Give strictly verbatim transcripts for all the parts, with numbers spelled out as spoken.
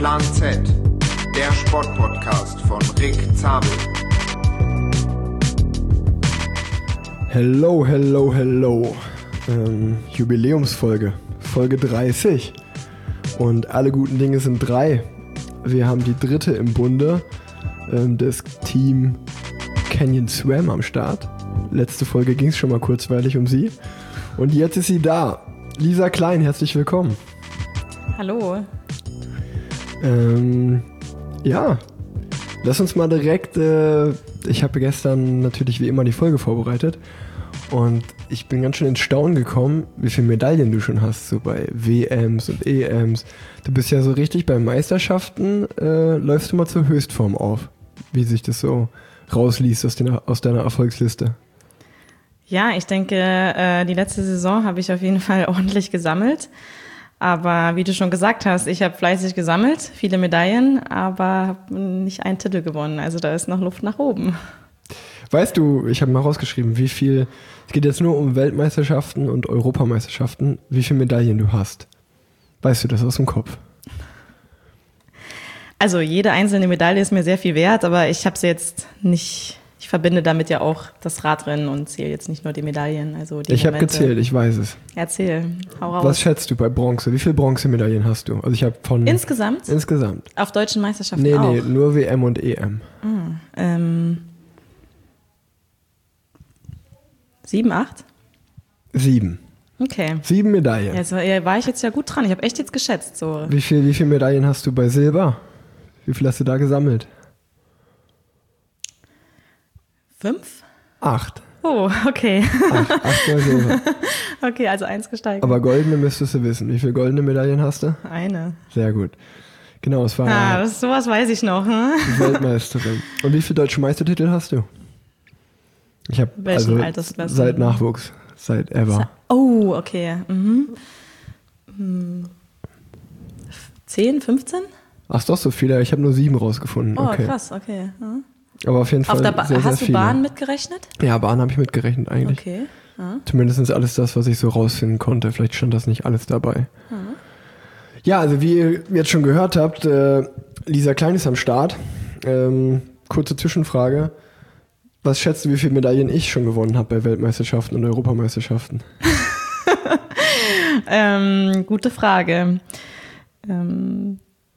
Plan Z, der Sportpodcast von Rick Zabel. Hello, hello, hello. Ähm, Jubiläumsfolge, Folge dreißig. Und alle guten Dinge sind drei. Wir haben die dritte im Bunde, ähm, das Team Canyon Swam am Start. Letzte Folge ging es schon mal kurzweilig um sie. Und jetzt ist sie da. Lisa Klein, herzlich willkommen. Hallo. Ähm, ja, lass uns mal direkt, äh, ich habe gestern natürlich wie immer die Folge vorbereitet und ich bin ganz schön ins Staunen gekommen, wie viele Medaillen du schon hast, so bei W Ms und E Ms. Du bist ja so richtig bei Meisterschaften, äh, läufst du mal zur Höchstform auf, wie sich das so rausliest aus, den, aus deiner Erfolgsliste. Ja, ich denke, äh, die letzte Saison habe ich auf jeden Fall ordentlich gesammelt. Aber wie du schon gesagt hast, ich habe fleißig gesammelt, viele Medaillen, aber habe nicht einen Titel gewonnen. Also da ist noch Luft nach oben. Weißt du, ich habe mal rausgeschrieben, wie viel, es geht jetzt nur um Weltmeisterschaften und Europameisterschaften, wie viele Medaillen du hast. Weißt du das aus dem Kopf? Also jede einzelne Medaille ist mir sehr viel wert, aber ich habe sie jetzt nicht... Ich verbinde damit ja auch das Radrennen und zähle jetzt nicht nur die Medaillen. Also die ich habe gezählt, ich weiß es. Erzähl, hau raus. Was schätzt du bei Bronze? Wie viele Bronzemedaillen hast du? Also ich habe von... Insgesamt? Insgesamt. Auf deutschen Meisterschaften nee, auch? Nee, nee, nur W M und E M. Ah, ähm, sieben, acht? Sieben. Okay. Sieben Medaillen. Ja, jetzt war, war ich jetzt ja gut dran. Ich habe echt jetzt geschätzt. So. Wie viel, wie viele Medaillen hast du bei Silber? Wie viel hast du da gesammelt? Fünf? Acht. Oh, okay. Acht, acht mal Silber. Okay, also eins gesteigert. Aber goldene müsstest du wissen. Wie viele goldene Medaillen hast du? Eine. Sehr gut. Genau, es war ah, das, sowas weiß ich noch. Hm? Weltmeisterin. Und wie viele deutsche Meistertitel hast du? Ich habe also Altersklasse? Seit Nachwuchs, seit ever. Oh, okay. Mhm. Hm. zehn, fünfzehn? Ach doch, so viele. Ich habe nur sieben rausgefunden. Oh, okay. Krass, okay. Hm. Aber auf jeden Fall auf der ba- sehr, sehr Hast du viele. Bahn mitgerechnet? Ja, Bahn habe ich mitgerechnet eigentlich. Okay. Ja. Zumindest alles das, was ich so rausfinden konnte. Vielleicht stand das nicht alles dabei. Ja, ja, also wie ihr jetzt schon gehört habt, äh, Lisa Klein ist am Start. Ähm, kurze Zwischenfrage. Was schätzt du, wie viele Medaillen ich schon gewonnen habe bei Weltmeisterschaften und Europameisterschaften? ähm, gute Frage. Ähm,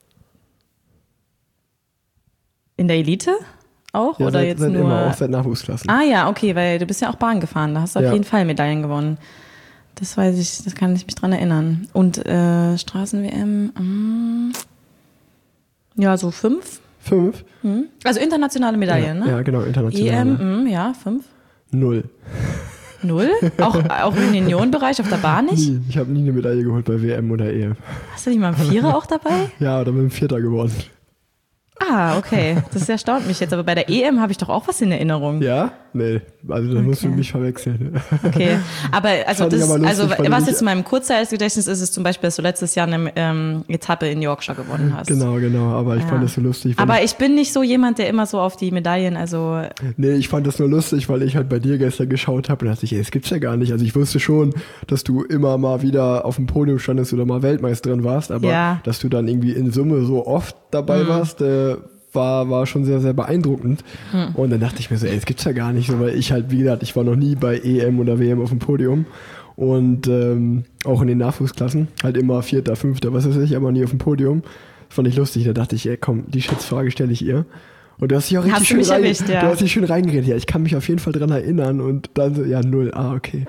in der Elite? Auch? Ja, oder seit, jetzt seit nur immer, auch seit Nachwuchsklassen. Ah ja, okay, weil du bist ja auch Bahn gefahren, da hast du ja auf jeden Fall Medaillen gewonnen. Das weiß ich, das kann ich mich dran erinnern. Und äh, Straßen-W M, mm, ja, so fünf. Fünf? Hm. Also internationale Medaillen, ja, ne? Ja, genau, internationale. E M, mm, ja, fünf. Null. Null? Auch, auch im Juniorenbereich auf der Bahn nicht? Nie. Ich habe nie eine Medaille geholt bei W M oder E M. Hast du nicht mal einen Vierer auch dabei? Ja, oder mit dem Vierter geworden. Ah, okay. Das erstaunt mich jetzt. Aber bei der E M habe ich doch auch was in Erinnerung. Ja? Nee, also da Okay. musst du mich verwechseln. Okay, aber also, das, aber lustig, also was ich- jetzt in meinem Kurzzeitgedächtnis ist, ist zum Beispiel, dass du letztes Jahr eine ähm, Etappe in Yorkshire gewonnen hast. Genau, genau, aber ich Ja. fand das so lustig. weil Aber ich, ich bin nicht so jemand, der immer so auf die Medaillen, also nee, ich fand das nur lustig, weil ich halt bei dir gestern geschaut habe und dachte ich, ey, das gibt's ja gar nicht. Also ich wusste schon, dass du immer mal wieder auf dem Podium standest oder mal Weltmeisterin warst, aber Ja. dass du dann irgendwie in Summe so oft dabei Mhm. warst, äh, war, war schon sehr, sehr beeindruckend. Mhm. Und dann dachte ich mir so, ey, das gibt's ja gar nicht, so, weil ich halt, wie gesagt, ich war noch nie bei E M oder W M auf dem Podium und ähm, auch in den Nachwuchsklassen, halt immer Vierter, Fünfter, was weiß ich, aber nie auf dem Podium. Das fand ich lustig, da dachte ich, ey, komm, die Schätzfrage stelle ich ihr. Und du hast dich auch richtig Hast du schön mich rein, erwischt, ja. du hast dich schön reingeredet. Ja, ich kann mich auf jeden Fall dran erinnern und dann so, ja, null, ah, okay.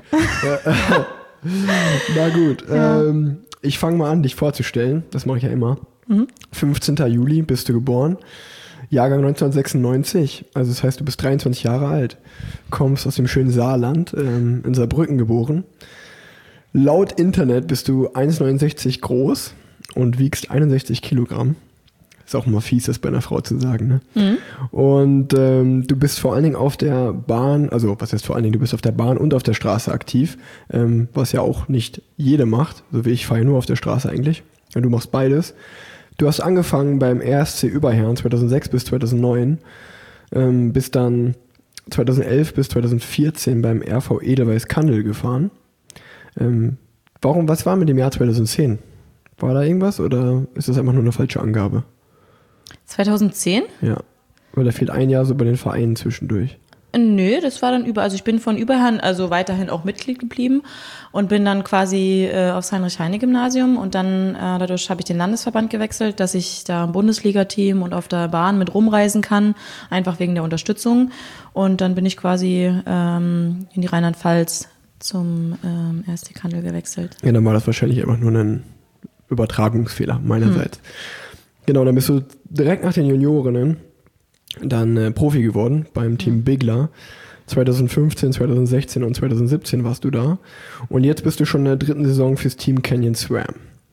Na gut, Ja. ähm, ich fange mal an, dich vorzustellen, das mache ich ja immer. Mhm. fünfzehnten Juli bist du geboren. Jahrgang neunzehnhundertsechsundneunzig, also das heißt, du bist dreiundzwanzig Jahre alt, kommst aus dem schönen Saarland, ähm, in Saarbrücken geboren. Laut Internet bist du eins Komma neunundsechzig groß und wiegst einundsechzig Kilogramm. Ist auch mal fies, das bei einer Frau zu sagen, ne? Mhm. Und ähm, du bist vor allen Dingen auf der Bahn, also was heißt vor allen Dingen, du bist auf der Bahn und auf der Straße aktiv, ähm, was ja auch nicht jede macht, so wie ich fahre nur auf der Straße eigentlich. Und du machst beides. Du hast angefangen beim R S C Überherrn zweitausendsechs bis zweitausendneun, ähm, bist dann zweitausendelf bis zweitausendvierzehn beim R V Edelweiss Kandel gefahren. Ähm, warum, was war mit dem Jahr zweitausendzehn? War da irgendwas oder ist das einfach nur eine falsche Angabe? zweitausendzehn? Ja, weil da fehlt ein Jahr so bei den Vereinen zwischendurch. Nö, das war dann über, also ich bin von überhand, also weiterhin auch Mitglied geblieben und bin dann quasi äh, aufs Heinrich-Heine-Gymnasium und dann äh, dadurch habe ich den Landesverband gewechselt, dass ich da im Bundesliga-Team und auf der Bahn mit rumreisen kann, einfach wegen der Unterstützung. Und dann bin ich quasi ähm, in die Rheinland-Pfalz zum ähm, R S C Kandel gewechselt. Ja, dann war das wahrscheinlich einfach nur ein Übertragungsfehler meinerseits. Hm. Genau, dann bist du direkt nach den Juniorinnen dann äh, Profi geworden beim Team Bigler. zweitausendfünfzehn, zweitausendsechzehn und zweitausendsiebzehn warst du da. Und jetzt bist du schon in der dritten Saison fürs Team Canyon Swam.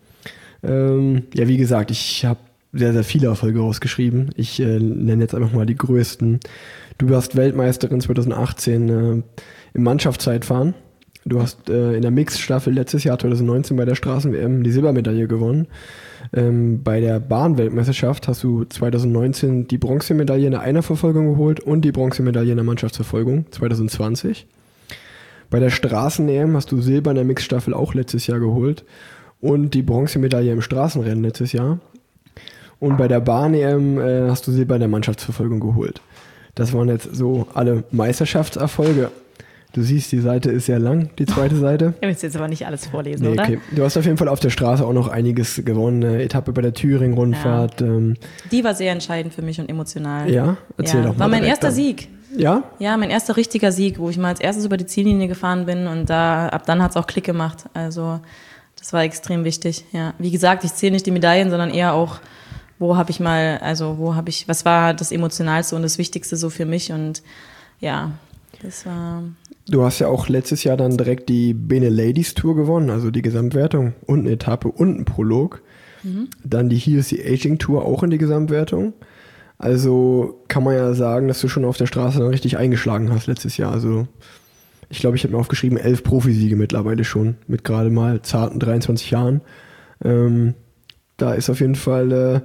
Ähm, ja, wie gesagt, ich habe sehr, sehr viele Erfolge rausgeschrieben. Ich äh, nenne jetzt einfach mal die größten. Du warst Weltmeisterin zweitausendachtzehn äh, im Mannschaftszeitfahren. Du hast äh, in der Mixstaffel letztes Jahr zweitausendneunzehn bei der Straßen-W M die Silbermedaille gewonnen. Ähm, bei der Bahnweltmeisterschaft hast du zweitausendneunzehn die Bronzemedaille in der Einerverfolgung geholt und die Bronzemedaille in der Mannschaftsverfolgung zweitausendzwanzig. Bei der Straßen-E M hast du Silber in der Mixstaffel auch letztes Jahr geholt und die Bronzemedaille im Straßenrennen letztes Jahr. Und bei der Bahn-E M äh, hast du Silber in der Mannschaftsverfolgung geholt. Das waren jetzt so alle Meisterschaftserfolge. Du siehst, die Seite ist sehr lang, die zweite Seite. Du willst jetzt aber nicht alles vorlesen, nee, oder? Okay. Du hast auf jeden Fall auf der Straße auch noch einiges gewonnen. Eine Etappe bei der Thüringen-Rundfahrt. Ja. Ähm. Die war sehr entscheidend für mich und emotional. Ja? Erzähl ja. doch mal. War mein direkt erster dann. Sieg. Ja? Ja, mein erster richtiger Sieg, wo ich mal als erstes über die Ziellinie gefahren bin und da ab dann hat es auch Klick gemacht. Also das war extrem wichtig. Ja. Wie gesagt, ich zähle nicht die Medaillen, sondern eher auch, wo habe ich mal, also wo habe ich, was war das Emotionalste und das Wichtigste so für mich und ja, das war... Du hast ja auch letztes Jahr dann direkt die Bene Ladies Tour gewonnen, also die Gesamtwertung und eine Etappe und ein Prolog. Mhm. Dann die Heal the Aging Tour auch in die Gesamtwertung. Also kann man ja sagen, dass du schon auf der Straße dann richtig eingeschlagen hast letztes Jahr. Also ich glaube, ich habe mir aufgeschrieben, elf Profisiege mittlerweile schon, mit gerade mal zarten dreiundzwanzig Jahren. Ähm, da ist auf jeden Fall äh,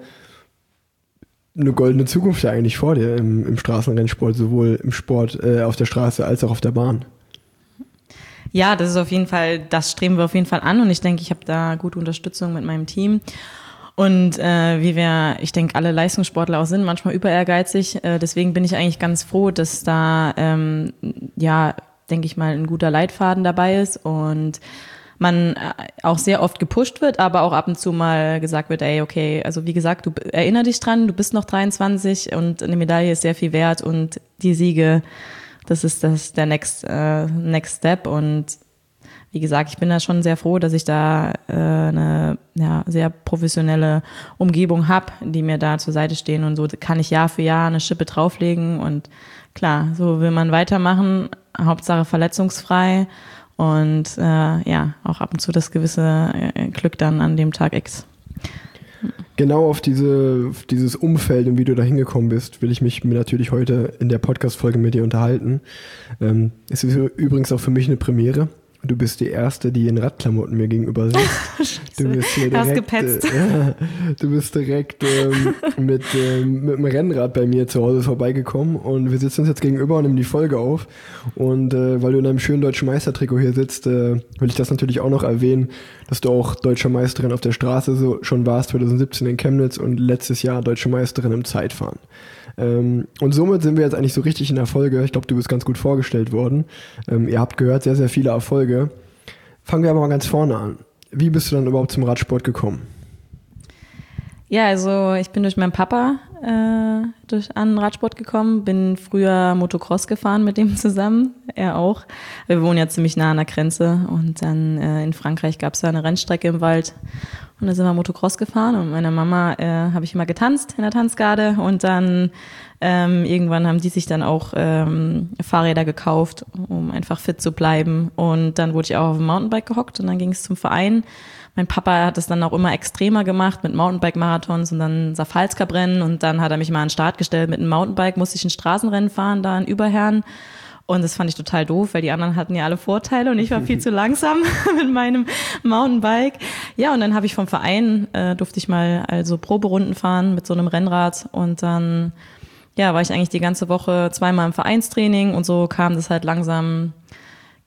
eine goldene Zukunft ja eigentlich vor dir im, im Straßenrennsport, sowohl im Sport äh, auf der Straße als auch auf der Bahn. Ja, das ist auf jeden Fall, das streben wir auf jeden Fall an und ich denke, ich habe da gute Unterstützung mit meinem Team. Und äh, wie wir, ich denke, alle Leistungssportler auch sind, manchmal über ehrgeizig. Äh, deswegen bin ich eigentlich ganz froh, dass da, ähm, ja, denke ich mal, ein guter Leitfaden dabei ist und man auch sehr oft gepusht wird, aber auch ab und zu mal gesagt wird, ey, okay, also wie gesagt, du erinner dich dran, du bist noch dreiundzwanzig und eine Medaille ist sehr viel wert und die Siege, das ist das der next, äh, next step und wie gesagt, ich bin da schon sehr froh, dass ich da äh, eine ja, sehr professionelle Umgebung habe, die mir da zur Seite stehen und so kann ich Jahr für Jahr eine Schippe drauflegen und klar, so will man weitermachen, Hauptsache verletzungsfrei. Und äh, ja, auch ab und zu das gewisse äh, Glück dann an dem Tag X. Genau auf, diese, auf dieses Umfeld und wie du da hingekommen bist, will ich mich natürlich heute in der Podcast-Folge mit dir unterhalten. Ähm, es ist übrigens auch für mich eine Premiere. Du bist die Erste, die in Radklamotten mir gegenüber sitzt. Du bist hier direkt, gepetzt. Äh, ja, du bist direkt ähm, mit, ähm, mit dem Rennrad bei mir zu Hause vorbeigekommen und wir sitzen uns jetzt gegenüber und nehmen die Folge auf. Und äh, weil du in einem schönen deutschen Meistertrikot hier sitzt, äh, will ich das natürlich auch noch erwähnen, dass du auch deutsche Meisterin auf der Straße so schon warst, zweitausendsiebzehn in Chemnitz und letztes Jahr deutsche Meisterin im Zeitfahren. Ähm, und somit sind wir jetzt eigentlich so richtig in der Folge. Ich glaube, du bist ganz gut vorgestellt worden. Ähm, ihr habt gehört, sehr, sehr viele Erfolge. Fangen wir aber mal ganz vorne an. Wie bist du dann überhaupt zum Radsport gekommen? Ja, also ich bin durch meinen Papa äh, durch an den Radsport gekommen, bin früher Motocross gefahren mit dem zusammen, er auch. Wir wohnen ja ziemlich nah an der Grenze und dann äh, in Frankreich gab es da eine Rennstrecke im Wald und da sind wir Motocross gefahren und mit meiner Mama äh, habe ich immer getanzt in der Tanzgarde und dann ähm, irgendwann haben die sich dann auch ähm, Fahrräder gekauft, um einfach fit zu bleiben und dann wurde ich auch auf dem Mountainbike gehockt und dann ging es zum Verein. Mein Papa hat es dann auch immer extremer gemacht mit Mountainbike-Marathons und dann Safalskap-Rennen und dann hat er mich mal an den Start gestellt mit einem Mountainbike, musste ich ein Straßenrennen fahren, da in Überherrn und das fand ich total doof, weil die anderen hatten ja alle Vorteile und ich war viel zu langsam mit meinem Mountainbike. Ja, und dann habe ich vom Verein, äh, durfte ich mal also Proberunden fahren mit so einem Rennrad und dann ja, war ich eigentlich die ganze Woche zweimal im Vereinstraining und so kam das halt langsam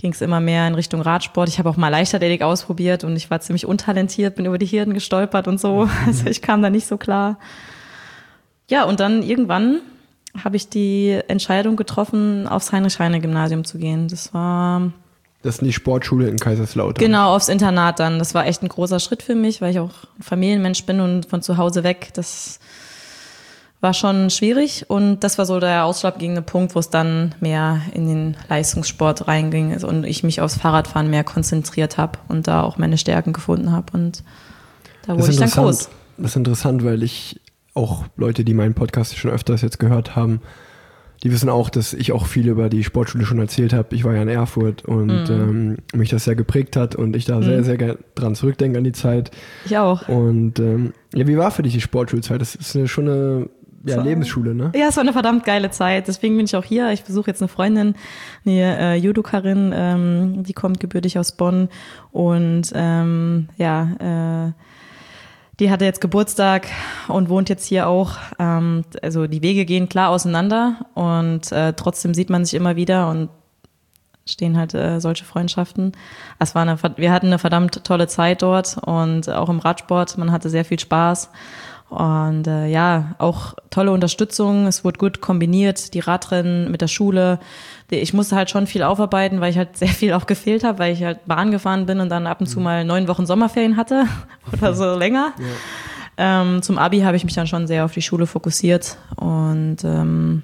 ging es immer mehr in Richtung Radsport. Ich habe auch mal Leichtathletik ausprobiert und ich war ziemlich untalentiert, bin über die Hürden gestolpert und so. Also ich kam da nicht so klar. Ja, und dann irgendwann habe ich die Entscheidung getroffen, aufs Heinrich-Heine-Gymnasium zu gehen. Das war... Das ist die Sportschule in Kaiserslautern. Genau, aufs Internat dann. Das war echt ein großer Schritt für mich, weil ich auch ein Familienmensch bin und von zu Hause weg. Das war schon schwierig und das war so der ausschlaggebende Punkt, wo es dann mehr in den Leistungssport reinging und ich mich aufs Fahrradfahren mehr konzentriert habe und da auch meine Stärken gefunden habe und da wurde ich dann groß. Das ist interessant, weil ich auch Leute, die meinen Podcast schon öfters jetzt gehört haben, die wissen auch, dass ich auch viel über die Sportschule schon erzählt habe. Ich war ja in Erfurt und mm. ähm, mich das sehr geprägt hat und ich da mm. sehr, sehr gerne dran zurückdenke an die Zeit. Ich auch. Und ähm, ja, wie war für dich die Sportschulzeit? Das ist eine, schon eine ja, so. Lebensschule, ne? Ja, es war eine verdammt geile Zeit. Deswegen bin ich auch hier. Ich besuche jetzt eine Freundin, eine äh, Judokarin, ähm, die kommt gebürtig aus Bonn und ähm, ja, äh, die hatte jetzt Geburtstag und wohnt jetzt hier auch. Ähm, also die Wege gehen klar auseinander und äh, trotzdem sieht man sich immer wieder und stehen halt äh, solche Freundschaften. Es war eine, wir hatten eine verdammt tolle Zeit dort und auch im Radsport. Man hatte sehr viel Spaß und äh, ja, auch tolle Unterstützung. Es wurde gut kombiniert, die Radrennen mit der Schule. Ich musste halt schon viel aufarbeiten, weil ich halt sehr viel auch gefehlt habe, weil ich halt Bahn gefahren bin und dann ab und zu mal neun Wochen Sommerferien hatte oder so länger. Ja. Ähm, zum Abi habe ich mich dann schon sehr auf die Schule fokussiert und ähm,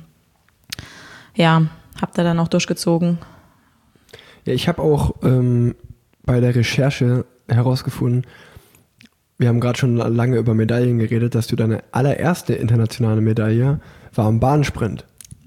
ja, habe da dann auch durchgezogen. Ja, ich habe auch ähm, bei der Recherche herausgefunden, wir haben gerade schon lange über Medaillen geredet, dass du deine allererste internationale Medaille war im Bahnsprint.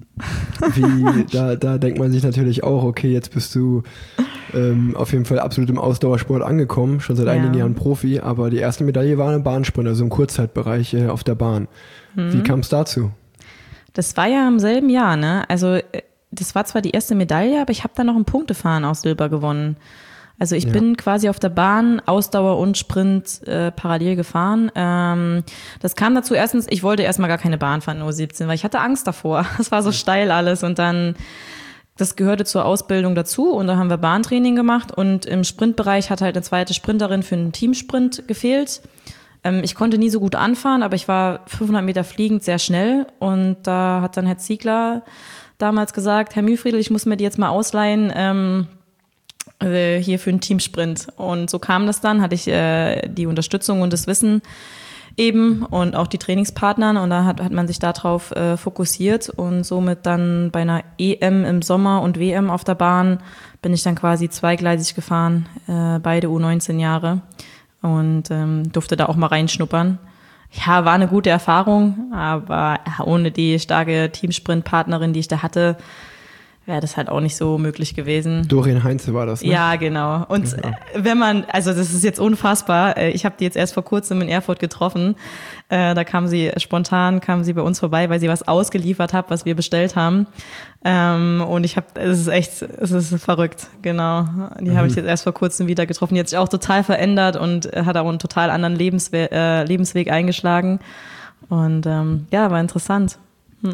Wie, da, da denkt man sich natürlich auch, okay, jetzt bist du ähm, auf jeden Fall absolut im Ausdauersport angekommen, schon seit ja. einigen Jahren Profi, aber die erste Medaille war im Bahnsprint, also im Kurzzeitbereich äh, auf der Bahn. Mhm. Wie kam es dazu? Das war ja im selben Jahr, ne? Also das war zwar die erste Medaille, aber ich habe dann noch ein Punktefahren aus Silber gewonnen. Also ich ja. bin quasi auf der Bahn Ausdauer und Sprint äh, parallel gefahren. Ähm, das kam dazu erstens, ich wollte erstmal gar keine Bahn fahren, nur siebzehn, weil ich hatte Angst davor. Es war so steil alles und dann, das gehörte zur Ausbildung dazu und da haben wir Bahntraining gemacht und im Sprintbereich hat halt eine zweite Sprinterin für einen Teamsprint gefehlt. Ähm, ich konnte nie so gut anfahren, aber ich war fünfhundert Meter fliegend sehr schnell und da hat dann Herr Ziegler damals gesagt, Herr Mühlfriedl, ich muss mir die jetzt mal ausleihen, ähm, hier für einen Teamsprint. Und so kam das dann, hatte ich äh, die Unterstützung und das Wissen eben und auch die Trainingspartner und da hat, hat man sich darauf äh, fokussiert und somit dann bei einer E M im Sommer und W M auf der Bahn bin ich dann quasi zweigleisig gefahren, äh, beide U neunzehn Jahre und ähm, durfte da auch mal reinschnuppern. Ja, war eine gute Erfahrung, aber ohne die starke Teamsprint-Partnerin, die ich da hatte, wäre das halt auch nicht so möglich gewesen. Doreen Heinze war das, ne? Ja, genau. Und ja. wenn man, also das ist jetzt unfassbar, ich habe die jetzt erst vor kurzem in Erfurt getroffen, da kam sie spontan, kam sie bei uns vorbei, weil sie was ausgeliefert hat, was wir bestellt haben. Und ich habe, es ist echt, es ist verrückt, genau. Die mhm. habe ich jetzt erst vor kurzem wieder getroffen. Die hat sich auch total verändert und hat auch einen total anderen Lebenswe- äh, Lebensweg eingeschlagen. Und ähm, ja, war interessant. Hm.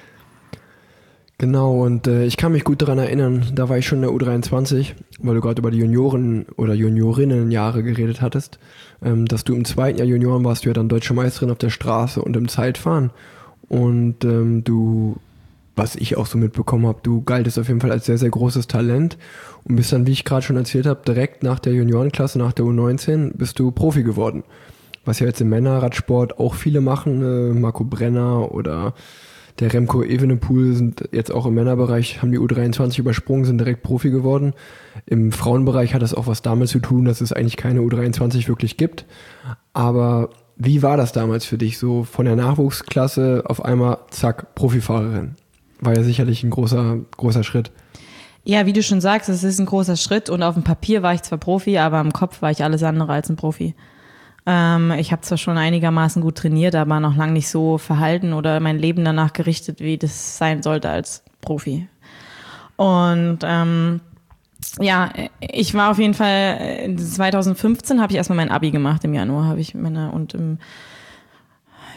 Genau, und äh, ich kann mich gut daran erinnern, da war ich schon in der U dreiundzwanzig, weil du gerade über die Junioren- oder Juniorinnenjahre geredet hattest, ähm, dass du im zweiten Jahr Junioren warst, du ja dann Deutsche Meisterin auf der Straße und im Zeitfahren. Und ähm, du, was ich auch so mitbekommen habe, du galtest auf jeden Fall als sehr, sehr großes Talent und bist dann, wie ich gerade schon erzählt habe, direkt nach der Juniorenklasse, nach der U neunzehn, bist du Profi geworden. Was ja jetzt im Männerradsport auch viele machen, äh, Marco Brenner oder der Remco Evenepoel sind jetzt auch im Männerbereich, haben die U dreiundzwanzig übersprungen, sind direkt Profi geworden. Im Frauenbereich hat das auch was damit zu tun, dass es eigentlich keine U dreiundzwanzig wirklich gibt. Aber wie war das damals für dich, so von der Nachwuchsklasse auf einmal, zack, Profifahrerin? War ja sicherlich ein großer, großer Schritt. Ja, wie du schon sagst, es ist ein großer Schritt und auf dem Papier war ich zwar Profi, aber im Kopf war ich alles andere als ein Profi. Ich habe zwar schon einigermaßen gut trainiert, aber noch lange nicht so verhalten oder mein Leben danach gerichtet, wie das sein sollte als Profi. Und ähm, ja, ich war auf jeden Fall, zwanzig fünfzehn habe ich erstmal mein Abi gemacht, im Januar habe ich meine, und im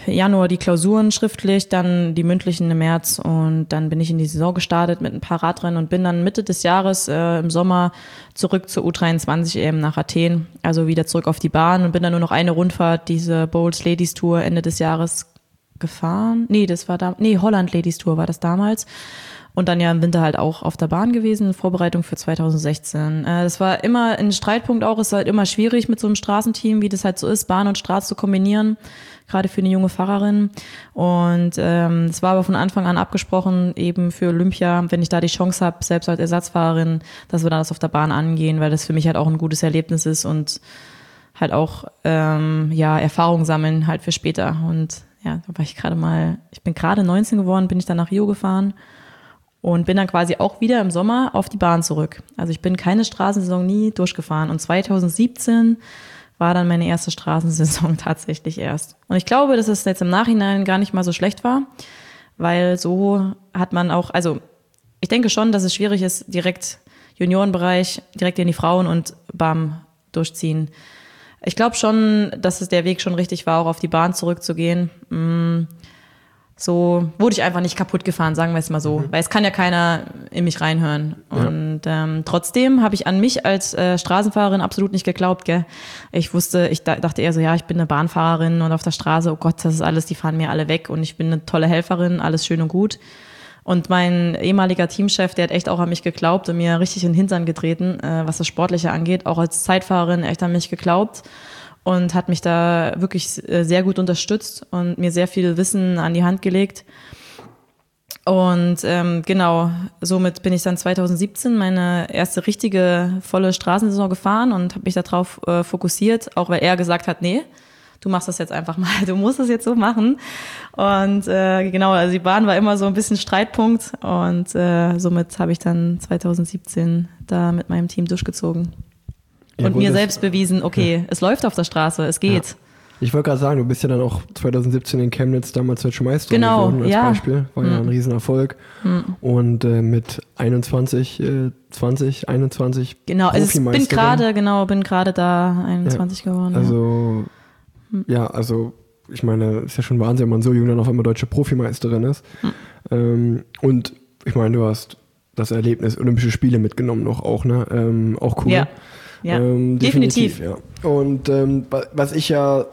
Januar die Klausuren schriftlich, dann die mündlichen im März und dann bin ich in die Saison gestartet mit ein paar Radrennen und bin dann Mitte des Jahres äh, im Sommer zurück zur U dreiundzwanzig E M nach Athen, also wieder zurück auf die Bahn und bin dann nur noch eine Rundfahrt, diese Bowls Ladies Tour Ende des Jahres gefahren. Nee, das war da, nee, Holland Ladies Tour war das damals. Und dann ja im Winter halt auch auf der Bahn gewesen, in Vorbereitung für zweitausendsechzehn. Äh, das war immer ein Streitpunkt auch, es ist halt immer schwierig mit so einem Straßenteam, wie das halt so ist, Bahn und Straße zu kombinieren, gerade für eine junge Fahrerin. Und ähm, es war aber von Anfang an abgesprochen, eben für Olympia, wenn ich da die Chance habe, selbst als Ersatzfahrerin, dass wir dann das auf der Bahn angehen, weil das für mich halt auch ein gutes Erlebnis ist und halt auch ähm, ja Erfahrung sammeln halt für später. Und ja, da war ich gerade mal, ich bin gerade neunzehn geworden, bin ich dann nach Rio gefahren. Und bin dann quasi auch wieder im Sommer auf die Bahn zurück. Also ich bin keine Straßensaison nie durchgefahren. Und zweitausendsiebzehn war dann meine erste Straßensaison tatsächlich erst. Und ich glaube, dass es jetzt im Nachhinein gar nicht mal so schlecht war, weil so hat man auch, also ich denke schon, dass es schwierig ist, direkt Juniorenbereich, direkt in die Frauen und bam, durchziehen. Ich glaube schon, dass es der Weg schon richtig war, auch auf die Bahn zurückzugehen. Mm. So wurde ich einfach nicht kaputt gefahren, sagen wir es mal so. Mhm. Weil es kann ja keiner in mich reinhören. Ja. Und ähm, trotzdem habe ich an mich als äh, Straßenfahrerin absolut nicht geglaubt, gell. Ich wusste, ich da, dachte eher so, ja, ich bin eine Bahnfahrerin und auf der Straße, oh Gott, das ist alles, die fahren mir alle weg und ich bin eine tolle Helferin, alles schön und gut. Und mein ehemaliger Teamchef, der hat echt auch an mich geglaubt und mir richtig in den Hintern getreten, äh, was das Sportliche angeht. Auch als Zeitfahrerin echt an mich geglaubt. Und hat mich da wirklich sehr gut unterstützt und mir sehr viel Wissen an die Hand gelegt. Und ähm, genau, somit bin ich dann zweitausendsiebzehn meine erste richtige volle Straßensaison gefahren und habe mich darauf äh, fokussiert, auch weil er gesagt hat, nee, du machst das jetzt einfach mal, du musst das jetzt so machen. Und äh, genau, also die Bahn war immer so ein bisschen Streitpunkt und äh, somit habe ich dann zweitausendsiebzehn da mit meinem Team durchgezogen. Ja, und gut, mir selbst bewiesen, okay, ja. Es läuft auf der Straße, es geht. Ja. Ich wollte gerade sagen, du bist ja dann auch zweitausendsiebzehn in Chemnitz damals deutsche Meisterin genau, geworden als ja. Beispiel. War mhm. ja ein Riesenerfolg. Mhm. Und äh, mit einundzwanzig, äh, zwanzig, einundzwanzig genau, also ich bin gerade, genau, bin gerade da einundzwanzig ja. geworden. Also, ja. Mhm. ja, also ich meine, ist ja schon Wahnsinn, wenn man so jung dann auf einmal deutsche Profimeisterin ist. Mhm. Ähm, und ich meine, du hast das Erlebnis Olympische Spiele mitgenommen noch auch, ne? Ähm, auch cool. Ja. Ja, ähm, definitiv. definitiv ja. Und ähm, was ich ja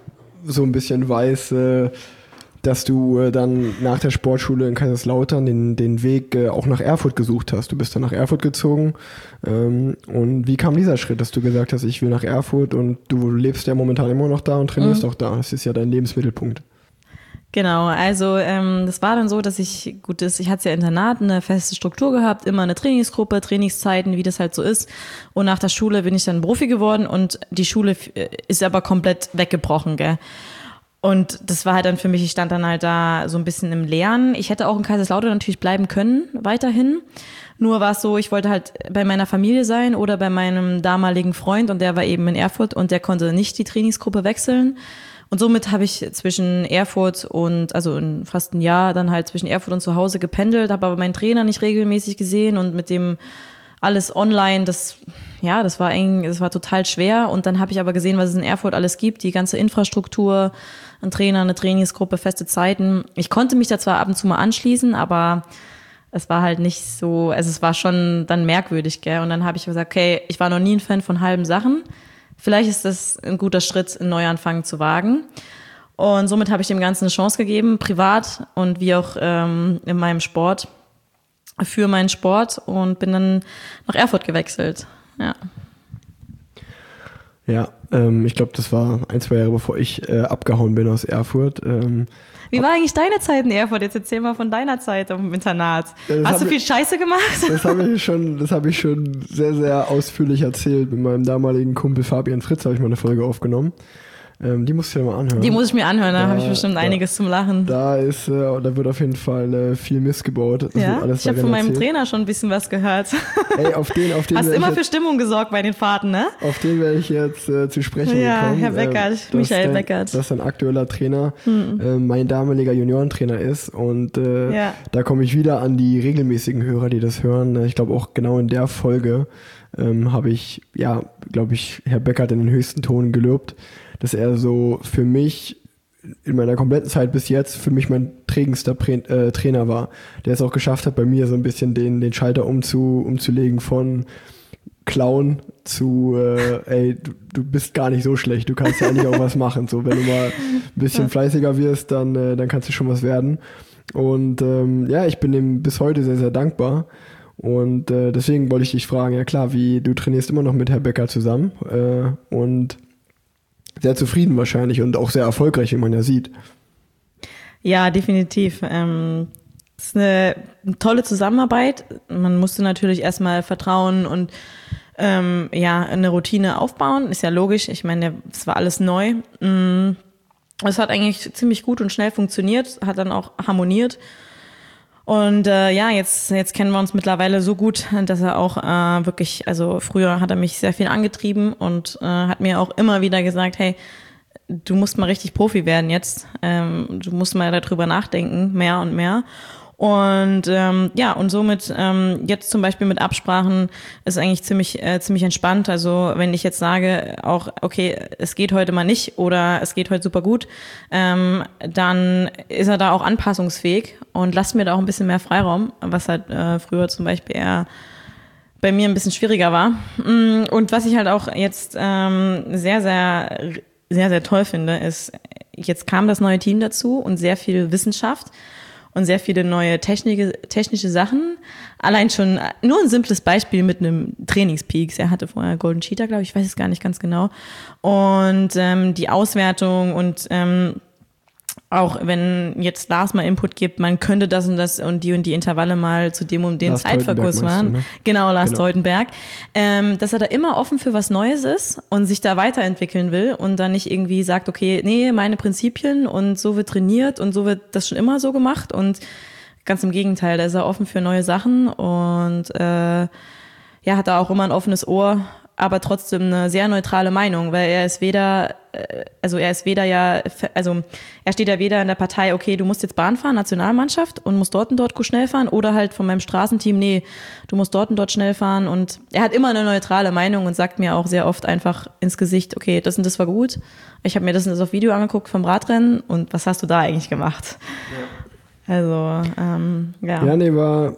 so ein bisschen weiß, äh, dass du äh, dann nach der Sportschule in Kaiserslautern den, den Weg äh, auch nach Erfurt gesucht hast. Du bist dann nach Erfurt gezogen. Ähm, und wie kam dieser Schritt, dass du gesagt hast, ich will nach Erfurt und du lebst ja momentan immer noch da und trainierst mhm. auch da. Das ist ja dein Lebensmittelpunkt. Genau, also ähm, das war dann so, dass ich, gut, das, ich hatte ja Internat, eine feste Struktur gehabt, immer eine Trainingsgruppe, Trainingszeiten, wie das halt so ist. Und nach der Schule bin ich dann Profi geworden und die Schule ist aber komplett weggebrochen, gell. Und das war halt dann für mich, ich stand dann halt da so ein bisschen im Lernen. Ich hätte auch in Kaiserslautern natürlich bleiben können, weiterhin. Nur war es so, ich wollte halt bei meiner Familie sein oder bei meinem damaligen Freund und der war eben in Erfurt und der konnte nicht die Trainingsgruppe wechseln. Und somit habe ich zwischen Erfurt und, also in fast ein Jahr dann halt zwischen Erfurt und zu Hause gependelt, habe aber meinen Trainer nicht regelmäßig gesehen und mit dem alles online, das, ja, das war eng, das war total schwer. Und dann habe ich aber gesehen, was es in Erfurt alles gibt, die ganze Infrastruktur, ein Trainer, eine Trainingsgruppe, feste Zeiten. Ich konnte mich da zwar ab und zu mal anschließen, aber es war halt nicht so, also es war schon dann merkwürdig, gell. Und dann habe ich gesagt, okay, ich war noch nie ein Fan von halben Sachen. Vielleicht ist das ein guter Schritt, einen Neuanfang zu wagen. Und somit habe ich dem Ganzen eine Chance gegeben, privat und wie auch ähm, in meinem Sport, für meinen Sport und bin dann nach Erfurt gewechselt. Ja, ja ähm, ich glaube, das war ein, zwei Jahre, bevor ich äh, abgehauen bin aus Erfurt. Ähm, Wie war eigentlich deine Zeit in Erfurt? Jetzt erzähl mal von deiner Zeit im Internat. Ja, hast du viel ich, Scheiße gemacht? Das habe ich schon, das habe ich schon sehr, sehr ausführlich erzählt. Mit meinem damaligen Kumpel Fabian Fritz habe ich mal eine Folge aufgenommen. Ähm, die musst du dir mal anhören. Die muss ich mir anhören, da, da habe ich bestimmt da, einiges zum Lachen. Da ist, äh, da wird auf jeden Fall äh, viel Mist gebaut. Das ja, alles ich habe von meinem erzählt. Trainer schon ein bisschen was gehört. Ey, auf den, auf den hast immer für Stimmung gesorgt bei den Fahrten, ne? Auf den werde ich jetzt äh, zu sprechen ja, gekommen. Ja, Herr Beckert, äh, Michael dein, Beckert. Das ist ein aktueller Trainer, hm. äh, mein damaliger Juniorentrainer ist und äh, ja. da komme ich wieder an die regelmäßigen Hörer, die das hören. Ich glaube auch genau in der Folge ähm, habe ich, ja, glaube ich, Herr Beckert in den höchsten Ton gelobt, dass er so für mich in meiner kompletten Zeit bis jetzt für mich mein prägendster Prä- äh, Trainer war, der es auch geschafft hat, bei mir so ein bisschen den, den Schalter umzu, umzulegen von Clown zu, äh, ey, du, du bist gar nicht so schlecht, du kannst ja eigentlich auch was machen. So, wenn du mal ein bisschen fleißiger wirst, dann, äh, dann kannst du schon was werden. Und ähm, ja, ich bin ihm bis heute sehr, sehr dankbar. Und äh, deswegen wollte ich dich fragen, ja klar, wie du trainierst immer noch mit Herr Becker zusammen äh, und sehr zufrieden wahrscheinlich und auch sehr erfolgreich, wie man ja sieht. Ja, definitiv. Ähm, es ist eine, eine tolle Zusammenarbeit. Man musste natürlich erstmal vertrauen und ähm, ja, eine Routine aufbauen. Ist ja logisch. Ich meine, es war alles neu. Es hat eigentlich ziemlich gut und schnell funktioniert, hat dann auch harmoniert. Und äh, ja, jetzt jetzt kennen wir uns mittlerweile so gut, dass er auch äh, wirklich, also früher hat er mich sehr viel angetrieben und äh, hat mir auch immer wieder gesagt, hey, du musst mal richtig Profi werden jetzt, ähm, du musst mal darüber nachdenken, mehr und mehr. Und ähm, ja, und somit ähm, jetzt zum Beispiel mit Absprachen ist eigentlich ziemlich äh, ziemlich entspannt. Also wenn ich jetzt sage, auch okay, es geht heute mal nicht oder es geht heute super gut, ähm, dann ist er da auch anpassungsfähig und lasst mir da auch ein bisschen mehr Freiraum, was halt äh, früher zum Beispiel eher bei mir ein bisschen schwieriger war. Und was ich halt auch jetzt ähm, sehr, sehr, sehr, sehr toll finde, ist, jetzt kam das neue Team dazu und sehr viel Wissenschaft und sehr viele neue technische, technische Sachen. Allein schon nur ein simples Beispiel mit einem Trainingspeaks. Er hatte vorher Golden Cheetah, glaube ich, ich weiß es gar nicht ganz genau. Und ähm, die Auswertung und ähm, auch wenn jetzt Lars mal Input gibt, man könnte das und das und die und die Intervalle mal zu dem und dem Zeitverkurs waren. Du, ne? Genau, Lars genau. Teutenberg. Ähm, dass er da immer offen für was Neues ist und sich da weiterentwickeln will und dann nicht irgendwie sagt, okay, nee, meine Prinzipien und so wird trainiert und so wird das schon immer so gemacht und ganz im Gegenteil, da ist er offen für neue Sachen und äh, ja, hat da auch immer ein offenes Ohr, aber trotzdem eine sehr neutrale Meinung, weil er ist weder, also er ist weder ja, also er steht ja weder in der Partei, okay, du musst jetzt Bahn fahren, Nationalmannschaft und musst dort und dort schnell fahren oder halt von meinem Straßenteam, nee, du musst dort und dort schnell fahren und er hat immer eine neutrale Meinung und sagt mir auch sehr oft einfach ins Gesicht, okay, das und das war gut, ich habe mir das und das auf Video angeguckt vom Radrennen und was hast du da eigentlich gemacht? Ja. Also, ähm, ja. Ja, nee, war...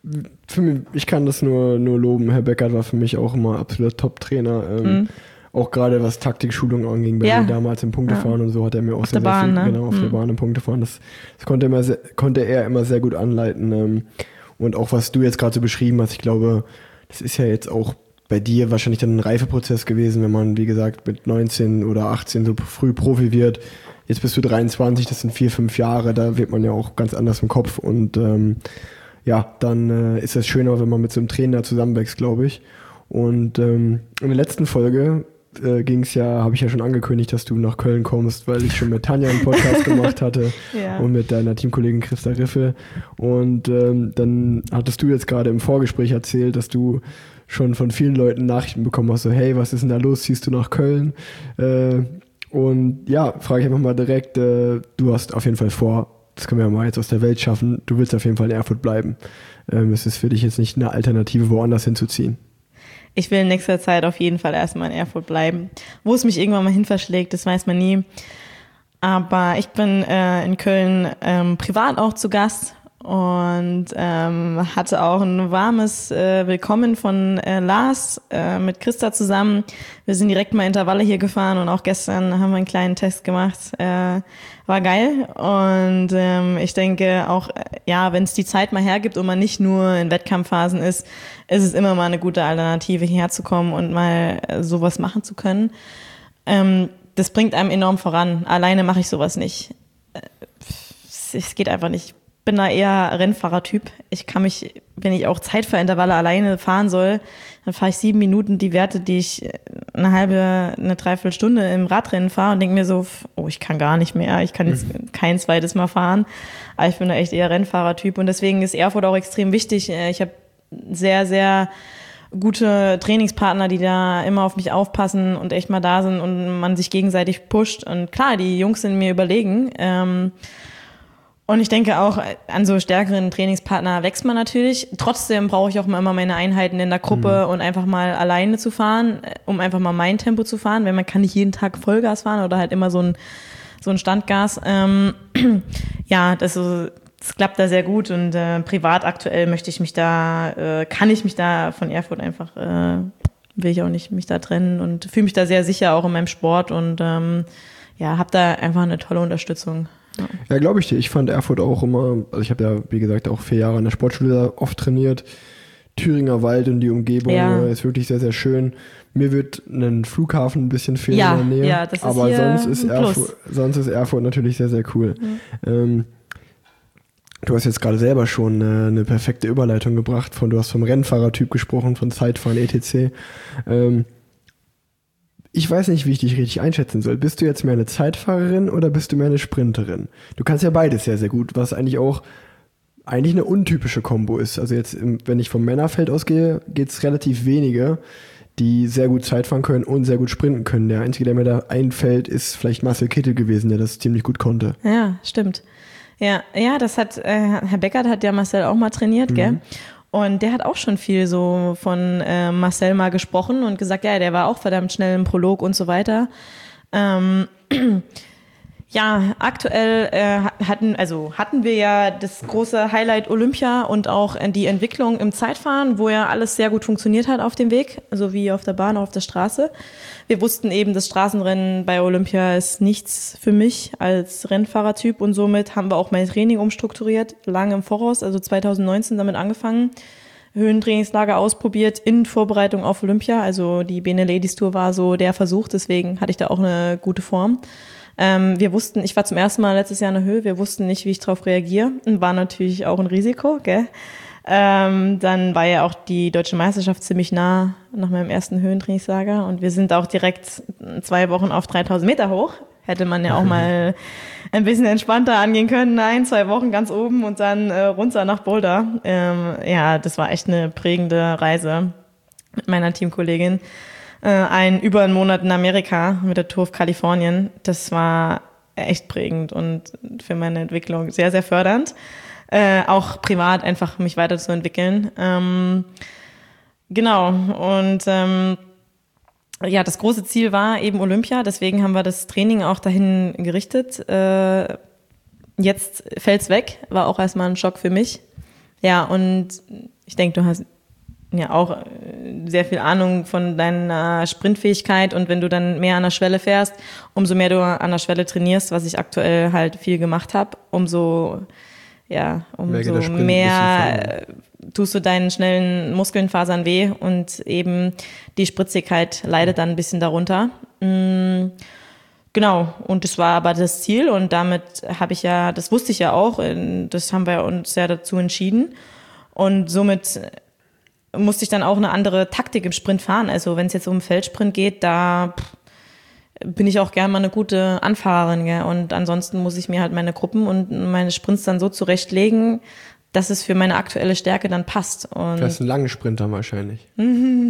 Für mich, ich kann das nur, nur loben. Herr Beckert war für mich auch immer absoluter Top-Trainer. Ähm, mhm. Auch gerade was Taktikschulung anging, bei ja. mir damals im Punktefahren ja. und so hat er mir auch auf sehr, der Bahn, sehr viel, ne? genau, auf mhm. der Bahn im Punktefahren. Das, das konnte, immer sehr, konnte er immer sehr gut anleiten. Ähm, und auch was du jetzt gerade so beschrieben hast, ich glaube, das ist ja jetzt auch bei dir wahrscheinlich dann ein Reifeprozess gewesen, wenn man, wie gesagt, mit neunzehn oder achtzehn so früh Profi wird. Jetzt bist du dreiundzwanzig, das sind vier, fünf Jahre, da wird man ja auch ganz anders im Kopf und ähm, ja, dann äh, ist es schöner, wenn man mit so einem Trainer zusammenwächst, glaube ich. Und ähm, in der letzten Folge äh, ging es ja, habe ich ja schon angekündigt, dass du nach Köln kommst, weil ich schon mit Tanja einen Podcast gemacht hatte ja. und mit deiner Teamkollegin Christa Riffe. Und ähm, dann hattest du jetzt gerade im Vorgespräch erzählt, dass du schon von vielen Leuten Nachrichten bekommen hast, so hey, was ist denn da los, ziehst du nach Köln? Äh, und ja, frage ich einfach mal direkt, äh, du hast auf jeden Fall vor, das können wir ja mal jetzt aus der Welt schaffen, du willst auf jeden Fall in Erfurt bleiben. Ähm, es ist für dich jetzt nicht eine Alternative, woanders hinzuziehen. Ich will in nächster Zeit auf jeden Fall erstmal in Erfurt bleiben. Wo es mich irgendwann mal hin verschlägt, das weiß man nie. Aber ich bin äh, in Köln ähm, privat auch zu Gast und ähm, hatte auch ein warmes äh, Willkommen von äh, Lars äh, mit Christa zusammen. Wir sind direkt mal Intervalle hier gefahren und auch gestern haben wir einen kleinen Test gemacht. Äh, war geil und ähm, ich denke auch, ja, wenn es die Zeit mal hergibt und man nicht nur in Wettkampfphasen ist, ist es immer mal eine gute Alternative, hierher zu kommen und mal äh, sowas machen zu können. Ähm, das bringt einem enorm voran. Alleine mache ich sowas nicht. Äh, es geht einfach nicht. Ich bin da eher Rennfahrertyp. Ich kann mich, wenn ich auch Zeitfahrintervalle alleine fahren soll, dann fahre ich sieben Minuten die Werte, die ich eine halbe, eine Dreiviertelstunde im Radrennen fahre und denke mir so, oh, ich kann gar nicht mehr, ich kann jetzt kein zweites Mal fahren. Aber ich bin da echt eher Rennfahrertyp und deswegen ist Erfurt auch extrem wichtig. Ich habe sehr, sehr gute Trainingspartner, die da immer auf mich aufpassen und echt mal da sind und man sich gegenseitig pusht. Und klar, die Jungs sind mir überlegen. Ähm, Und ich denke auch, an so stärkeren Trainingspartner wächst man natürlich. Trotzdem brauche ich auch immer meine Einheiten in der Gruppe mhm. und einfach mal alleine zu fahren, um einfach mal mein Tempo zu fahren. Weil man kann nicht jeden Tag Vollgas fahren oder halt immer so ein so ein Standgas. Ähm, ja, das, das klappt da sehr gut und äh, privat aktuell möchte ich mich da, äh, kann ich mich da von Erfurt einfach, äh, will ich auch nicht mich da trennen und fühle mich da sehr sicher auch in meinem Sport und ähm, ja, habe da einfach eine tolle Unterstützung. Ja, ja glaube ich dir. Ich fand Erfurt auch immer, also ich habe ja, wie gesagt, auch vier Jahre in der Sportschule oft trainiert. Thüringer Wald und die Umgebung ja. ist wirklich sehr, sehr schön. Mir wird ein Flughafen ein bisschen fehlen ja, in der Nähe, ja, das ist aber hier sonst ist, ein Erfurt, sonst ist Erfurt natürlich sehr, sehr cool. Mhm. Ähm, du hast jetzt gerade selber schon eine, eine perfekte Überleitung gebracht, von du hast vom Rennfahrertyp gesprochen, von Zeitfahren, et cetera. Ähm, ich weiß nicht, wie ich dich richtig einschätzen soll. Bist du jetzt mehr eine Zeitfahrerin oder bist du mehr eine Sprinterin? Du kannst ja beides sehr, sehr gut, was eigentlich auch eigentlich eine untypische Kombo ist. Also jetzt, im, wenn ich vom Männerfeld ausgehe, geht es relativ wenige, die sehr gut Zeit fahren können und sehr gut sprinten können. Der Einzige, der mir da einfällt, ist vielleicht Marcel Kittel gewesen, der das ziemlich gut konnte. Ja, stimmt. Ja, ja, das hat, äh, Herr Beckert hat ja Marcel auch mal trainiert, mhm. gell? Und der hat auch schon viel so von äh, Marcel mal gesprochen und gesagt, ja, der war auch verdammt schnell im Prolog und so weiter. Ähm, Ja, aktuell äh, hatten also hatten wir ja das große Highlight Olympia und auch die Entwicklung im Zeitfahren, wo ja alles sehr gut funktioniert hat auf dem Weg, sowie auf der Bahn, auch auf der Straße. Wir wussten eben, das Straßenrennen bei Olympia ist nichts für mich als Rennfahrertyp und somit haben wir auch mein Training umstrukturiert, lange im Voraus, also zwanzig neunzehn damit angefangen, Höhentrainingslager ausprobiert in Vorbereitung auf Olympia. Also die Bene Ladies Tour war so der Versuch, deswegen hatte ich da auch eine gute Form. Ähm, wir wussten, ich war zum ersten Mal letztes Jahr in der Höhe, wir wussten nicht, wie ich drauf reagiere und war natürlich auch ein Risiko, gell? Ähm, dann war ja auch die Deutsche Meisterschaft ziemlich nah nach meinem ersten Höhentrainingslager und wir sind auch direkt zwei Wochen auf dreitausend Meter hoch. Hätte man ja auch mal ein bisschen entspannter angehen können. Nein, zwei Wochen ganz oben und dann äh, runter nach Boulder. Ähm, ja, das war echt eine prägende Reise mit meiner Teamkollegin. Ein über einen Monat in Amerika mit der Tour of Kalifornien. Das war echt prägend und für meine Entwicklung sehr, sehr fördernd. Äh, auch privat einfach mich weiterzuentwickeln. Ähm, genau. Und ähm, ja, das große Ziel war eben Olympia. Deswegen haben wir das Training auch dahin gerichtet. Äh, jetzt fällt's weg. War auch erstmal ein Schock für mich. Ja, und ich denke, du hast ja auch sehr viel Ahnung von deiner Sprintfähigkeit und wenn du dann mehr an der Schwelle fährst, umso mehr du an der Schwelle trainierst, was ich aktuell halt viel gemacht habe, umso ja, umso mehr tust du deinen schnellen Muskelfasern weh und eben die Spritzigkeit leidet dann ein bisschen darunter. Mhm. Genau, und das war aber das Ziel und damit habe ich ja, das wusste ich ja auch, das haben wir uns ja dazu entschieden und somit musste ich dann auch eine andere Taktik im Sprint fahren. Also wenn es jetzt um Feldsprint geht, da pff, bin ich auch gerne mal eine gute Anfahrerin. Gell? Und ansonsten muss ich mir halt meine Gruppen und meine Sprints dann so zurechtlegen, dass es für meine aktuelle Stärke dann passt. Und du hast einen langen Sprinter wahrscheinlich. Oder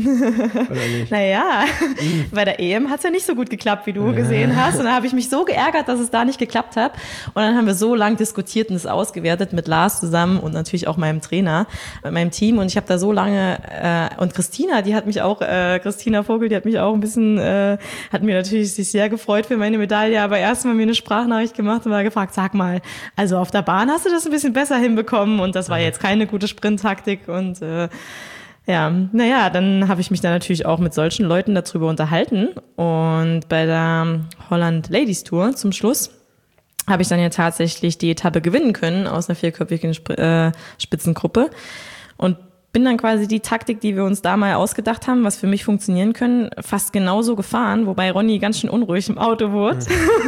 nicht? Naja, bei der E M hat es ja nicht so gut geklappt, wie du ja. gesehen hast. Und da habe ich mich so geärgert, dass es da nicht geklappt hat. Und dann haben wir so lang diskutiert und es ausgewertet mit Lars zusammen und natürlich auch meinem Trainer, mit meinem Team. Und ich habe da so lange, äh, und Christina, die hat mich auch, äh, Christina Vogel, die hat mich auch ein bisschen, äh, hat mir natürlich sich sehr gefreut für meine Medaille, aber erst mal mir eine Sprachnachricht gemacht und war gefragt, sag mal, also auf der Bahn hast du das ein bisschen besser hinbekommen und das war jetzt keine gute Sprinttaktik und äh, ja, naja, dann habe ich mich dann natürlich auch mit solchen Leuten darüber unterhalten und bei der Holland Ladies Tour zum Schluss habe ich dann ja tatsächlich die Etappe gewinnen können aus einer vierköpfigen Sp- äh, Spitzengruppe und bin dann quasi die Taktik, die wir uns da mal ausgedacht haben, was für mich funktionieren können, fast genauso gefahren, wobei Ronny ganz schön unruhig im Auto wurde,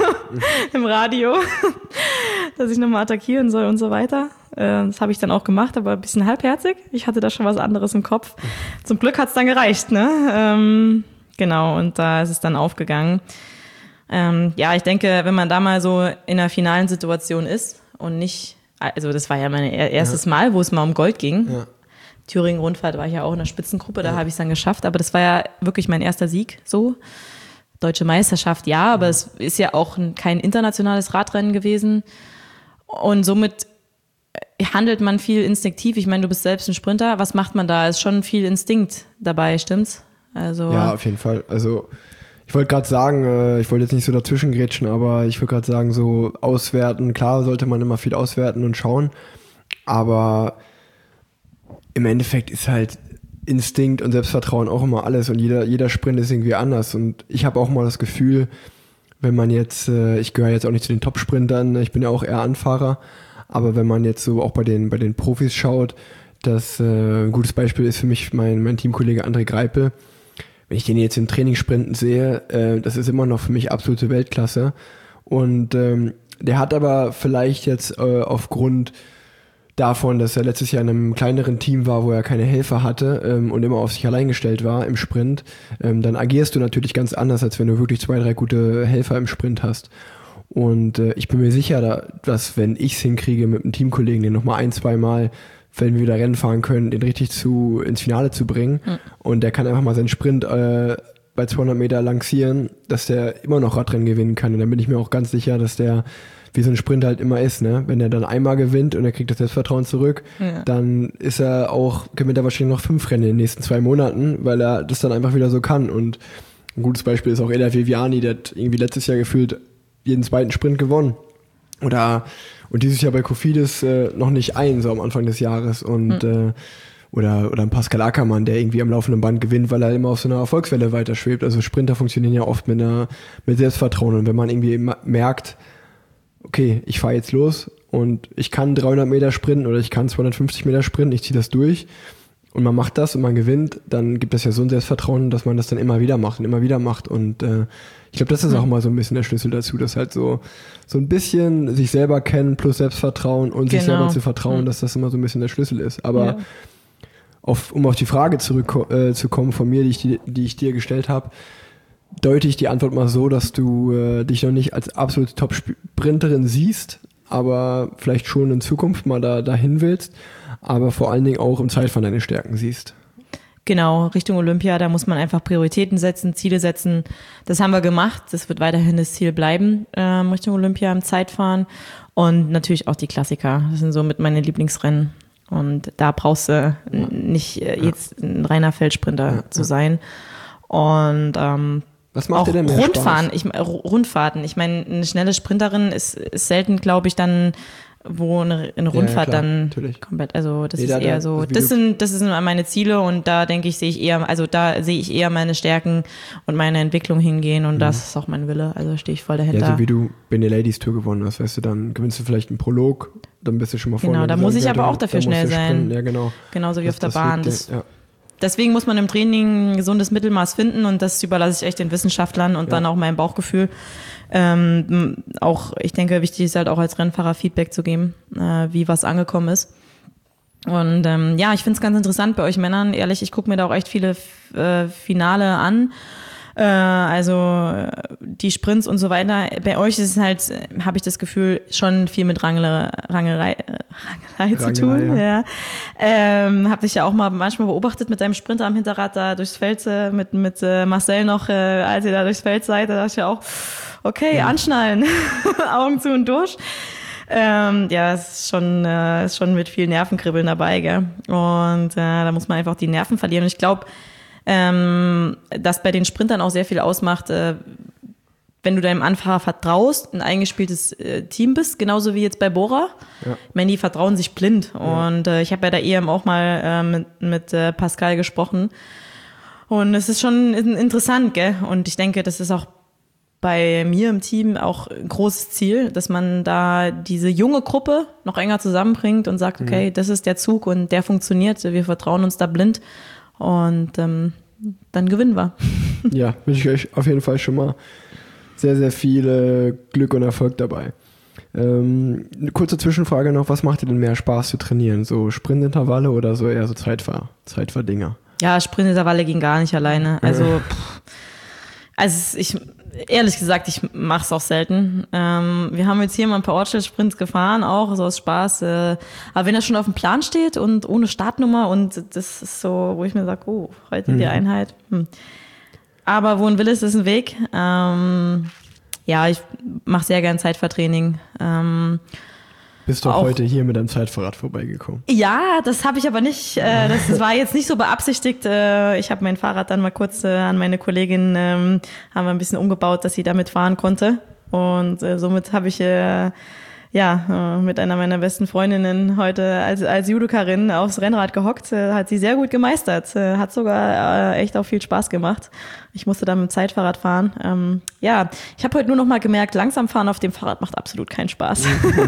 im Radio, dass ich nochmal attackieren soll und so weiter. Das habe ich dann auch gemacht, aber ein bisschen halbherzig. Ich hatte da schon was anderes im Kopf. Zum Glück hat's dann gereicht, ne? Ähm, genau, und da ist es dann aufgegangen. Ähm, ja, ich denke, wenn man da mal so in einer finalen Situation ist und nicht, also das war ja mein erstes ja. Mal, wo es mal um Gold ging. Ja. Thüringen-Rundfahrt war ich ja auch in der Spitzengruppe, da ja. habe ich es dann geschafft. Aber das war ja wirklich mein erster Sieg, so. Deutsche Meisterschaft, ja, aber ja. es ist ja auch kein internationales Radrennen gewesen. Und somit handelt man viel instinktiv. Ich meine, du bist selbst ein Sprinter. Was macht man da? Ist schon viel Instinkt dabei, stimmt's? Also ja, auf jeden Fall. Also ich Ich wollte gerade sagen, äh, ich wollte jetzt nicht so dazwischen grätschen, aber ich wollte gerade sagen, so auswerten, klar sollte man immer viel auswerten und schauen, aber im Endeffekt ist halt Instinkt und Selbstvertrauen auch immer alles und jeder, jeder Sprint ist irgendwie anders und ich habe auch mal das Gefühl, wenn man jetzt, äh, ich gehöre jetzt auch nicht zu den Top-Sprintern, ich bin ja auch eher Anfahrer, aber wenn man jetzt so auch bei den, bei den Profis schaut, das äh, ein gutes Beispiel ist für mich mein, mein Teamkollege André Greipel. Wenn ich den jetzt im Training sprinten sehe, äh, das ist immer noch für mich absolute Weltklasse. Und ähm, der hat aber vielleicht jetzt äh, aufgrund davon, dass er letztes Jahr in einem kleineren Team war, wo er keine Helfer hatte ähm, und immer auf sich allein gestellt war im Sprint, ähm, dann agierst du natürlich ganz anders, als wenn du wirklich zwei, drei gute Helfer im Sprint hast. Und äh, ich bin mir sicher, da, dass wenn ich es hinkriege, mit einem Teamkollegen den nochmal ein, zwei Mal, wenn wir wieder Rennen fahren können, den richtig zu ins Finale zu bringen. Mhm. Und der kann einfach mal seinen Sprint äh, bei zweihundert Meter lancieren, dass der immer noch Radrennen gewinnen kann. Und dann bin ich mir auch ganz sicher, dass der, wie so ein Sprint halt immer ist, ne? Wenn er dann einmal gewinnt und er kriegt das Selbstvertrauen zurück, ja. dann ist er auch, gewinnt er wahrscheinlich noch fünf Rennen in den nächsten zwei Monaten, weil er das dann einfach wieder so kann. Und ein gutes Beispiel ist auch Elia Viviani, der hat irgendwie letztes Jahr gefühlt jeden zweiten Sprint gewonnen. Oder und dieses Jahr bei Cofidis äh, noch nicht ein, so am Anfang des Jahres. Und mhm. äh, oder oder ein Pascal Ackermann, der irgendwie am laufenden Band gewinnt, weil er immer auf so einer Erfolgswelle weiterschwebt. Also Sprinter funktionieren ja oft mit einer mit Selbstvertrauen. Und wenn man irgendwie merkt, okay, ich fahre jetzt los und ich kann dreihundert Meter sprinten oder ich kann zweihundertfünfzig Meter sprinten, ich ziehe das durch und man macht das und man gewinnt, dann gibt es ja so ein Selbstvertrauen, dass man das dann immer wieder macht und immer wieder macht. Und äh, ich glaube, das ist auch mal so ein bisschen der Schlüssel dazu, dass halt so so ein bisschen sich selber kennen plus Selbstvertrauen und genau. sich selber zu vertrauen, mhm. dass das immer so ein bisschen der Schlüssel ist. Aber ja. auf, um auf die Frage zurückzukommen äh, kommen von mir, die ich, die, die ich dir gestellt habe, deute ich die Antwort mal so, dass du äh, dich noch nicht als absolute Top-Sprinterin siehst, aber vielleicht schon in Zukunft mal da dahin willst, aber vor allen Dingen auch im Zeitfahren deine Stärken siehst. Genau, Richtung Olympia, da muss man einfach Prioritäten setzen, Ziele setzen. Das haben wir gemacht, das wird weiterhin das Ziel bleiben, ähm, Richtung Olympia im Zeitfahren. Und natürlich auch die Klassiker, das sind so mit meine Lieblingsrennen. Und da brauchst du ja. nicht äh, jetzt ja. ein reiner Feldsprinter ja, zu ja. sein. Und ähm, was macht auch dir denn mehr Rundfahren, Spaß? Ich, Rundfahrten. Ich meine, eine schnelle Sprinterin ist, ist selten, glaube ich, dann wo eine, eine Rundfahrt ja, ja, dann natürlich. komplett, also das nee, ist da, eher so, das sind, das sind meine Ziele und da denke ich, sehe ich eher, also da sehe ich eher meine Stärken und meine Entwicklung hingehen und mhm. das ist auch mein Wille, also stehe ich voll dahinter. Ja, so wie du Benny Ladies Tour gewonnen hast, weißt du, dann gewinnst du vielleicht einen Prolog, dann bist du schon mal vorne. Genau, da muss ich aber auch dafür schnell sein. Ja, genau. Genauso wie das, auf der das Bahn. Das, ja. Deswegen muss man im Training ein gesundes Mittelmaß finden und das überlasse ich echt den Wissenschaftlern und ja. dann auch meinem Bauchgefühl. Ähm, auch, ich denke, wichtig ist halt auch als Rennfahrer Feedback zu geben, äh, wie was angekommen ist. Und ähm, ja, ich finde es ganz interessant bei euch Männern, ehrlich, ich gucke mir da auch echt viele äh, Finale an. Äh, also die Sprints und so weiter. Bei euch ist es halt, habe ich das Gefühl, schon viel mit Rangelei, Rangelei, Rangelei zu tun. Ja. Ja. Ähm, habe dich ja auch mal manchmal beobachtet mit deinem Sprinter am Hinterrad da durchs Feld, äh, mit, mit äh, Marcel noch, äh, als ihr da durchs Feld seid, da dachte ich ja auch, okay, ja. anschnallen, Augen zu und durch. Ähm, ja, es ist schon, äh, ist schon mit viel Nervenkribbeln dabei, gell? Und äh, da muss man einfach die Nerven verlieren. Und ich glaube, ähm, dass bei den Sprintern auch sehr viel ausmacht, äh, wenn du deinem Anfahrer vertraust, ein eingespieltes äh, Team bist, genauso wie jetzt bei Bora. Ja. Ich meine, die vertrauen sich blind. Ja. Und äh, ich habe bei der E M auch mal äh, mit, mit äh, Pascal gesprochen. Und es ist schon interessant, gell? Und ich denke, das ist auch bei mir im Team auch ein großes Ziel, dass man da diese junge Gruppe noch enger zusammenbringt und sagt, okay, mhm. das ist der Zug und der funktioniert, wir vertrauen uns da blind und ähm, dann gewinnen wir. Ja, wünsche ich euch auf jeden Fall schon mal sehr, sehr viel äh, Glück und Erfolg dabei. Ähm, eine kurze Zwischenfrage noch, was macht dir denn mehr Spaß zu trainieren? So Sprintintervalle oder so eher so Zeitfahr, Zeitfahrdinger? Ja, Sprintintervalle ging gar nicht alleine. Also, pff, also ich ehrlich gesagt, ich mache es auch selten. Ähm, wir haben jetzt hier mal ein paar Ortsschild-Sprints gefahren, auch so aus Spaß. Äh, aber wenn das schon auf dem Plan steht und ohne Startnummer und das ist so, wo ich mir sage, oh, heute mhm. die Einheit. Hm. Aber wo ein Wille ist, ist ein Weg. Ähm, ja, ich mache sehr gern Zeitfahrtraining. Ähm, Bist doch auch, heute hier mit deinem Zeitfahrrad vorbeigekommen. Ja, das habe ich aber nicht, äh, das, das war jetzt nicht so beabsichtigt. Äh, ich habe mein Fahrrad dann mal kurz äh, an meine Kollegin, ähm, haben wir ein bisschen umgebaut, dass sie damit fahren konnte. Und äh, somit habe ich äh, ja äh, mit einer meiner besten Freundinnen heute als, als Judokarin aufs Rennrad gehockt. Äh, hat sie sehr gut gemeistert. Äh, hat sogar äh, echt auch viel Spaß gemacht. Ich musste dann mit dem Zeitfahrrad fahren. Ähm, ja, ich habe heute nur noch mal gemerkt, langsam fahren auf dem Fahrrad macht absolut keinen Spaß.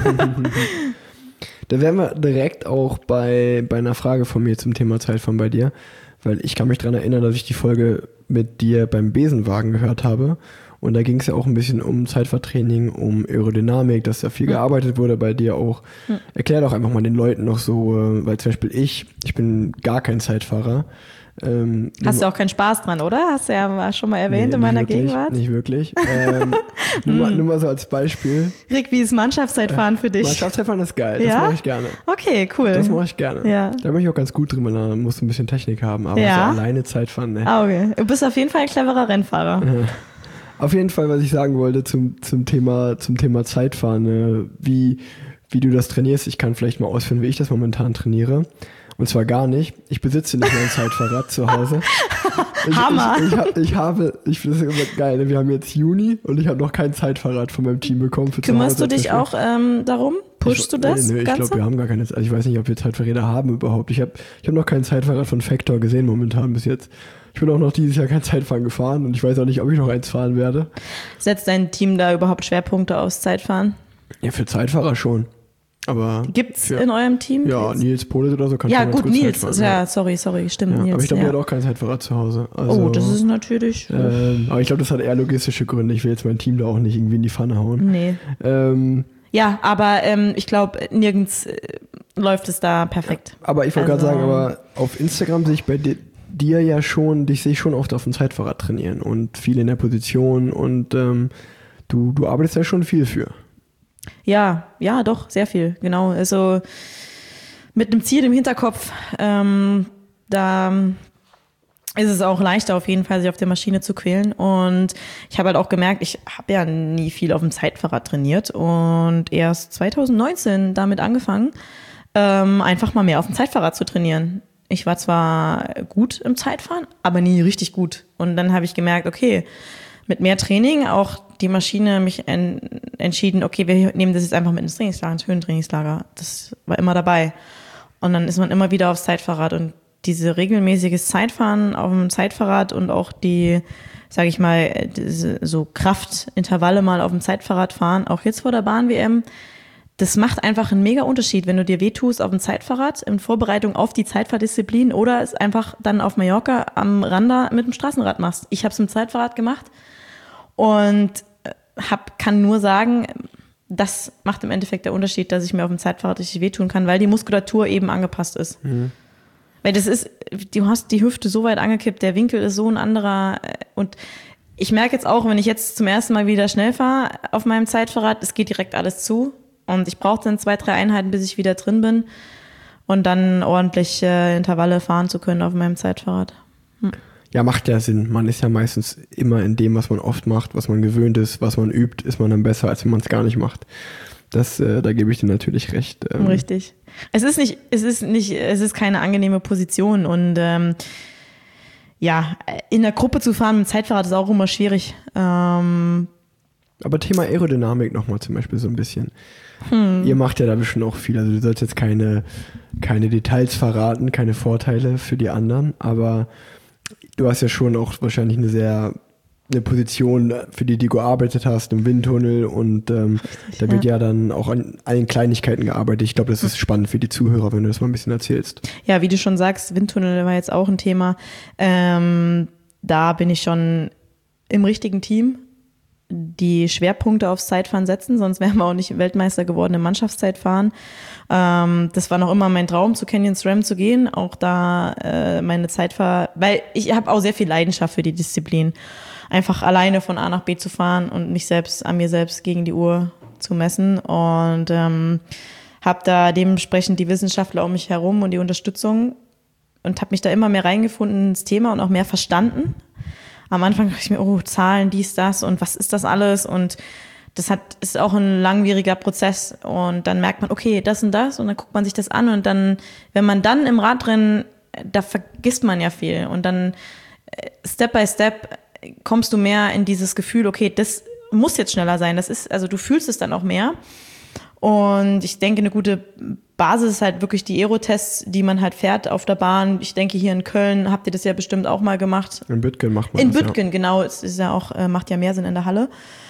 Da wären wir direkt auch bei, bei einer Frage von mir zum Thema Zeitfahren bei dir. Weil ich kann mich daran erinnern, dass ich die Folge mit dir beim Besenwagen gehört habe. Und da ging es ja auch ein bisschen um Zeitfahrtraining, um Aerodynamik, dass da viel gearbeitet wurde bei dir auch. Mhm. Erklär doch einfach mal den Leuten noch so, weil zum Beispiel ich, ich bin gar kein Zeitfahrer. Ähm, Hast du auch keinen Spaß dran, oder? Hast du ja schon mal erwähnt nee, in meiner wirklich, Gegenwart. Nicht wirklich. Ähm, nur, mal, nur mal so als Beispiel. Rick, wie ist Mannschaftszeitfahren für dich? Mannschaftszeitfahren ist geil, das ja? mache ich gerne. Okay, cool. Das mache ich gerne. Ja. Da bin ich auch ganz gut drin, weil da musst du ein bisschen Technik haben, aber ja. so alleine Zeitfahren, ne. Ah, okay. Du bist auf jeden Fall ein cleverer Rennfahrer. Ja. Auf jeden Fall, was ich sagen wollte zum, zum, Thema, zum Thema Zeitfahren, ne? wie, wie du das trainierst. Ich kann vielleicht mal ausführen, wie ich das momentan trainiere. Und zwar gar nicht. Ich besitze nicht mein Zeitfahrrad zu Hause. Ich, Hammer! Ich, ich, ich habe, ich finde das immer geil, wir haben jetzt Juni und ich habe noch kein Zeitfahrrad von meinem Team bekommen. Für Kümmerst zu Hause du dich auch ähm, darum? Pushst du das? Nee, nee, ich glaube, wir haben gar keine, also ich weiß nicht, ob wir Zeitfahrräder haben überhaupt. Ich habe ich hab noch kein Zeitfahrrad von Factor gesehen momentan bis jetzt. Ich bin auch noch dieses Jahr kein Zeitfahren gefahren und ich weiß auch nicht, ob ich noch eins fahren werde. Setzt dein Team da überhaupt Schwerpunkte aufs Zeitfahren? Ja, für Zeitfahrer schon. Aber gibt's für, in eurem Team? Ja, Nils, Nils Polis oder so kann ja, schon ganz gut, gut Nils. Zeitfahren, Ja, ja, sorry, sorry, stimmt, ja, Nils. aber ich glaube, ja. der hat auch kein Zeitfahrrad zu Hause. Also, oh, das ist natürlich... Ähm, aber ich glaube, das hat eher logistische Gründe. Ich will jetzt mein Team da auch nicht irgendwie in die Pfanne hauen. Nee. Ähm, ja, aber ähm, ich glaube, nirgends äh, läuft es da perfekt. Aber ich wollte also, gerade sagen, aber auf Instagram sehe ich bei dir, dir ja schon, dich sehe ich schon oft auf dem Zeitfahrrad trainieren und viel in der Position und ähm, du, du arbeitest ja schon viel für. Ja, ja, doch, sehr viel, genau. Also mit einem Ziel im Hinterkopf, ähm, da ist es auch leichter auf jeden Fall, sich auf der Maschine zu quälen. Und ich habe halt auch gemerkt, ich habe ja nie viel auf dem Zeitfahrrad trainiert und erst zwanzig neunzehn damit angefangen, ähm, einfach mal mehr auf dem Zeitfahrrad zu trainieren. Ich war zwar gut im Zeitfahren, aber nie richtig gut. Und dann habe ich gemerkt, okay, mit mehr Training, auch die Maschine mich en- entschieden, okay, wir nehmen das jetzt einfach mit ins Trainingslager, ins Höhentrainingslager. Das war immer dabei. Und dann ist man immer wieder aufs Zeitfahrrad. Und diese regelmäßiges Zeitfahren auf dem Zeitfahrrad und auch die, sage ich mal, diese so Kraftintervalle mal auf dem Zeitfahrrad fahren, auch jetzt vor der Bahn-W M, das macht einfach einen mega Unterschied, wenn du dir wehtust auf dem Zeitfahrrad in Vorbereitung auf die Zeitfahrdisziplin oder es einfach dann auf Mallorca am Randa mit dem Straßenrad machst. Ich habe es im Zeitfahrrad gemacht und hab, kann nur sagen, das macht im Endeffekt der Unterschied, dass ich mir auf dem Zeitfahrrad richtig wehtun kann, weil die Muskulatur eben angepasst ist. Mhm. Weil das ist, du hast die Hüfte so weit angekippt, der Winkel ist so ein anderer und ich merke jetzt auch, wenn ich jetzt zum ersten Mal wieder schnell fahre auf meinem Zeitfahrrad, es geht direkt alles zu. Und ich brauche dann zwei, drei Einheiten, bis ich wieder drin bin und dann ordentlich äh, Intervalle fahren zu können auf meinem Zeitfahrrad. Hm. Ja, macht ja Sinn. Man ist ja meistens immer in dem, was man oft macht, was man gewöhnt ist, was man übt, ist man dann besser, als wenn man es gar nicht macht. Das, äh, da gebe ich dir natürlich recht. Ähm. Richtig. Es ist nicht, es ist nicht, es ist keine angenehme Position und ähm, ja, in der Gruppe zu fahren mit dem Zeitfahrrad ist auch immer schwierig. Ähm, Aber Thema Aerodynamik nochmal zum Beispiel so ein bisschen. Hm. Ihr macht ja da bestimmt auch viel. Also du sollst jetzt keine, keine Details verraten, keine Vorteile für die anderen, aber du hast ja schon auch wahrscheinlich eine sehr eine Position, für die du gearbeitet hast, im Windtunnel und ähm, Richtig, da wird ja. ja dann auch an allen Kleinigkeiten gearbeitet. Ich glaube, das ist spannend für die Zuhörer, wenn du das mal ein bisschen erzählst. Ja, wie du schon sagst, Windtunnel war jetzt auch ein Thema. Ähm, da bin ich schon im richtigen Team, die Schwerpunkte aufs Zeitfahren setzen, sonst wären wir auch nicht Weltmeister geworden im Mannschaftszeitfahren. Ähm, das war noch immer mein Traum, zu Canyon SRAM zu gehen, auch da äh, meine Zeitfahr... Weil ich habe auch sehr viel Leidenschaft für die Disziplin. Einfach alleine von A nach B zu fahren und mich selbst an mir selbst gegen die Uhr zu messen und ähm, habe da dementsprechend die Wissenschaftler um mich herum und die Unterstützung und habe mich da immer mehr reingefunden ins Thema und auch mehr verstanden. Am Anfang dachte ich mir, oh, Zahlen, dies, das und was ist das alles? Und das hat, ist auch ein langwieriger Prozess und dann merkt man, okay, das und das und dann guckt man sich das an und dann, wenn man dann im Radrennen, da vergisst man ja viel und dann Step by Step kommst du mehr in dieses Gefühl, okay, das muss jetzt schneller sein, das ist, also du fühlst es dann auch mehr. Und ich denke, eine gute Basis ist halt wirklich die Aerotests, die man halt fährt auf der Bahn. Ich denke, hier in Köln habt ihr das ja bestimmt auch mal gemacht. In Büttgen macht man in das, In Büttgen, ja. Genau. Es ist ja auch, macht ja mehr Sinn in der Halle.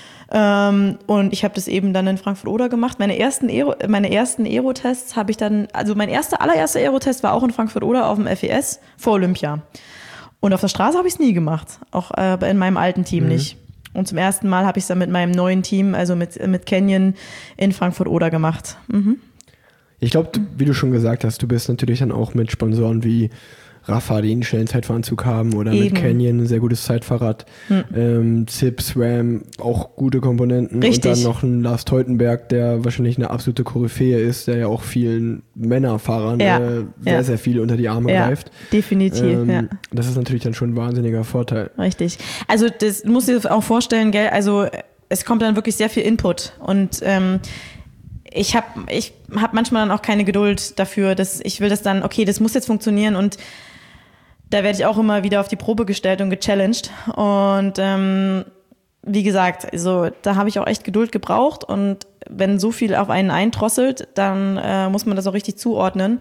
Und ich habe das eben dann in Frankfurt-Oder gemacht. Meine ersten Aero, meine ersten Aerotests habe ich dann, also mein erster, allererster Aerotest war auch in Frankfurt-Oder auf dem F E S vor Olympia. Und auf der Straße habe ich es nie gemacht. Auch in meinem alten Team mhm. nicht. Und zum ersten Mal habe ich es dann mit meinem neuen Team, also mit, mit Canyon in Frankfurt-Oder gemacht. Mhm. Ich glaube, wie du schon gesagt hast, du bist natürlich dann auch mit Sponsoren wie Rafa, die einen schnellen Zeitfahranzug haben, oder Eben. mit Canyon ein sehr gutes Zeitfahrrad, hm. ähm, Zip, SRAM, auch gute Komponenten. Richtig. Und dann noch ein Lars Teutenberg, der wahrscheinlich eine absolute Koryphäe ist, der ja auch vielen Männerfahrern ja. äh, sehr, ja. sehr viel unter die Arme ja. greift. Definitiv, ähm, ja. Das ist natürlich dann schon ein wahnsinniger Vorteil. Richtig. Also das musst du dir auch vorstellen, gell, also es kommt dann wirklich sehr viel Input und ähm, ich habe ich hab manchmal dann auch keine Geduld dafür, dass ich will das dann, okay, das muss jetzt funktionieren und da werde ich auch immer wieder auf die Probe gestellt und gechallenged. Und ähm, wie gesagt, also da habe ich auch echt Geduld gebraucht. Und wenn so viel auf einen eindrosselt, dann äh, muss man das auch richtig zuordnen.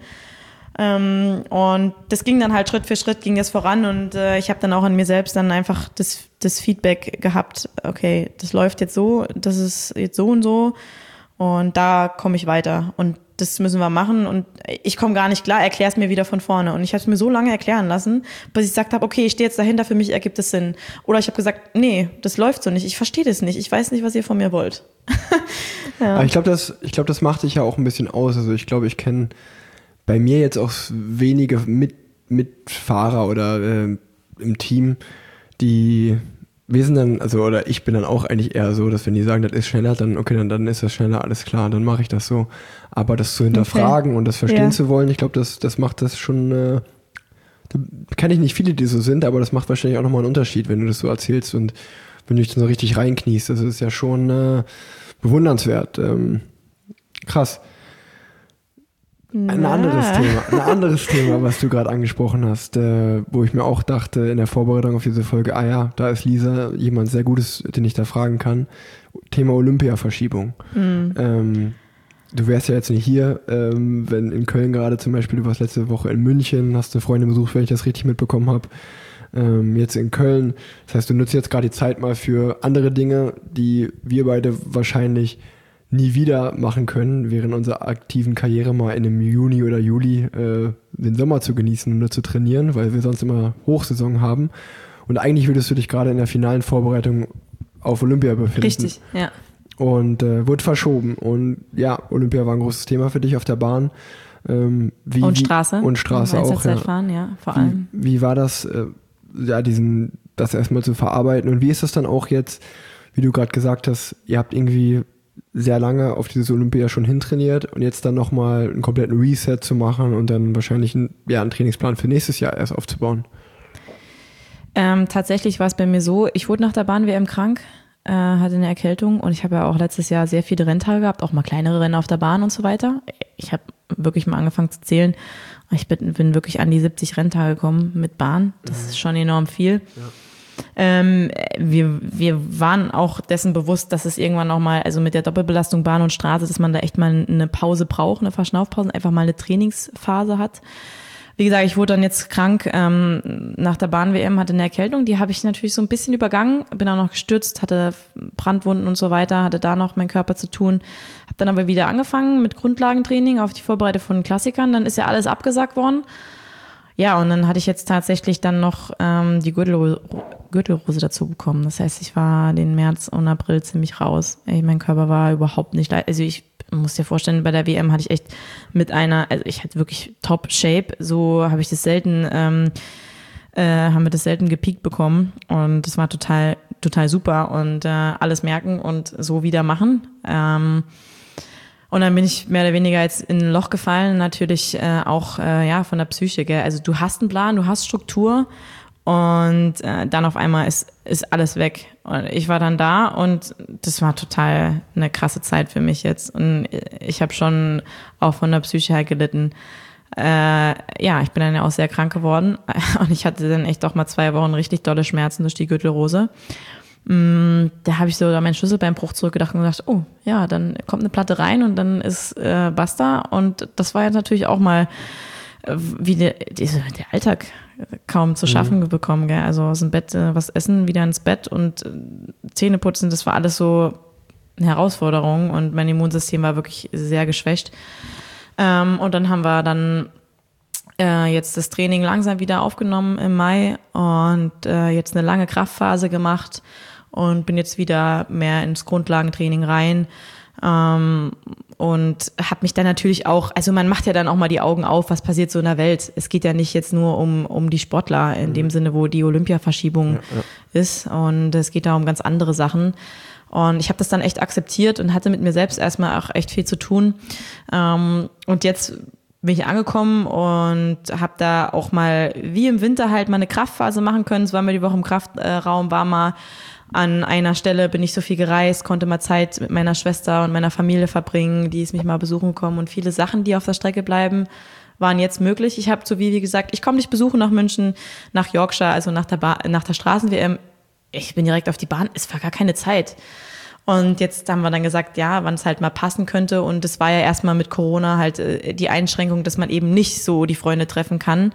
Ähm, und das ging dann halt Schritt für Schritt, ging das voran. Und äh, ich habe dann auch an mir selbst dann einfach das, das Feedback gehabt, okay, das läuft jetzt so, das ist jetzt so und so. Und da komme ich weiter. Und das müssen wir machen und ich komme gar nicht klar, erklär es mir wieder von vorne. Und ich habe es mir so lange erklären lassen, bis ich gesagt habe, okay, ich stehe jetzt dahinter, für mich ergibt es Sinn. Oder ich habe gesagt, nee, das läuft so nicht, ich verstehe das nicht, ich weiß nicht, was ihr von mir wollt. ja. Aber ich glaube, das, ich glaub, das macht dich ja auch ein bisschen aus. Also ich glaube, ich kenne bei mir jetzt auch wenige Mit, Mitfahrer oder äh, im Team, die... Wir sind dann, also, oder ich bin dann auch eigentlich eher so, dass wenn die sagen, das ist schneller, dann, okay, dann, dann ist das schneller, alles klar, dann mache ich das so. Aber das zu hinterfragen okay. und das verstehen ja. zu wollen, ich glaube, das, das macht das schon, äh, da kenne ich nicht viele, die so sind, aber das macht wahrscheinlich auch nochmal einen Unterschied, wenn du das so erzählst und wenn du dich dann so richtig reinkniest. Das ist ja schon äh, bewundernswert. Ähm, krass. Ein anderes Thema, ein anderes Thema, was du gerade angesprochen hast, äh, wo ich mir auch dachte in der Vorbereitung auf diese Folge, ah ja, da ist Lisa jemand sehr Gutes, den ich da fragen kann. Thema Olympia-Verschiebung. Mhm. Ähm, du wärst ja jetzt nicht hier, ähm, wenn in Köln gerade zum Beispiel, du warst letzte Woche in München, hast eine Freundin besucht, wenn ich das richtig mitbekommen habe, ähm, jetzt in Köln. Das heißt, du nutzt jetzt gerade die Zeit mal für andere Dinge, die wir beide wahrscheinlich nie wieder machen können, während unserer aktiven Karriere mal in einem Juni oder Juli äh, den Sommer zu genießen und nur zu trainieren, weil wir sonst immer Hochsaison haben. Und eigentlich würdest du dich gerade in der finalen Vorbereitung auf Olympia befinden. Richtig, ja. Und äh, wurde verschoben. Und ja, Olympia war ein großes Thema für dich auf der Bahn. Ähm, wie, und Straße. Wie, und Straße auch, ja. Fahren, ja, vor allem. Wie, wie war das, äh, ja, diesen, das erstmal zu verarbeiten? Und wie ist das dann auch jetzt, wie du gerade gesagt hast, ihr habt irgendwie sehr lange auf dieses Olympia schon hintrainiert und jetzt dann nochmal einen kompletten Reset zu machen und dann wahrscheinlich einen, ja, einen Trainingsplan für nächstes Jahr erst aufzubauen? Ähm, tatsächlich war es bei mir so, ich wurde nach der Bahn-W M krank, äh, hatte eine Erkältung und ich habe ja auch letztes Jahr sehr viele Renntage gehabt, auch mal kleinere Rennen auf der Bahn und so weiter. Ich habe wirklich mal angefangen zu zählen. Ich bin, bin wirklich an die siebzig Renntage gekommen mit Bahn. Das mhm. ist schon enorm viel. Ja. Ähm, wir, wir waren auch dessen bewusst, dass es irgendwann auch mal, also mit der Doppelbelastung Bahn und Straße, dass man da echt mal eine Pause braucht, eine Verschnaufpause, einfach mal eine Trainingsphase hat. Wie gesagt, ich wurde dann jetzt krank ähm, nach der Bahn-W M, hatte eine Erkältung, die habe ich natürlich so ein bisschen übergangen, bin auch noch gestürzt, hatte Brandwunden und so weiter, hatte da noch mein Körper zu tun, habe dann aber wieder angefangen mit Grundlagentraining auf die Vorbereitung von Klassikern, dann ist ja alles abgesagt worden. Ja, und dann hatte ich jetzt tatsächlich dann noch ähm, die Gürtelrose, Gürtelrose dazu bekommen. Das heißt, ich war den März und April ziemlich raus. Ey, mein Körper war überhaupt nicht leid. Also ich muss dir vorstellen, bei der W M hatte ich echt mit einer, also ich hatte wirklich Top-Shape. So habe ich das selten, ähm, äh, haben wir das selten gepiekt bekommen. Und das war total, total super. Und äh, alles merken und so wieder machen. Ähm, Und dann bin ich mehr oder weniger jetzt in ein Loch gefallen, natürlich äh, auch äh, ja von der Psyche. Gell? Also du hast einen Plan, du hast Struktur Und äh, dann auf einmal ist, ist alles weg. Und ich war dann da und das war total eine krasse Zeit für mich jetzt. Und ich habe schon auch von der Psyche her gelitten. Äh, ja, ich bin dann ja auch sehr krank geworden. Und ich hatte dann echt auch mal zwei Wochen richtig dolle Schmerzen durch die Gürtelrose. Mm, da habe ich so meinen Schlüsselbeinbruch zurückgedacht und gedacht, oh ja, dann kommt eine Platte rein und dann ist äh, basta. Und das war ja natürlich auch mal äh, wie der, diese, der Alltag kaum zu schaffen mhm. bekommen, gell? Also aus dem Bett äh, was essen, wieder ins Bett und äh, Zähne putzen, das war alles so eine Herausforderung und mein Immunsystem war wirklich sehr geschwächt. Ähm, und dann haben wir dann äh, jetzt das Training langsam wieder aufgenommen im Mai und äh, jetzt eine lange Kraftphase gemacht und bin jetzt wieder mehr ins Grundlagentraining rein. Ähm, und habe mich dann natürlich auch, also man macht ja dann auch mal die Augen auf, was passiert so in der Welt. Es geht ja nicht jetzt nur um um die Sportler in mhm. dem Sinne, wo die Olympia-Verschiebung ja, ja. ist und es geht da um ganz andere Sachen. Und ich habe das dann echt akzeptiert und hatte mit mir selbst erstmal auch echt viel zu tun. Ähm, und jetzt bin ich angekommen und habe da auch mal wie im Winter halt mal eine Kraftphase machen können. Es war mir die Woche im Kraftraum, war mal an einer Stelle, bin ich so viel gereist, konnte mal Zeit mit meiner Schwester und meiner Familie verbringen, die ist mich mal besuchen gekommen und viele Sachen, die auf der Strecke bleiben, waren jetzt möglich. Ich habe so wie, wie gesagt, ich komme dich besuchen nach München, nach Yorkshire, also nach der, ba- nach der Straßen-W M. Ich bin direkt auf die Bahn, es war gar keine Zeit. Und jetzt haben wir dann gesagt, ja, wann es halt mal passen könnte. Und es war ja erstmal mit Corona halt äh, die Einschränkung, dass man eben nicht so die Freunde treffen kann.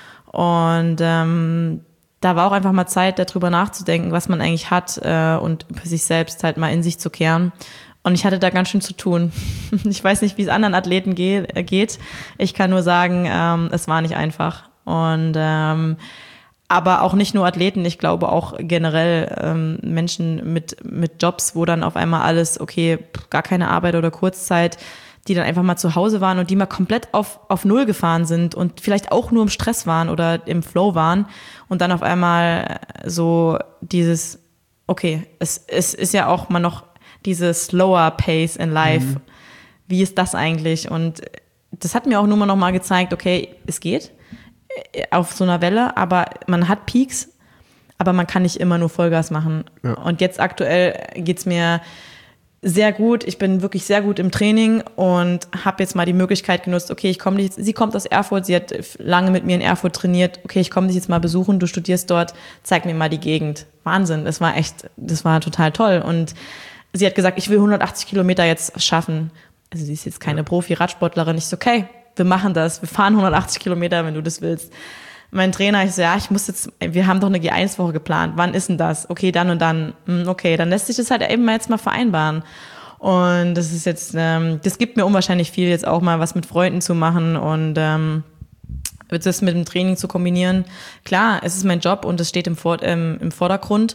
Und ähm, da war auch einfach mal Zeit, darüber nachzudenken, was man eigentlich hat äh, und für sich selbst halt mal in sich zu kehren. Und ich hatte da ganz schön zu tun. Ich weiß nicht, wie es anderen Athleten ge- geht. Ich kann nur sagen, ähm, es war nicht einfach. Und ähm, aber auch nicht nur Athleten, ich glaube auch generell ähm, Menschen mit mit Jobs, wo dann auf einmal alles, okay, gar keine Arbeit oder Kurzzeit, die dann einfach mal zu Hause waren und die mal komplett auf auf Null gefahren sind und vielleicht auch nur im Stress waren oder im Flow waren und dann auf einmal so dieses, okay, es, es ist ja auch mal noch diese slower Pace in life. Mhm. Wie ist das eigentlich? Und das hat mir auch nur mal noch mal gezeigt, okay, es geht auf so einer Welle, aber man hat Peaks, aber man kann nicht immer nur Vollgas machen. Ja. Und jetzt aktuell geht's mir sehr gut. Ich bin wirklich sehr gut im Training und habe jetzt mal die Möglichkeit genutzt, okay, ich komme dich, sie kommt aus Erfurt, sie hat lange mit mir in Erfurt trainiert, okay, ich komme dich jetzt mal besuchen, du studierst dort, zeig mir mal die Gegend. Wahnsinn, das war echt, das war total toll. Und sie hat gesagt, ich will hundertachtzig Kilometer jetzt schaffen. Also sie ist jetzt keine Profi-Radsportlerin. Ich so, okay, wir machen das, wir fahren hundertachtzig Kilometer, wenn du das willst. Mein Trainer, ich so, ja, ich muss jetzt, wir haben doch eine G eins Woche geplant, wann ist denn das? Okay, dann und dann, okay, dann lässt sich das halt eben jetzt mal vereinbaren. Und das ist jetzt, ähm, das gibt mir unwahrscheinlich viel, jetzt auch mal was mit Freunden zu machen und ähm, das mit dem Training zu kombinieren. Klar, es ist mein Job und es steht im, Vor- ähm, im Vordergrund.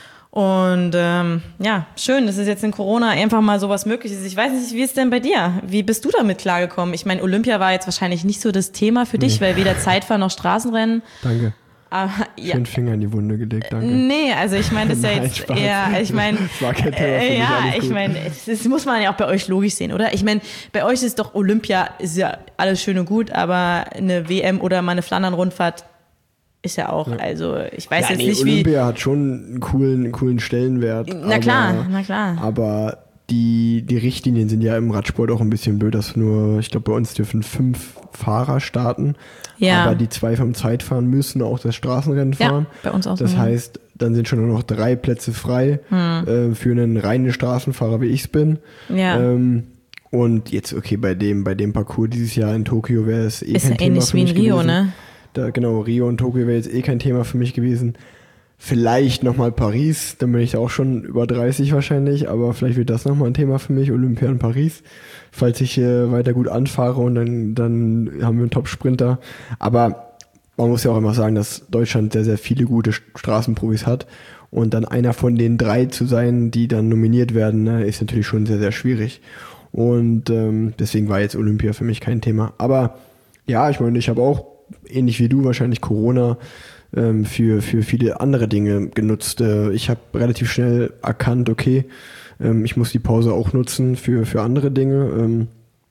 Und ähm, ja, schön, dass es jetzt in Corona einfach mal sowas möglich ist. Ich weiß nicht, wie ist denn bei dir? Wie bist du damit klargekommen? Ich meine, Olympia war jetzt wahrscheinlich nicht so das Thema für dich, nee. Weil weder Zeitfahren noch Straßenrennen. Danke. Aber, ja. Schön Finger in die Wunde gelegt, danke. Nee, also ich meine, das ist ja jetzt Spaß. eher, ich meine, äh, ja, ich meine, das muss man ja auch bei euch logisch sehen, oder? Ich meine, bei euch ist doch Olympia, ist ja alles schön und gut, aber eine W M oder mal eine Flandern-Rundfahrt ist ja auch, ja. Also ich weiß ja, jetzt nee, nicht, Olympia wie... Olympia hat schon einen coolen, einen coolen Stellenwert. Na klar, aber, na klar. Aber die, die Richtlinien sind ja im Radsport auch ein bisschen blöd, dass nur, ich glaube, bei uns dürfen fünf Fahrer starten, ja. Aber die zwei vom Zeitfahren müssen auch das Straßenrennen fahren. Ja, bei uns auch. Das so, heißt, dann sind schon nur noch drei Plätze frei hm. äh, für einen reinen Straßenfahrer, wie ich es bin. Ja. Ähm, und jetzt, okay, bei dem, bei dem Parcours dieses Jahr in Tokio wäre es eh ist kein ja Thema ähnlich für wie mich in Rio, gewesen. Ne? Da, genau, Rio und Tokio wäre jetzt eh kein Thema für mich gewesen. Vielleicht nochmal Paris, dann bin ich auch schon über dreißig wahrscheinlich, aber vielleicht wird das nochmal ein Thema für mich, Olympia in Paris, falls ich äh, weiter gut anfahre und dann, dann haben wir einen Top-Sprinter. Aber man muss ja auch immer sagen, dass Deutschland sehr, sehr viele gute Straßenprofis hat und dann einer von den drei zu sein, die dann nominiert werden, ne, ist natürlich schon sehr, sehr schwierig. Und ähm, deswegen war jetzt Olympia für mich kein Thema. Aber ja, ich meine, ich habe auch, ähnlich wie du wahrscheinlich, Corona ähm, für, für viele andere Dinge genutzt. Äh, ich habe relativ schnell erkannt, okay, ähm, ich muss die Pause auch nutzen für, für andere Dinge ähm,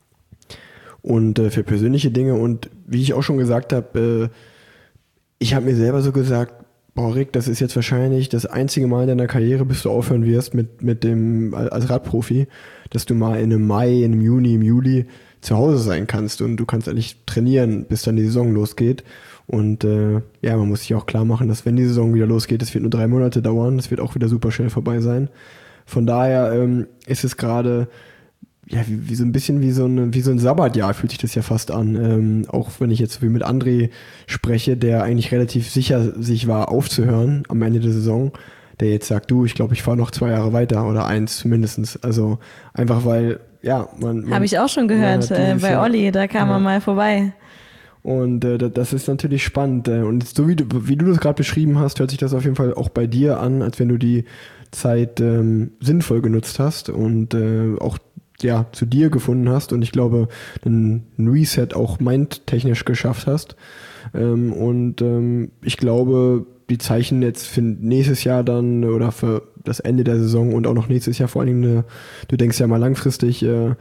und äh, für persönliche Dinge. Und wie ich auch schon gesagt habe, äh, ich habe mir selber so gesagt, Boah, Rick, das ist jetzt wahrscheinlich das einzige Mal in deiner Karriere, bis du aufhören wirst mit, mit dem, als Radprofi, dass du mal in einem Mai, in einem Juni, im Juli zu Hause sein kannst und du kannst eigentlich trainieren, bis dann die Saison losgeht. Und äh, ja, man muss sich auch klar machen, dass wenn die Saison wieder losgeht, es wird nur drei Monate dauern, das wird auch wieder super schnell vorbei sein. Von daher ähm, ist es gerade ja wie, wie so ein bisschen wie so ein wie so ein Sabbatjahr fühlt sich das ja fast an. Ähm, auch wenn ich jetzt so wie mit André spreche, der eigentlich relativ sicher sich war aufzuhören am Ende der Saison, der jetzt sagt, du, ich glaube, ich fahre noch zwei Jahre weiter oder eins mindestens. Also einfach weil ja man, man habe ich auch schon gehört äh, bei Olli, da kam ja. er mal vorbei. Und äh, das ist natürlich spannend. Äh, und so wie du, wie du das gerade beschrieben hast, hört sich das auf jeden Fall auch bei dir an, als wenn du die Zeit ähm, sinnvoll genutzt hast und äh, auch ja zu dir gefunden hast. Und ich glaube, einen Reset auch mindtechnisch geschafft hast. Ähm, und ähm, ich glaube, die Zeichen jetzt für nächstes Jahr dann oder für das Ende der Saison und auch noch nächstes Jahr vor allen Dingen, eine, du denkst ja mal langfristig, äh,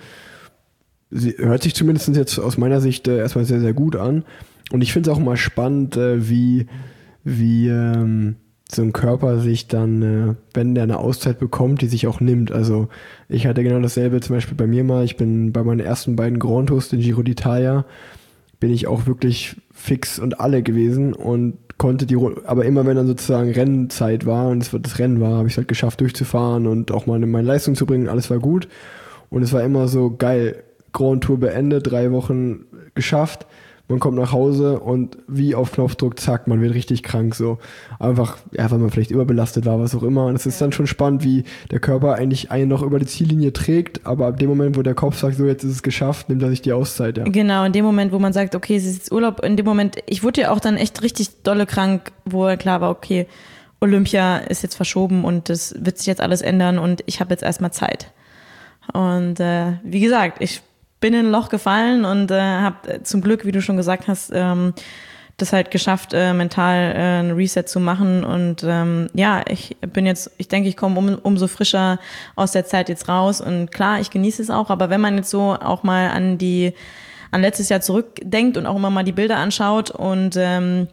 sie hört sich zumindest jetzt aus meiner Sicht äh, erstmal sehr, sehr gut an. Und ich finde es auch mal spannend, äh, wie, wie ähm, so ein Körper sich dann, äh, wenn der eine Auszeit bekommt, die sich auch nimmt. Also ich hatte genau dasselbe zum Beispiel bei mir mal. Ich bin bei meinen ersten beiden Grand Tours, den Giro d'Italia, bin ich auch wirklich fix und alle gewesen und konnte die, aber immer wenn dann sozusagen Rennzeit war und es das Rennen war, habe ich es halt geschafft durchzufahren und auch mal meine Leistung zu bringen. Alles war gut. Und es war immer so geil. Grand Tour beendet, drei Wochen geschafft, man kommt nach Hause und wie auf Knopfdruck, zack, man wird richtig krank, so einfach, ja, weil man vielleicht überbelastet war, was auch immer. Und es ist dann schon spannend, wie der Körper eigentlich einen noch über die Ziellinie trägt, aber ab dem Moment, wo der Kopf sagt, so jetzt ist es geschafft, nimmt er sich die Auszeit, ja. Genau, in dem Moment, wo man sagt, okay, es ist jetzt Urlaub, in dem Moment, ich wurde ja auch dann echt richtig dolle krank, wo klar war, okay, Olympia ist jetzt verschoben und das wird sich jetzt alles ändern und ich habe jetzt erstmal Zeit. Und äh, wie gesagt, ich bin in ein Loch gefallen und äh, habe zum Glück, wie du schon gesagt hast, ähm, das halt geschafft, äh, mental äh, ein Reset zu machen. Und ähm, ja, ich bin jetzt, ich denke, ich komme um, umso frischer aus der Zeit jetzt raus. Und klar, ich genieße es auch, aber wenn man jetzt so auch mal an die, an letztes Jahr zurückdenkt und auch immer mal die Bilder anschaut und ähm,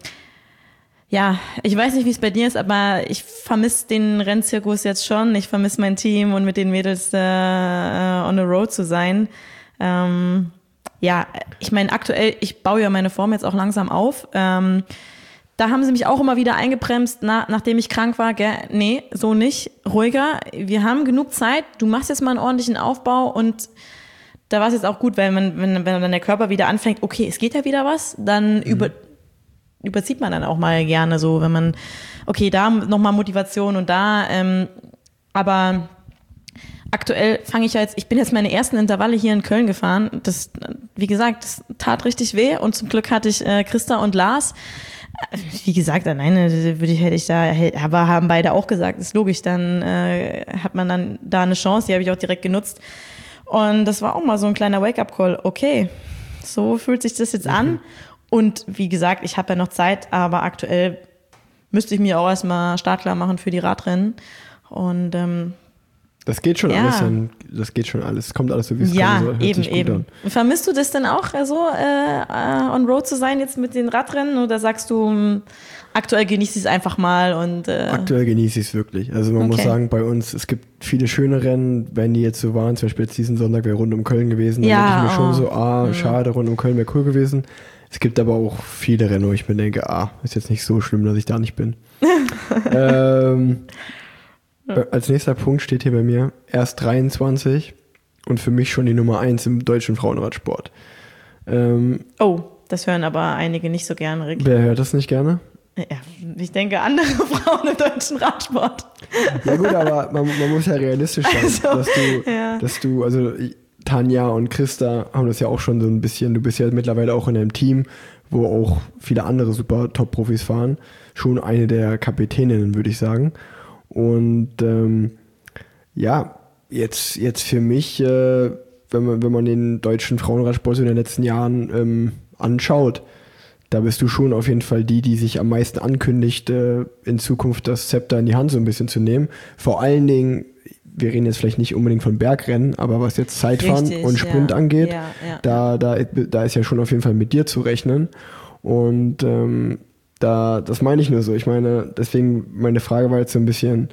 ja, ich weiß nicht, wie es bei dir ist, aber ich vermisse den Rennzirkus jetzt schon. Ich vermisse mein Team und mit den Mädels äh, on the road zu sein. Ähm, ja, ich meine, aktuell, ich baue ja meine Form jetzt auch langsam auf. Ähm, da haben sie mich auch immer wieder eingebremst, na, nachdem ich krank war. Gell? Nee, so nicht. Ruhiger. Wir haben genug Zeit. Du machst jetzt mal einen ordentlichen Aufbau und da war es jetzt auch gut, weil man, wenn, wenn dann der Körper wieder anfängt, okay, es geht ja wieder was, dann mhm. über, überzieht man dann auch mal gerne so, wenn man, okay, da nochmal Motivation und da, ähm, aber aktuell fange ich ja jetzt, ich bin jetzt meine ersten Intervalle hier in Köln gefahren. Das, wie gesagt, das tat richtig weh und zum Glück hatte ich äh, Christa und Lars. Wie gesagt, alleine würde ich, hätte ich da, aber haben beide auch gesagt, ist logisch, dann äh, hat man dann da eine Chance, die habe ich auch direkt genutzt. Und das war auch mal so ein kleiner Wake-up-Call. Okay, so fühlt sich das jetzt mhm. an. Und wie gesagt, ich habe ja noch Zeit, aber aktuell müsste ich mir auch erstmal startklar machen für die Radrennen. Und ähm, das geht schon ja. alles, dann, das geht schon alles, kommt alles so, wie es ja, kommen soll. Hört eben, sich gut eben. an. Vermisst du das denn auch, so äh, on road zu sein jetzt mit den Radrennen oder sagst du, mh, aktuell genieße ich es einfach mal und äh aktuell genieße ich es wirklich. Also man okay. muss sagen, bei uns, es gibt viele schöne Rennen, wenn die jetzt so waren, zum Beispiel jetzt diesen Sonntag wäre rund um Köln gewesen, dann ja, denke ich mir oh. schon so, ah, mhm. schade, rund um Köln wäre cool gewesen. Es gibt aber auch viele Rennen, wo ich mir denke, ah, ist jetzt nicht so schlimm, dass ich da nicht bin. ähm, Als nächster Punkt steht hier bei mir erst dreiundzwanzig und für mich schon die Nummer eins im deutschen Frauenradsport. Ähm, oh, das hören aber einige nicht so gern, Rick. Wer hört das nicht gerne? Ja, ich denke, andere Frauen im deutschen Radsport. Ja gut, aber man, man muss ja realistisch sein, also, dass du, ja. dass du, also Tanja und Christa haben das ja auch schon so ein bisschen, du bist ja mittlerweile auch in einem Team, wo auch viele andere super Top-Profis fahren, schon eine der Kapitäninnen, würde ich sagen. Und ähm, ja, jetzt, jetzt für mich, äh, wenn man, wenn man den deutschen Frauenradsport in den letzten Jahren ähm, anschaut, da bist du schon auf jeden Fall die, die sich am meisten ankündigt, äh, in Zukunft das Zepter in die Hand so ein bisschen zu nehmen. Vor allen Dingen, wir reden jetzt vielleicht nicht unbedingt von Bergrennen, aber was jetzt Zeitfahren Richtig, und Sprint ja. angeht, ja, ja. Da, da, da ist ja schon auf jeden Fall mit dir zu rechnen. Und ähm, da, das meine ich nur so. Ich meine, deswegen, meine Frage war jetzt so ein bisschen,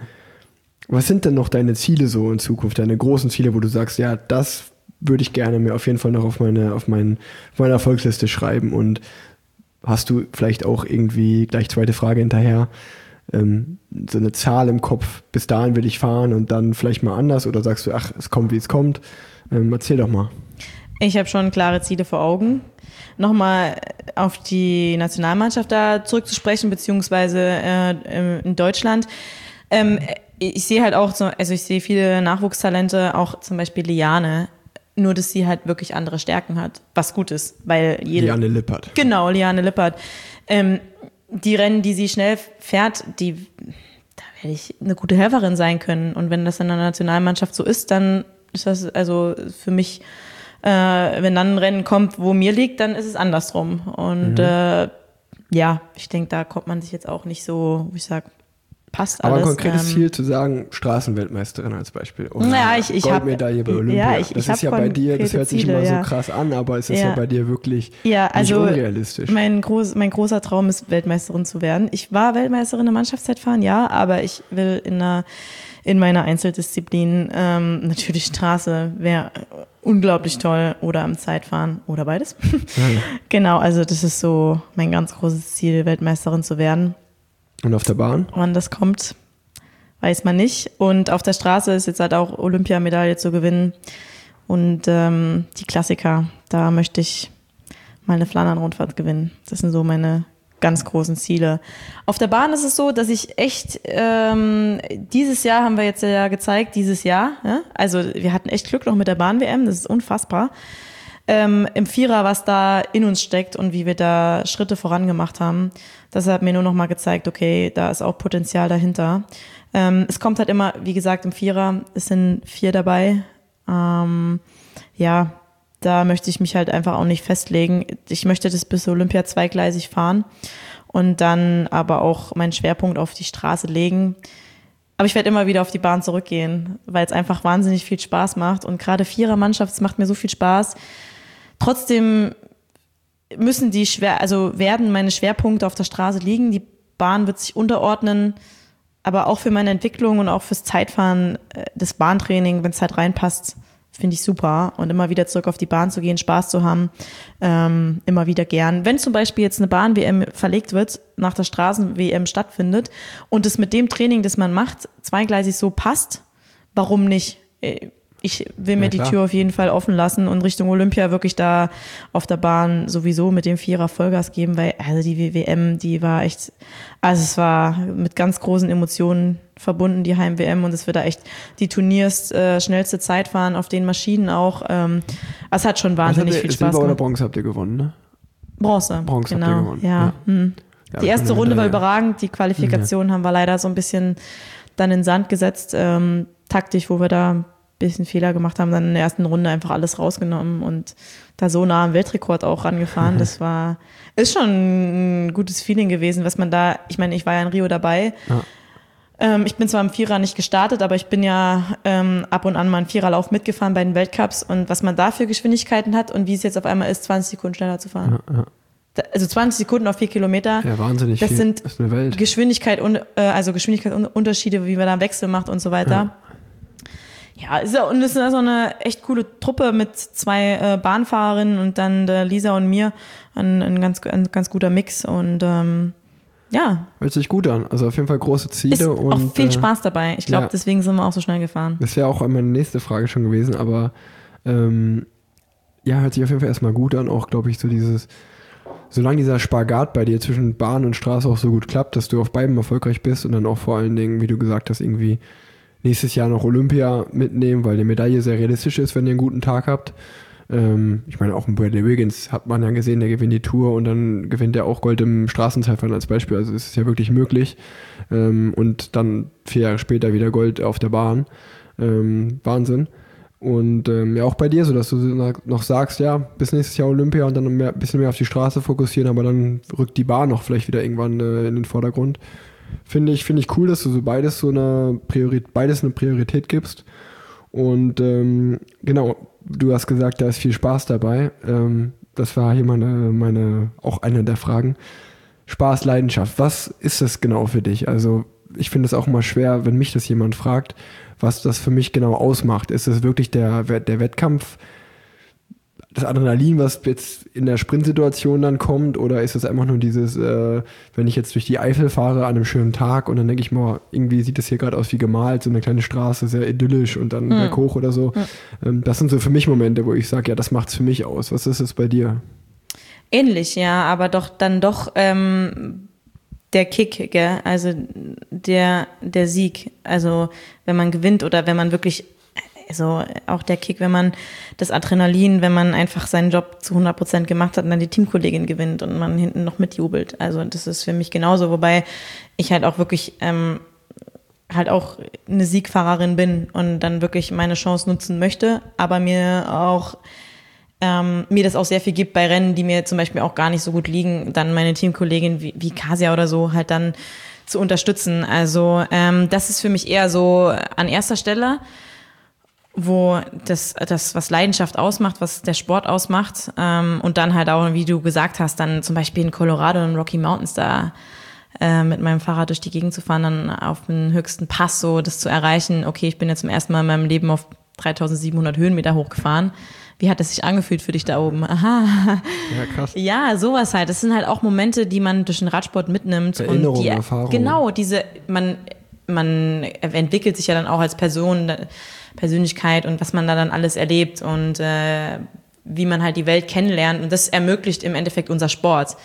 was sind denn noch deine Ziele so in Zukunft, deine großen Ziele, wo du sagst, ja, das würde ich gerne mir auf jeden Fall noch auf meine, auf mein, auf meine Erfolgsliste schreiben. Und hast du vielleicht auch irgendwie, gleich zweite Frage hinterher, ähm, so eine Zahl im Kopf, bis dahin will ich fahren und dann vielleicht mal anders, oder sagst du, ach, es kommt, wie es kommt. Ähm, erzähl doch mal. Ich habe schon klare Ziele vor Augen. Nochmal auf die Nationalmannschaft da zurückzusprechen, beziehungsweise äh, in Deutschland. Ähm, ich sehe halt auch, so, also ich sehe viele Nachwuchstalente, auch zum Beispiel Liane, nur dass sie halt wirklich andere Stärken hat, was gut ist, weil jede, Liane Lippert. Genau, Liane Lippert. Ähm, die Rennen, die sie schnell fährt, die, da werde ich eine gute Helferin sein können. Und wenn das in der Nationalmannschaft so ist, dann ist das also für mich, äh, wenn dann ein Rennen kommt, wo mir liegt, dann ist es andersrum. Und mhm. äh, ja, ich denke, da kommt man sich jetzt auch nicht so, wie ich sage, passt aber alles. Aber ein konkretes ähm, Ziel zu sagen, Straßenweltmeisterin als Beispiel. Oder naja, ich, ich Goldmedaille bei Olympia. Ja, ich, das ich ist ja bei dir, das hört sich Ziele, immer ja. so krass an, aber es ist ja, ja bei dir wirklich ja, also nicht unrealistisch. Mein, groß, mein großer Traum ist, Weltmeisterin zu werden. Ich war Weltmeisterin im Mannschaftszeitfahren, ja, aber ich will in einer in meiner Einzeldisziplin ähm, natürlich Straße wäre unglaublich toll oder im Zeitfahren oder beides. Ja. Genau, also das ist so mein ganz großes Ziel, Weltmeisterin zu werden. Und auf der Bahn? Wann das kommt, weiß man nicht. Und auf der Straße ist jetzt halt auch Olympiamedaille zu gewinnen. Und ähm, die Klassiker, da möchte ich mal eine Flandern-Rundfahrt gewinnen. Das sind so meine ganz großen Ziele. Auf der Bahn ist es so, dass ich echt, ähm, dieses Jahr haben wir jetzt ja gezeigt, dieses Jahr, ja? Also wir hatten echt Glück noch mit der Bahn-W M, das ist unfassbar. Ähm, im Vierer, was da in uns steckt und wie wir da Schritte vorangemacht haben, das hat mir nur noch mal gezeigt, okay, da ist auch Potenzial dahinter. Ähm, es kommt halt immer, wie gesagt, im Vierer, es sind vier dabei. Ähm, ja, da möchte ich mich halt einfach auch nicht festlegen. Ich möchte das bis Olympia zweigleisig fahren und dann aber auch meinen Schwerpunkt auf die Straße legen. Aber ich werde immer wieder auf die Bahn zurückgehen, weil es einfach wahnsinnig viel Spaß macht. Und gerade Vierermannschaft, es macht mir so viel Spaß. Trotzdem müssen die schwer, also werden meine Schwerpunkte auf der Straße liegen. Die Bahn wird sich unterordnen. Aber auch für meine Entwicklung und auch fürs Zeitfahren, das Bahntraining, wenn es halt reinpasst, finde ich super. Und immer wieder zurück auf die Bahn zu gehen, Spaß zu haben, ähm, immer wieder gern. Wenn zum Beispiel jetzt eine Bahn-W M verlegt wird, nach der Straßen-W M stattfindet und es mit dem Training, das man macht, zweigleisig so passt, warum nicht? Ich will mir ja, die Tür auf jeden Fall offen lassen und Richtung Olympia wirklich da auf der Bahn sowieso mit dem Vierer Vollgas geben, weil also die W M, die war echt, also es war mit ganz großen Emotionen verbunden, die Heim-W M, und es wird da echt die Turniers äh, schnellste Zeit fahren, auf den Maschinen auch. Ähm, es hat schon wahnsinnig ihr, viel Spaß Silber gemacht. Oder Bronze habt ihr gewonnen, ne? Bronze, Bronze genau. habt ihr gewonnen. Ja. Ja. Hm. Ja, die erste Runde war ja. überragend, die Qualifikation ja. haben wir leider so ein bisschen dann in den Sand gesetzt, ähm, taktisch, wo wir da ein bisschen Fehler gemacht haben, dann in der ersten Runde einfach alles rausgenommen und da so nah am Weltrekord auch rangefahren. Das war, ist schon ein gutes Feeling gewesen, was man da, ich meine, ich war ja in Rio dabei. Ja. Ähm, ich bin zwar im Vierer nicht gestartet, aber ich bin ja ähm, ab und an mal einen Viererlauf mitgefahren bei den Weltcups, und was man da für Geschwindigkeiten hat und wie es jetzt auf einmal ist, zwanzig Sekunden schneller zu fahren. Ja, ja. Also zwanzig Sekunden auf vier Kilometer. Ja, wahnsinnig das viel. Sind das ist eine Welt. Geschwindigkeit und äh, also Geschwindigkeitsunterschiede, wie man da Wechsel macht und so weiter. Ja, ja, ist ja, und es ist ja so eine echt coole Truppe mit zwei äh, Bahnfahrerinnen und dann der Lisa und mir, ein, ein ganz ein ganz guter Mix, und ähm, ja. Hört sich gut an. Also auf jeden Fall große Ziele. Ist und auch viel äh, Spaß dabei. Ich glaube, ja. deswegen sind wir auch so schnell gefahren. Das wäre auch meine nächste Frage schon gewesen, aber ähm, ja, hört sich auf jeden Fall erstmal gut an. Auch, glaube ich, so dieses, solange dieser Spagat bei dir zwischen Bahn und Straße auch so gut klappt, dass du auf beiden erfolgreich bist und dann auch vor allen Dingen, wie du gesagt hast, irgendwie nächstes Jahr noch Olympia mitnehmen, weil die Medaille sehr realistisch ist, wenn ihr einen guten Tag habt. Ähm, ich meine, auch in Bradley Wiggins hat man ja gesehen, der gewinnt die Tour und dann gewinnt er auch Gold im Straßenzeitfahren als Beispiel. Also es ist ja wirklich möglich. Ähm, und dann vier Jahre später wieder Gold auf der Bahn. Ähm, Wahnsinn. Und ähm, ja, auch bei dir so, dass du noch sagst, ja, bis nächstes Jahr Olympia und dann ein bisschen mehr auf die Straße fokussieren, aber dann rückt die Bahn noch vielleicht wieder irgendwann äh, in den Vordergrund. Finde ich, finde ich cool, dass du so beides so eine Priorität, beides eine Priorität gibst. Und ähm, genau, du hast gesagt, da ist viel Spaß dabei. Ähm, das war hier meine, meine, auch eine der Fragen. Spaß, Leidenschaft. Was ist das genau für dich? Also ich finde es auch immer schwer, wenn mich das jemand fragt, was das für mich genau ausmacht. Ist es wirklich der, der Wettkampf, das Adrenalin, was jetzt in der Sprintsituation dann kommt, oder ist es einfach nur dieses, äh, wenn ich jetzt durch die Eifel fahre an einem schönen Tag und dann denke ich mal, irgendwie sieht das hier gerade aus wie gemalt, so eine kleine Straße, sehr idyllisch und dann Mhm. berghoch oder so. Mhm. Ähm, das sind so für mich Momente, wo ich sage, ja, das macht's für mich aus. Was ist es bei dir? Ähnlich, ja, aber doch dann doch ähm, der Kick, gell? Also der, der Sieg. Also wenn man gewinnt oder wenn man wirklich, also auch der Kick, wenn man das Adrenalin, wenn man einfach seinen Job zu hundert Prozent gemacht hat und dann die Teamkollegin gewinnt und man hinten noch mitjubelt. Also das ist für mich genauso, wobei ich halt auch wirklich ähm, halt auch eine Siegfahrerin bin und dann wirklich meine Chance nutzen möchte, aber mir auch ähm, mir das auch sehr viel gibt bei Rennen, die mir zum Beispiel auch gar nicht so gut liegen, dann meine Teamkollegin wie, wie Kasia oder so halt dann zu unterstützen. Also ähm, das ist für mich eher so an erster Stelle, wo das, das was Leidenschaft ausmacht, was der Sport ausmacht, ähm, und dann halt auch, wie du gesagt hast, dann zum Beispiel in Colorado und Rocky Mountains da äh, mit meinem Fahrrad durch die Gegend zu fahren, dann auf den höchsten Pass so das zu erreichen. Okay, ich bin jetzt zum ersten Mal in meinem Leben auf dreitausendsiebenhundert Höhenmeter hochgefahren. Wie hat es sich angefühlt für dich da oben? Aha. Ja, krass. Ja, sowas halt. Das sind halt auch Momente, die man durch den Radsport mitnimmt. Erinnerungen, und die, Erfahrungen. Genau, diese, man, man entwickelt sich ja dann auch als Person, Persönlichkeit und was man da dann alles erlebt und äh, wie man halt die Welt kennenlernt. Und das ermöglicht im Endeffekt unser Sport.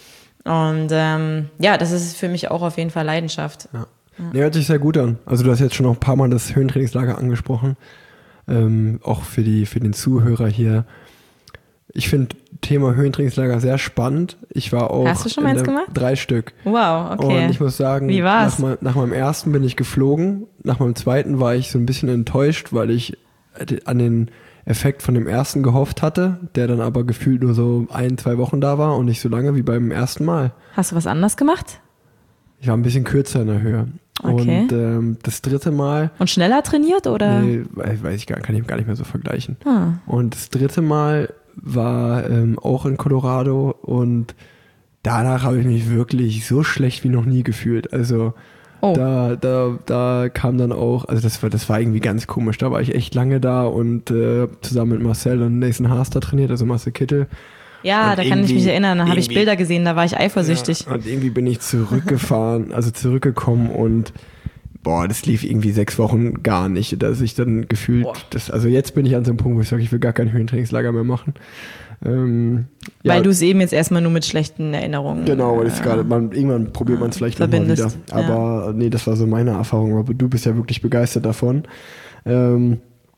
Und ähm, ja, das ist für mich auch auf jeden Fall Leidenschaft. Ja. Ja. Nee, hört sich sehr gut an. Also du hast jetzt schon noch ein paar Mal das Höhentrainingslager angesprochen. Ähm, auch für die für den Zuhörer hier. Ich finde Thema Höhentrainingslager sehr spannend. Ich war auch Hast du schon mal eins gemacht? Drei Stück. Wow, okay. Und ich muss sagen, Wie war's? Nach, mein, nach meinem ersten bin ich geflogen. Nach meinem zweiten war ich so ein bisschen enttäuscht, weil ich an den Effekt von dem ersten gehofft hatte, der dann aber gefühlt nur so ein, zwei Wochen da war und nicht so lange wie beim ersten Mal. Hast du was anders gemacht? Ich war ein bisschen kürzer in der Höhe. Okay. Und ähm, das dritte Mal... Und schneller trainiert, oder? Nee, weiß ich gar, kann ich gar nicht mehr so vergleichen. Ah. Und das dritte Mal war ähm, auch in Colorado und danach habe ich mich wirklich so schlecht wie noch nie gefühlt. Also Oh. da, da, da kam dann auch, also das war, das war irgendwie ganz komisch. Da war ich echt lange da und äh, zusammen mit Marcel und Nathan Haas da trainiert, also Marcel Kittel. Ja, Und da kann ich mich irgendwie- erinnern. Da habe ich irgendwie- Bilder gesehen, da war ich eifersüchtig. Ja, und irgendwie bin ich zurückgefahren, also zurückgekommen und boah, das lief irgendwie sechs Wochen gar nicht, dass ich dann gefühlt, Boah. das, also jetzt bin ich an so einem Punkt, wo ich sage, ich will gar kein Höhentrainingslager mehr machen. Ähm, ja, Weil du es eben jetzt erstmal nur mit schlechten Erinnerungen. genau, weil ich äh, gerade, man, irgendwann probiert man es vielleicht nochmal wieder. verbindest, ja. Aber nee, das war so meine Erfahrung, aber du bist ja wirklich begeistert davon. Ähm,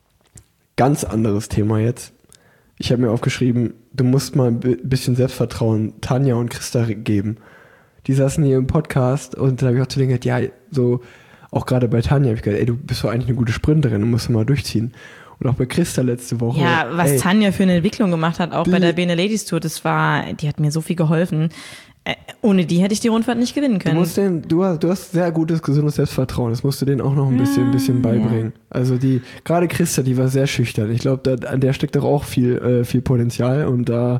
ganz anderes Thema jetzt. Ich habe mir aufgeschrieben, du musst mal ein bi- bisschen Selbstvertrauen Tanja und Christa geben. Die saßen hier im Podcast und da habe ich auch zu denen gesagt, ja, so, auch gerade bei Tanja habe ich gesagt, ey, du bist doch eigentlich eine gute Sprinterin, du musst mal durchziehen. Und auch bei Christa letzte Woche. Ja, was ey, Tanja für eine Entwicklung gemacht hat, auch die- bei der Bene Ladies Tour, das war, die hat mir so viel geholfen. Äh, ohne die hätte ich die Rundfahrt nicht gewinnen Du, können. musst den, du, hast, du hast sehr gutes, gesundes Selbstvertrauen. Das musst du denen auch noch ein bisschen, Ja, bisschen beibringen. Also die, gerade Christa, die war sehr schüchtern. Ich glaube, da, an der steckt doch auch viel, äh, viel Potenzial und da,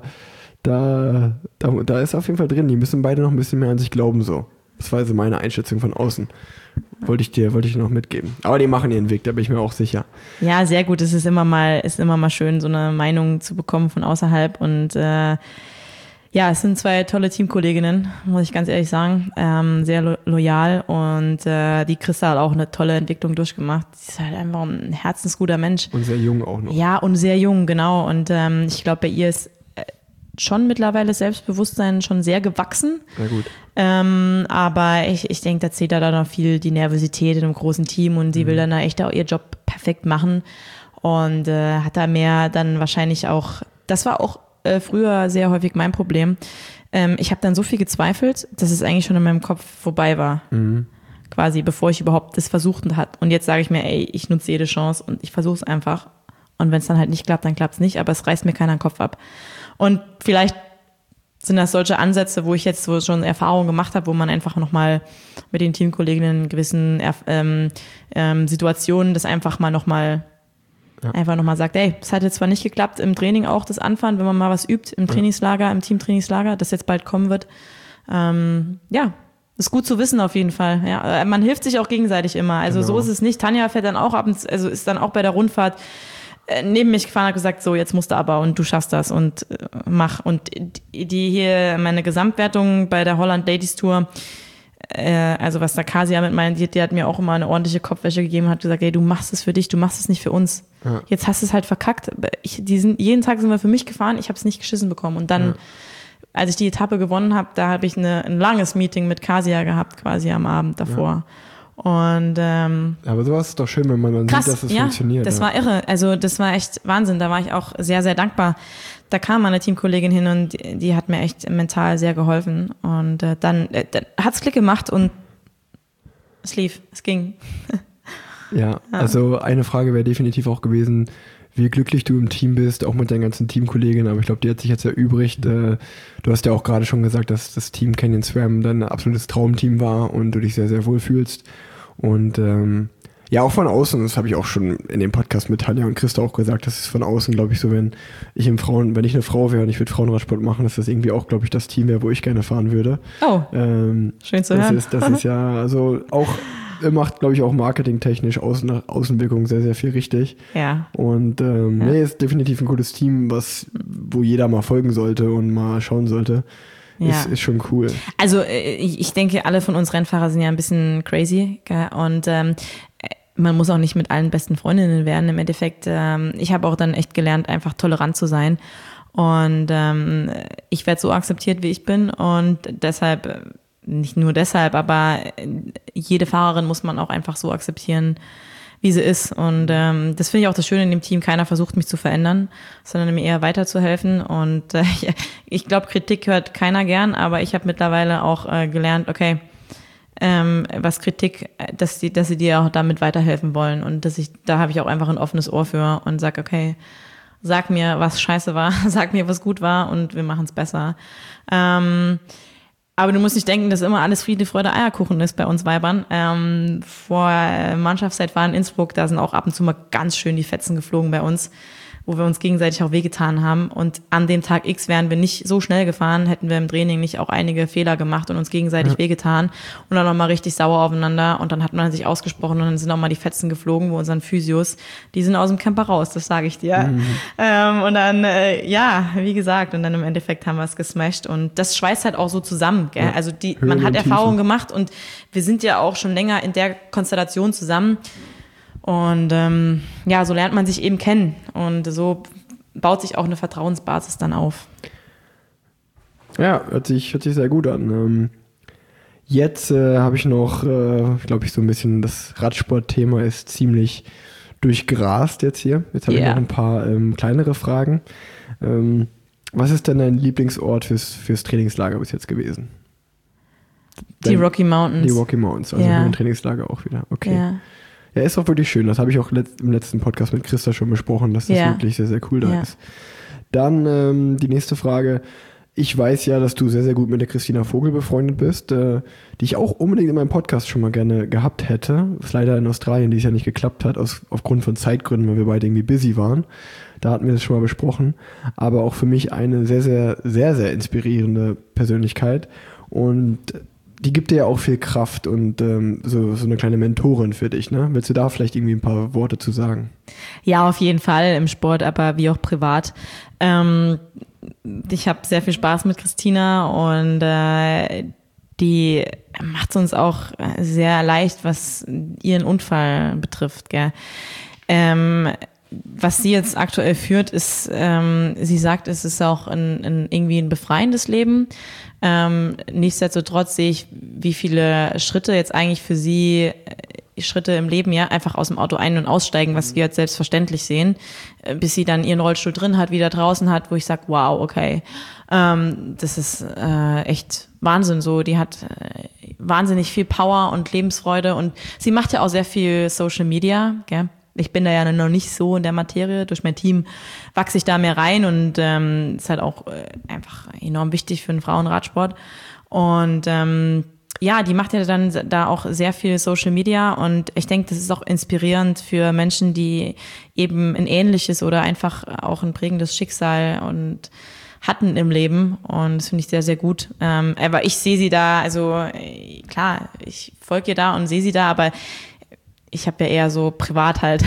da, da, da ist auf jeden Fall drin. Die müssen beide noch ein bisschen mehr an sich glauben, so. Das war also meine Einschätzung von außen. Wollte ich dir, wollte ich dir noch mitgeben. Aber die machen ihren Weg, da bin ich mir auch sicher. Ja, sehr gut. Es ist immer mal, ist immer mal schön, so eine Meinung zu bekommen von außerhalb. Und äh, ja, es sind zwei tolle Teamkolleginnen, muss ich ganz ehrlich sagen. Ähm, sehr lo- loyal und äh, die Christa hat auch eine tolle Entwicklung durchgemacht. Sie ist halt einfach ein herzensguter Mensch. Und sehr jung auch noch. Ja, und sehr jung, genau. Und ähm, ich glaube, bei ihr ist äh, schon mittlerweile das Selbstbewusstsein schon sehr gewachsen. Na gut. Ähm, aber ich, ich denke, da zählt da noch viel die Nervosität in einem großen Team und sie will dann da echt auch ihr Job perfekt machen und äh, hat da mehr dann wahrscheinlich auch, das war auch äh, früher sehr häufig mein Problem. Ähm, ich habe dann so viel gezweifelt, dass es eigentlich schon in meinem Kopf vorbei war. Mhm. Quasi, bevor ich überhaupt das versucht hat. Und jetzt sage ich mir, ey, ich nutze jede Chance und ich versuche es einfach. Und wenn es dann halt nicht klappt, dann klappt es nicht, aber es reißt mir keiner den Kopf ab. Und vielleicht sind das solche Ansätze, wo ich jetzt so schon Erfahrungen gemacht habe, wo man einfach nochmal mit den Teamkolleginnen in gewissen ähm, ähm, Situationen das einfach mal nochmal ja. einfach nochmal sagt, ey, das hat jetzt zwar nicht geklappt im Training auch, das Anfahren, wenn man mal was übt, im Trainingslager, im Teamtrainingslager, das jetzt bald kommen wird, ähm, ja, ist gut zu wissen auf jeden Fall. Ja, man hilft sich auch gegenseitig immer. Also genau. So ist es nicht. Tanja fährt dann auch abends, also ist dann auch bei der Rundfahrt äh, neben mich gefahren, hat gesagt, so jetzt musst du aber und du schaffst das und äh, mach. Und die hier, meine Gesamtwertung bei der Holland Ladies Tour, äh, also was da Kasia mit meint, die, die hat mir auch immer eine ordentliche Kopfwäsche gegeben, hat gesagt, ey, du machst es für dich, du machst es nicht für uns. Ja. Jetzt hast du es halt verkackt. Ich, die sind, jeden Tag sind wir für mich gefahren, ich habe es nicht geschissen bekommen. Und dann ja. Als ich die Etappe gewonnen habe, da habe ich eine, ein langes Meeting mit Kasia gehabt, quasi am Abend davor. Ja. Und ähm, aber sowas ist doch schön, wenn man dann krass, sieht, dass es ja, funktioniert. Das ja. war irre. Also das war echt Wahnsinn. Da war ich auch sehr, sehr dankbar. Da kam meine Teamkollegin hin und die, die hat mir echt mental sehr geholfen. Und äh, dann, äh, dann hat's Klick gemacht und es lief, es ging. ja, ja, also eine Frage wäre definitiv auch gewesen, wie glücklich du im Team bist, auch mit deinen ganzen Teamkolleginnen, aber ich glaube, die hat sich jetzt erübrigt. Du hast ja auch gerade schon gesagt, dass das Team Canyon SRAM dein absolutes Traumteam war und du dich sehr, sehr wohl fühlst. Und ähm, ja, auch von außen, das habe ich auch schon in dem Podcast mit Tanja und Christa auch gesagt, das ist von außen, glaube ich, so, wenn ich im Frauen, wenn ich eine Frau wäre und ich würde Frauenradsport machen, dass das irgendwie auch, glaube ich, das Team wäre, wo ich gerne fahren würde. Oh, ähm, schön zu das hören. Ist, das ist ja, also auch macht, glaube ich, auch marketingtechnisch Außen, Außenwirkung sehr, sehr viel richtig. Ja. Und ähm, ja. nee, ist definitiv ein gutes Team, was, wo jeder mal folgen sollte und mal schauen sollte. Ja. Ist, ist schon cool. Also ich denke, alle von uns Rennfahrer sind ja ein bisschen crazy, gell? Und ähm, man muss auch nicht mit allen besten Freundinnen werden. Im Endeffekt, ähm, ich habe auch dann echt gelernt, einfach tolerant zu sein. Und ähm, ich werde so akzeptiert, wie ich bin. Und deshalb, nicht nur deshalb, aber jede Fahrerin muss man auch einfach so akzeptieren, wie sie ist. Und ähm, das finde ich auch das Schöne in dem Team. Keiner versucht, mich zu verändern, sondern mir eher weiterzuhelfen. Und äh, ich glaube, Kritik hört keiner gern, aber ich habe mittlerweile auch äh, gelernt, okay, ähm, was Kritik, dass die, dass sie dir auch damit weiterhelfen wollen. Und dass ich, da habe ich auch einfach ein offenes Ohr für und sag, okay, sag mir, was scheiße war, sag mir, was gut war und wir machen es besser. Ähm, Aber du musst nicht denken, dass immer alles Friede, Freude, Eierkuchen ist bei uns Weibern. Ähm, vor Mannschaftszeit war in Innsbruck, da sind auch ab und zu mal ganz schön die Fetzen geflogen bei uns, wo wir uns gegenseitig auch wehgetan haben. Und an dem Tag X wären wir nicht so schnell gefahren, hätten wir im Training nicht auch einige Fehler gemacht und uns gegenseitig ja. wehgetan und dann nochmal richtig sauer aufeinander. Und dann hat man sich ausgesprochen und dann sind nochmal die Fetzen geflogen, wo unseren Physios, die sind aus dem Camper raus, das sage ich dir. Mhm. Ähm, und dann, äh, ja, wie gesagt, und dann im Endeffekt haben wir es gesmashed. Und das schweißt halt auch so zusammen. Gell? Ja. Also die, man hat Erfahrungen gemacht und wir sind ja auch schon länger in der Konstellation zusammen. Und ähm, ja, so lernt man sich eben kennen und so baut sich auch eine Vertrauensbasis dann auf. Ja, hört sich, hört sich sehr gut an. Ähm, jetzt äh, habe ich noch, äh, glaube ich, so ein bisschen das Radsport-Thema ist ziemlich durchgrast jetzt hier. Jetzt habe yeah. ich noch ein paar ähm, kleinere Fragen. Ähm, was ist denn dein Lieblingsort fürs, fürs Trainingslager bis jetzt gewesen? Die Dein, Rocky Mountains. Die Rocky Mountains, also ja. ein Trainingslager auch wieder. Okay. Ja. Ja, ist auch wirklich schön. Das habe ich auch letzt, im letzten Podcast mit Christa schon besprochen, dass das ja. wirklich sehr, sehr cool da ja. ist. Dann ähm, die nächste Frage. Ich weiß ja, dass du sehr, sehr gut mit der Christina Vogel befreundet bist, äh, die ich auch unbedingt in meinem Podcast schon mal gerne gehabt hätte. Was leider in Australien dieses Jahr nicht geklappt hat, aus, aufgrund von Zeitgründen, weil wir beide irgendwie busy waren. Da hatten wir das schon mal besprochen. Aber auch für mich eine sehr, sehr, sehr, sehr inspirierende Persönlichkeit. Und die gibt dir ja auch viel Kraft und ähm, so, so eine kleine Mentorin für dich, ne? Willst du da vielleicht irgendwie ein paar Worte zu sagen? Ja, auf jeden Fall im Sport, aber wie auch privat. Ähm, ich habe sehr viel Spaß mit Christina und äh, die macht es uns auch sehr leicht, was ihren Unfall betrifft, gell? Ähm, was sie jetzt aktuell führt, ist, ähm, sie sagt, es ist auch ein, ein, irgendwie ein befreiendes Leben. Ähm, nichtsdestotrotz sehe ich, wie viele Schritte jetzt eigentlich für sie, Schritte im Leben, ja, einfach aus dem Auto ein- und aussteigen, was wir jetzt selbstverständlich sehen, bis sie dann ihren Rollstuhl drin hat, wieder draußen hat, wo ich sage, wow, okay, ähm, das ist äh, echt Wahnsinn so. Die hat äh, wahnsinnig viel Power und Lebensfreude und sie macht ja auch sehr viel Social Media, gell? Ich bin da ja noch nicht so in der Materie. Durch mein Team wachse ich da mehr rein und ähm, ist halt auch äh, einfach enorm wichtig für den Frauenradsport. Und ähm, ja, die macht ja dann da auch sehr viel Social Media und ich denke, das ist auch inspirierend für Menschen, die eben ein ähnliches oder einfach auch ein prägendes Schicksal und hatten im Leben und das finde ich sehr, sehr gut. Ähm, aber ich sehe sie da, also äh, klar, ich folge ihr da und sehe sie da, aber ich habe ja eher so privat halt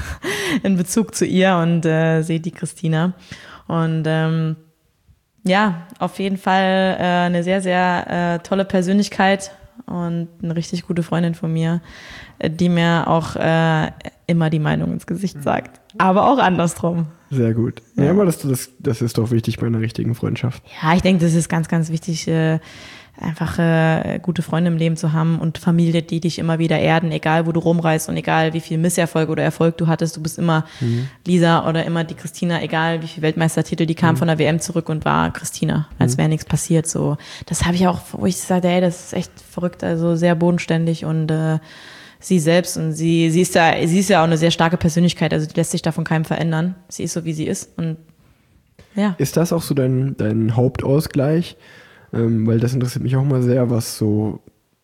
in Bezug zu ihr und äh, sehe die Christina. Und ähm, ja, auf jeden Fall äh, eine sehr, sehr äh, tolle Persönlichkeit und eine richtig gute Freundin von mir, äh, die mir auch äh, immer die Meinung ins Gesicht sagt. Aber auch andersrum. Sehr gut. Ja, ja, aber das, das, das ist doch wichtig bei einer richtigen Freundschaft. Ja, ich denke, das ist ganz, ganz wichtig, äh, einfach äh, gute Freunde im Leben zu haben und Familie, die dich immer wieder erden, egal wo du rumreist und egal wie viel Misserfolg oder Erfolg du hattest, du bist immer mhm. Lisa oder immer die Christina, egal wie viel Weltmeistertitel, die kam mhm. von der W M zurück und war Christina, als mhm. wäre nichts passiert. So, das habe ich auch, wo ich sagte, ey, das ist echt verrückt, also sehr bodenständig und äh, sie selbst und sie, sie ist ja, sie ist ja auch eine sehr starke Persönlichkeit, also die lässt sich da von keinem verändern. Sie ist so, wie sie ist und ja. Ist das auch so dein, dein Hauptausgleich? Ähm, weil das interessiert mich auch mal sehr, was so,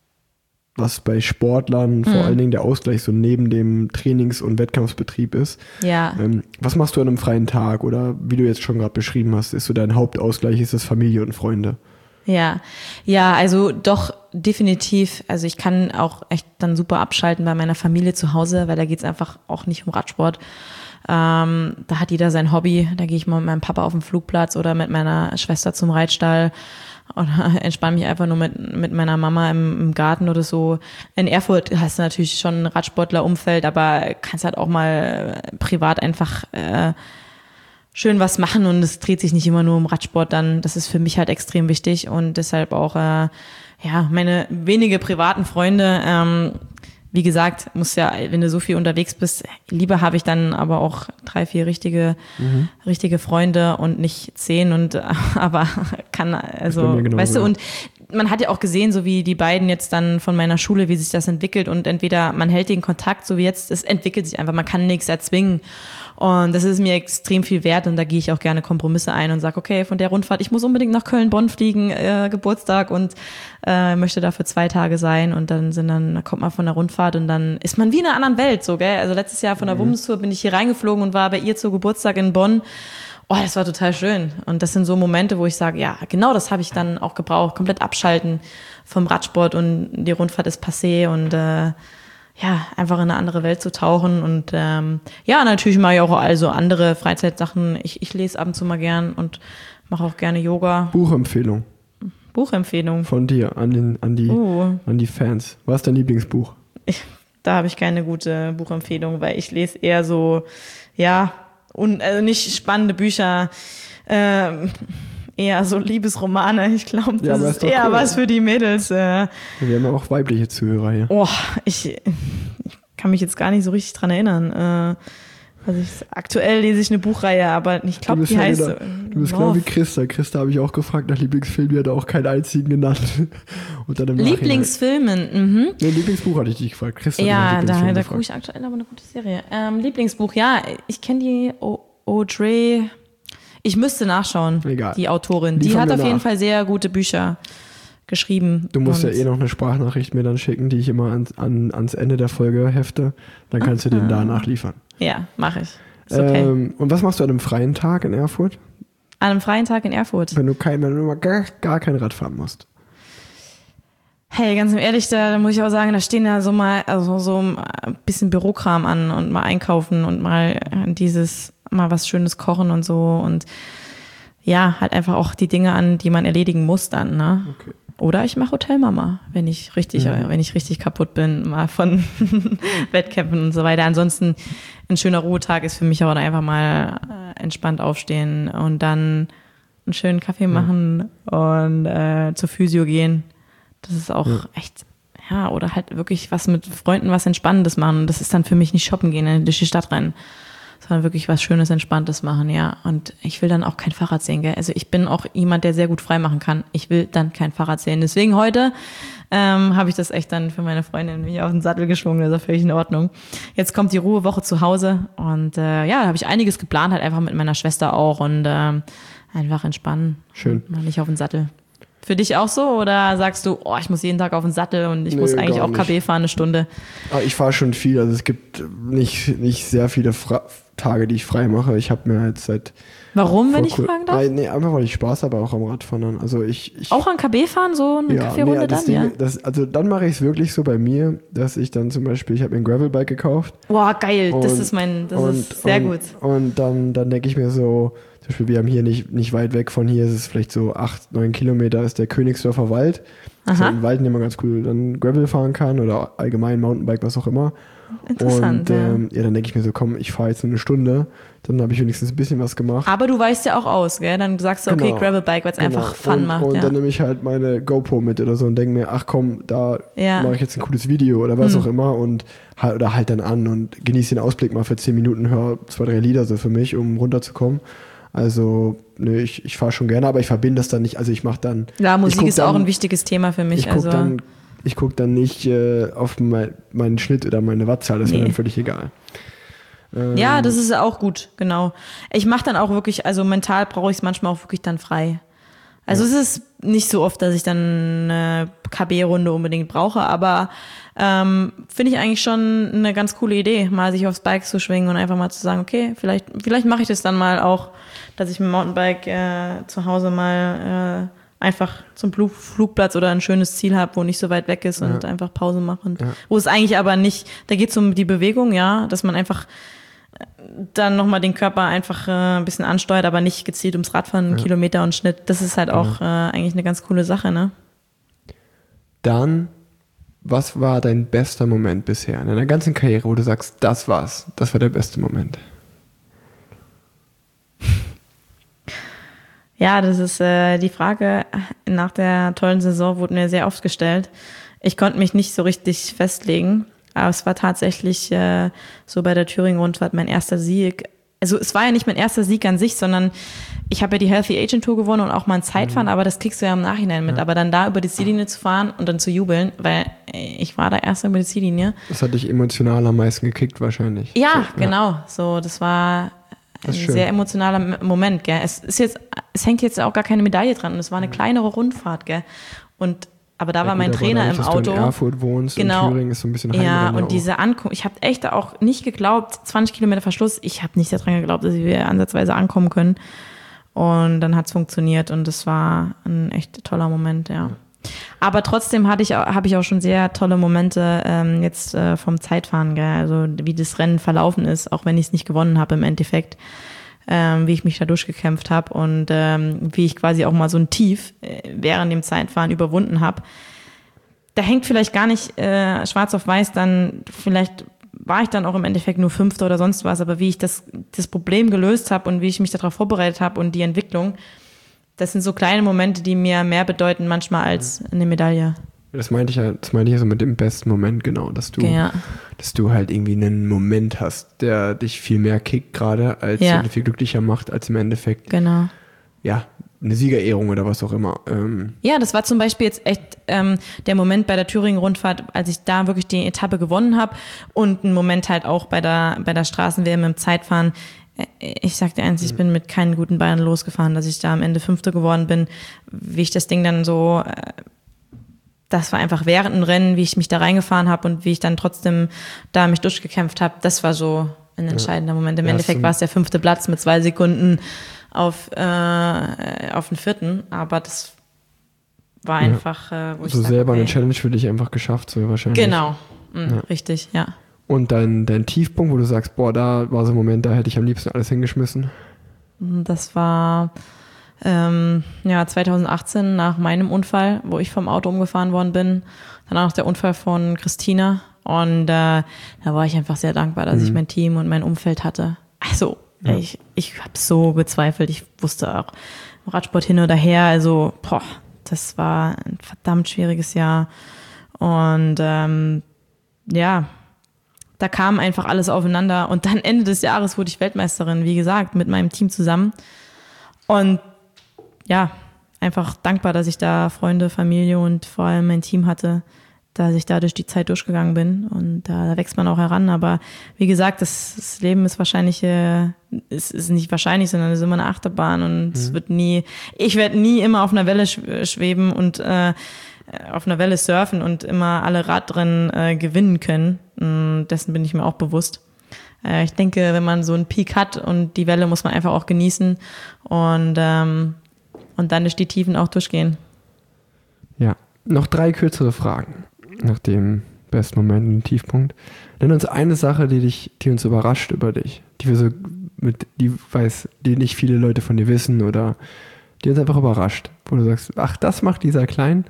was bei Sportlern, vor hm. allen Dingen der Ausgleich so neben dem Trainings- und Wettkampfsbetrieb ist. Ja. Ähm, was machst du an einem freien Tag oder wie du jetzt schon gerade beschrieben hast, ist so dein Hauptausgleich, ist das Familie und Freunde? Ja, ja, also doch definitiv, also ich kann auch echt dann super abschalten bei meiner Familie zu Hause, weil da geht's einfach auch nicht um Radsport. Ähm, da hat jeder sein Hobby, da gehe ich mal mit meinem Papa auf den Flugplatz oder mit meiner Schwester zum Reitstall oder entspanne mich einfach nur mit mit meiner Mama im, im Garten oder so. In Erfurt hast du natürlich schon ein Radsportler-Umfeld, aber kannst halt auch mal privat einfach äh, schön was machen und es dreht sich nicht immer nur um Radsport dann. Das ist für mich halt extrem wichtig und deshalb auch äh, ja meine wenige privaten Freunde. Ähm, wie gesagt, muss ja, wenn du so viel unterwegs bist, lieber habe ich dann aber auch drei, vier richtige, mhm. richtige Freunde und nicht zehn und aber kann, also, genau, weißt du, und man hat ja auch gesehen, so wie die beiden jetzt dann von meiner Schule, wie sich das entwickelt und entweder man hält den Kontakt, so wie jetzt, es entwickelt sich einfach, man kann nichts erzwingen. Und das ist mir extrem viel wert und da gehe ich auch gerne Kompromisse ein und sage, okay, von der Rundfahrt, ich muss unbedingt nach Köln-Bonn fliegen, äh, Geburtstag und äh, möchte da für zwei Tage sein und dann sind dann, da kommt man von der Rundfahrt und dann ist man wie in einer anderen Welt, so, gell? Also letztes Jahr von der mhm. Womenstour bin ich hier reingeflogen und war bei ihr zu Geburtstag in Bonn. Oh, das war total schön. Und das sind so Momente, wo ich sage, ja, genau das habe ich dann auch gebraucht, komplett abschalten vom Radsport und die Rundfahrt ist passé und äh, ja, einfach in eine andere Welt zu tauchen und ähm, ja, natürlich mache ich auch also andere Freizeitsachen. Ich, ich lese ab und zu mal gern und mache auch gerne Yoga. Buchempfehlung. Buchempfehlung. Von dir an, den, an, die, uh. an die Fans. Was ist dein Lieblingsbuch? Ich, da habe ich keine gute Buchempfehlung, weil ich lese eher so, ja, und also nicht spannende Bücher, ähm, eher so Liebesromane. Ich glaube, das ja, ist, ist eher cool, was für die Mädels. Äh. Wir haben ja auch weibliche Zuhörer hier. Oh, ich, ich kann mich jetzt gar nicht so richtig dran erinnern. Äh, also ich, aktuell lese ich eine Buchreihe, aber ich glaube, die ja heißt... Wieder, du bist genau wie Christa. Christa habe ich auch gefragt nach Lieblingsfilm, die hat auch keinen einzigen genannt. Und dann im Lieblingsfilmen, mhm. Nee, Lieblingsbuch hatte ich dich gefragt. Christa ja, da, da gucke ich aktuell aber eine gute Serie. Ähm, Lieblingsbuch, ja, ich kenne die o- Audrey... Ich müsste nachschauen, Egal. die Autorin. Die hat auf nach. jeden Fall sehr gute Bücher geschrieben. Du musst ja eh noch eine Sprachnachricht mir dann schicken, die ich immer ans, an, ans Ende der Folge hefte. Dann kannst du den da nachliefern. Ja, mache ich. Ist okay. Ähm, und was machst du an einem freien Tag in Erfurt? An einem freien Tag in Erfurt? Wenn du, kein, wenn du mal gar, gar kein Rad fahren musst. Hey, ganz ehrlich, da, da muss ich auch sagen, da stehen ja so mal also so ein bisschen Bürokram an und mal einkaufen und mal dieses... mal was Schönes kochen und so und ja, halt einfach auch die Dinge an, die man erledigen muss dann, ne? Okay. Oder ich mache Hotelmama, wenn ich richtig, ja. wenn ich richtig kaputt bin, mal von Wettkämpfen und so weiter. Ansonsten ein schöner Ruhetag ist für mich auch einfach mal äh, entspannt aufstehen und dann einen schönen Kaffee machen ja. und äh, zur Physio gehen. Das ist auch ja. echt, ja, oder halt wirklich was mit Freunden, was Entspannendes machen. Das ist dann für mich nicht shoppen gehen, durch die Stadt rennen, sondern wirklich was Schönes, Entspanntes machen, ja. Und ich will dann auch kein Fahrrad sehen, gell. Also ich bin auch jemand, der sehr gut frei machen kann. Ich will dann kein Fahrrad sehen. Deswegen heute ähm, habe ich das echt dann für meine Freundin mich auf den Sattel geschwungen. Das ist völlig in Ordnung. Jetzt kommt die Ruhewoche zu Hause und äh, ja, da habe ich einiges geplant, halt einfach mit meiner Schwester auch und äh, einfach entspannen. Schön. Mal nicht auf den Sattel. Für dich auch so oder sagst du, oh, ich muss jeden Tag auf den Sattel und ich nee, muss eigentlich auch K B fahren eine Stunde? Ich fahre schon viel, also es gibt nicht, nicht sehr viele Fra- Tage, die ich frei mache. Ich habe mir halt seit... Warum, wenn ich cool, fragen darf? Nein, nee, einfach weil ich Spaß habe, auch am Radfahren. Also ich, ich auch an K B fahren, so eine ja, Kaffeerunde nee, das dann, Ding, ja? Das, also dann mache ich es wirklich so bei mir, dass ich dann zum Beispiel, ich habe mir ein Gravelbike gekauft. Boah, geil, und, das ist mein, das und, ist sehr und, gut. Und dann, dann denke ich mir so, zum Beispiel, wir haben hier nicht, nicht weit weg von hier, es ist vielleicht so acht, neun Kilometer, ist der Königsdorfer Wald. Das ist halt ein Wald, in dem man ganz cool dann Gravel fahren kann oder allgemein Mountainbike, was auch immer. Interessant, und ähm, ja. ja, dann denke ich mir so, komm, ich fahre jetzt nur eine Stunde, dann habe ich wenigstens ein bisschen was gemacht. Aber du weißt ja auch aus, gell? Dann sagst du, okay, Genau. Gravelbike, weil es Genau. einfach Fun und, macht. Und ja. dann nehme ich halt meine GoPro mit oder so und denke mir, ach komm, da ja. mache ich jetzt ein cooles Video oder was hm. auch immer und halt, oder halt dann an und genieße den Ausblick mal für zehn Minuten, höre zwei, drei Lieder so für mich, um runterzukommen. Also, ne, ich, ich fahre schon gerne, aber ich verbinde das dann nicht, also ich mache dann... Ja, Musik ist dann, auch ein wichtiges Thema für mich. Ich gucke also. dann, ich guck dann nicht äh, auf mein, meinen Schnitt oder meine Wattzahl, das nee. ist mir dann völlig egal. Ähm, ja, das ist auch gut, genau. Ich mache dann auch wirklich, also mental brauche ich es manchmal auch wirklich dann frei. Also ja. es ist nicht so oft, dass ich dann eine K B-Runde unbedingt brauche, aber ähm, finde ich eigentlich schon eine ganz coole Idee, mal sich aufs Bike zu schwingen und einfach mal zu sagen, okay, vielleicht, vielleicht mache ich das dann mal auch, dass ich mit dem Mountainbike äh, zu Hause mal äh, einfach zum Flug, Flugplatz oder ein schönes Ziel habe, wo nicht so weit weg ist und ja. einfach Pause mache. Und ja. wo es eigentlich aber nicht, da geht es um die Bewegung, ja, dass man einfach dann nochmal den Körper einfach äh, ein bisschen ansteuert, aber nicht gezielt ums Radfahren, ja. Kilometer und Schnitt. Das ist halt auch ja. äh, eigentlich eine ganz coole Sache, ne? Dann, was war dein bester Moment bisher in deiner ganzen Karriere, wo du sagst, das war's, das war der beste Moment? Ja, das ist äh, die Frage nach der tollen Saison wurde mir sehr oft gestellt. Ich konnte mich nicht so richtig festlegen, aber es war tatsächlich äh, so bei der Thüringen-Rundfahrt mein erster Sieg. Also es war ja nicht mein erster Sieg an sich, sondern ich habe ja die Healthy Agent Tour gewonnen und auch mal ein Zeitfahren, mhm. aber das kriegst du ja im Nachhinein mit. Ja. Aber dann da über die Ziellinie zu fahren und dann zu jubeln, weil ich war da erst über die Ziellinie. Das hat dich emotional am meisten gekickt wahrscheinlich. Ja, so, genau. Ja. So, das war ein sehr emotionaler Moment, gell. Es ist jetzt, es hängt jetzt auch gar keine Medaille dran und es war eine kleinere Rundfahrt, gell. Und aber da ja, war mein gut, Trainer dadurch, im Auto. Dass du in Erfurt wohnst, genau. Und Thüringen ist so ein bisschen Ja, und auch. diese Ankunft, ich habe echt auch nicht geglaubt, zwanzig Kilometer Verschluss, ich habe nicht daran geglaubt, dass wir ansatzweise ankommen können. Und dann hat es funktioniert und das war ein echt toller Moment, ja. ja. Aber trotzdem hatte ich, habe ich auch schon sehr tolle Momente ähm, jetzt äh, vom Zeitfahren, gell? Also wie das Rennen verlaufen ist, auch wenn ich es nicht gewonnen habe im Endeffekt. Ähm, wie ich mich da durchgekämpft habe und ähm, wie ich quasi auch mal so ein Tief äh, während dem Zeitfahren überwunden habe. Da hängt vielleicht gar nicht äh, schwarz auf weiß, dann vielleicht war ich dann auch im Endeffekt nur Fünfter oder sonst was, aber wie ich das, das Problem gelöst habe und wie ich mich darauf vorbereitet habe und die Entwicklung, das sind so kleine Momente, die mir mehr bedeuten manchmal als eine Medaille. Das meinte ich ja, das meinte ich ja so mit dem besten Moment, genau, dass du, ja. dass du halt irgendwie einen Moment hast, der dich viel mehr kickt gerade, als ja. viel glücklicher macht, als im Endeffekt, genau. ja, eine Siegerehrung oder was auch immer. Ähm. Ja, das war zum Beispiel jetzt echt ähm, der Moment bei der Thüringen-Rundfahrt, als ich da wirklich die Etappe gewonnen habe und ein Moment halt auch bei der, bei der Straßen-W M im Zeitfahren. Ich sag dir eins, ich bin mit keinen guten Beinen losgefahren, dass ich da am Ende Fünfte geworden bin, wie ich das Ding dann so... Äh, Das war einfach während dem Rennen, wie ich mich da reingefahren habe und wie ich dann trotzdem da mich durchgekämpft habe. Das war so ein entscheidender Moment. Im ja, Endeffekt war es der fünfte Platz mit zwei Sekunden auf, äh, auf den vierten. Aber das war einfach, ja. äh, wo ich so sag, selber okay. eine Challenge für dich einfach geschafft, so wahrscheinlich. Genau, mhm, ja. richtig, ja. Und dein, dein Tiefpunkt, wo du sagst, boah, da war so ein Moment, da hätte ich am liebsten alles hingeschmissen? Das war... Ähm, ja, zwanzig achtzehn nach meinem Unfall, wo ich vom Auto umgefahren worden bin. Danach der Unfall von Christina. Und äh, da war ich einfach sehr dankbar, dass mhm. ich mein Team und mein Umfeld hatte. Also, ja. ich, ich habe so gezweifelt. Ich wusste auch, Radsport hin oder her. Also, boah, das war ein verdammt schwieriges Jahr. Und ähm, ja, da kam einfach alles aufeinander. Und dann Ende des Jahres wurde ich Weltmeisterin, wie gesagt, mit meinem Team zusammen. Und ja, einfach dankbar, dass ich da Freunde, Familie und vor allem mein Team hatte, dass ich da durch die Zeit durchgegangen bin und da, da wächst man auch heran, aber wie gesagt, das, das Leben ist wahrscheinlich, äh, es ist nicht wahrscheinlich, sondern es ist immer eine Achterbahn und mhm. es wird nie, ich werde nie immer auf einer Welle schweben und äh, auf einer Welle surfen und immer alle Radrennen äh, gewinnen können, und dessen bin ich mir auch bewusst. äh, ich denke, wenn man so einen Peak hat und die Welle muss man einfach auch genießen und, ähm, und dann durch die Tiefen auch durchgehen. Ja, noch drei kürzere Fragen nach dem besten Moment und Tiefpunkt. Nenn uns eine Sache, die dich, die uns überrascht über dich, die wir so mit, die weiß, die nicht viele Leute von dir wissen oder die uns einfach überrascht, wo du sagst, ach, das macht dieser Klein.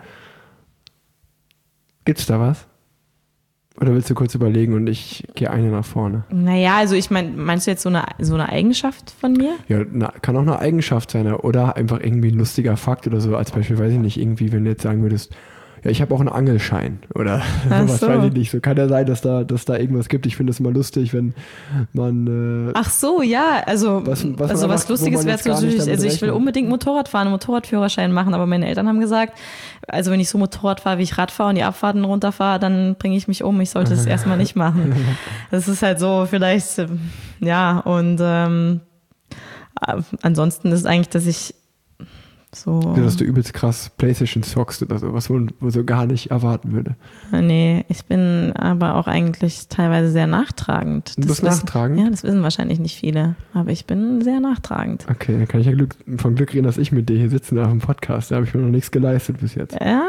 Gibt's da was? Oder willst du kurz überlegen und ich gehe eine nach vorne? Naja, also ich meine, meinst du jetzt so eine, so eine Eigenschaft von mir? Ja, na, kann auch eine Eigenschaft sein oder einfach irgendwie ein lustiger Fakt oder so. Als Beispiel, weiß ich nicht, irgendwie, wenn du jetzt sagen würdest, ja, ich habe auch einen Angelschein oder sowas, so. weiß ich nicht. So kann ja sein, dass da, dass da irgendwas gibt. Ich finde es immer lustig, wenn man... Äh, Ach so, ja, also was, was, also was macht, Lustiges wäre natürlich, also ich will unbedingt Motorrad fahren, einen Motorradführerschein machen, aber meine Eltern haben gesagt, also wenn ich so Motorrad fahre, wie ich Rad fahre und die Abfahrten runterfahre, dann bringe ich mich um. Ich sollte das erstmal nicht machen. Das ist halt so vielleicht, ja, und ähm, ansonsten ist es eigentlich, dass ich so... Ja, dass du übelst krass Playstation zockst oder so, was man so gar nicht erwarten würde. Nee, ich bin aber auch eigentlich teilweise sehr nachtragend. Du bist das nachtragend? Wissen, ja, das wissen wahrscheinlich nicht viele, aber ich bin sehr nachtragend. Okay, dann kann ich ja Glück, von Glück reden, dass ich mit dir hier sitze nach dem Podcast. Da habe ich mir noch nichts geleistet bis jetzt. Ja,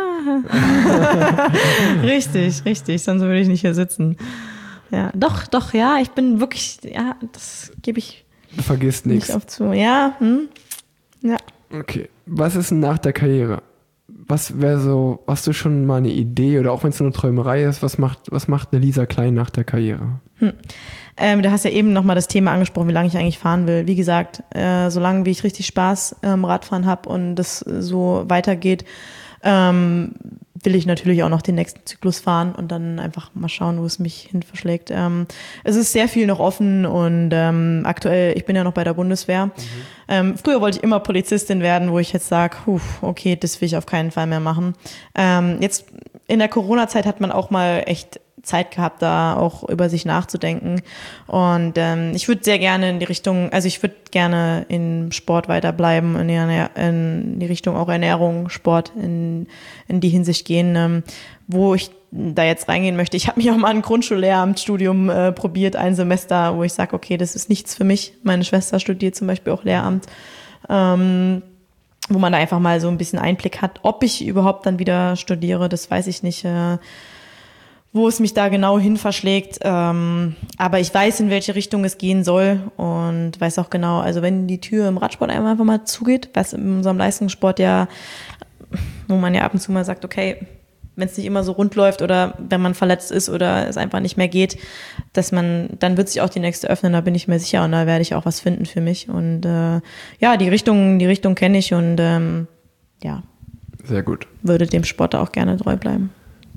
richtig, richtig, sonst würde ich nicht hier sitzen. Ja, doch, doch, ja, ich bin wirklich, ja, das gebe ich Du vergisst nichts. nicht oft zu. Ja, hm, ja. Okay, was ist denn nach der Karriere? Was wäre so, hast du schon mal eine Idee oder auch wenn es so eine Träumerei ist, was macht, was macht eine Lisa Klein nach der Karriere? Hm. Ähm, du hast ja eben nochmal das Thema angesprochen, wie lange ich eigentlich fahren will. Wie gesagt, äh, solange wie ich richtig Spaß am ähm, Radfahren habe und das so weitergeht, ähm, will ich natürlich auch noch den nächsten Zyklus fahren und dann einfach mal schauen, wo es mich hin verschlägt. Ähm, es ist sehr viel noch offen und ähm, aktuell, ich bin ja noch bei der Bundeswehr. Mhm. Ähm, früher wollte ich immer Polizistin werden, wo ich jetzt sage, okay, das will ich auf keinen Fall mehr machen. Ähm, jetzt in der Corona-Zeit hat man auch mal echt Zeit gehabt, da auch über sich nachzudenken. Und ähm, ich würde sehr gerne in die Richtung, also ich würde gerne im Sport weiterbleiben, in die, in die Richtung auch Ernährung, Sport, in, in die Hinsicht gehen, ähm, wo ich da jetzt reingehen möchte. Ich habe mich auch mal ein Grundschullehramtsstudium äh, probiert, ein Semester, wo ich sage, okay, das ist nichts für mich. Meine Schwester studiert zum Beispiel auch Lehramt. Ähm, wo man da einfach mal so ein bisschen Einblick hat. Ob ich überhaupt dann wieder studiere, das weiß ich nicht, äh, wo es mich da genau hin verschlägt. Ähm, aber ich weiß, in welche Richtung es gehen soll und weiß auch genau, also wenn die Tür im Radsport einmal einfach mal zugeht, was in unserem Leistungssport ja, wo man ja ab und zu mal sagt, okay, wenn es nicht immer so rund läuft oder wenn man verletzt ist oder es einfach nicht mehr geht, dass man, dann wird sich auch die nächste öffnen, da bin ich mir sicher und da werde ich auch was finden für mich. Und äh, ja, die Richtung, die Richtung kenne ich und ähm, ja. Sehr gut. Würde dem Sport auch gerne treu bleiben.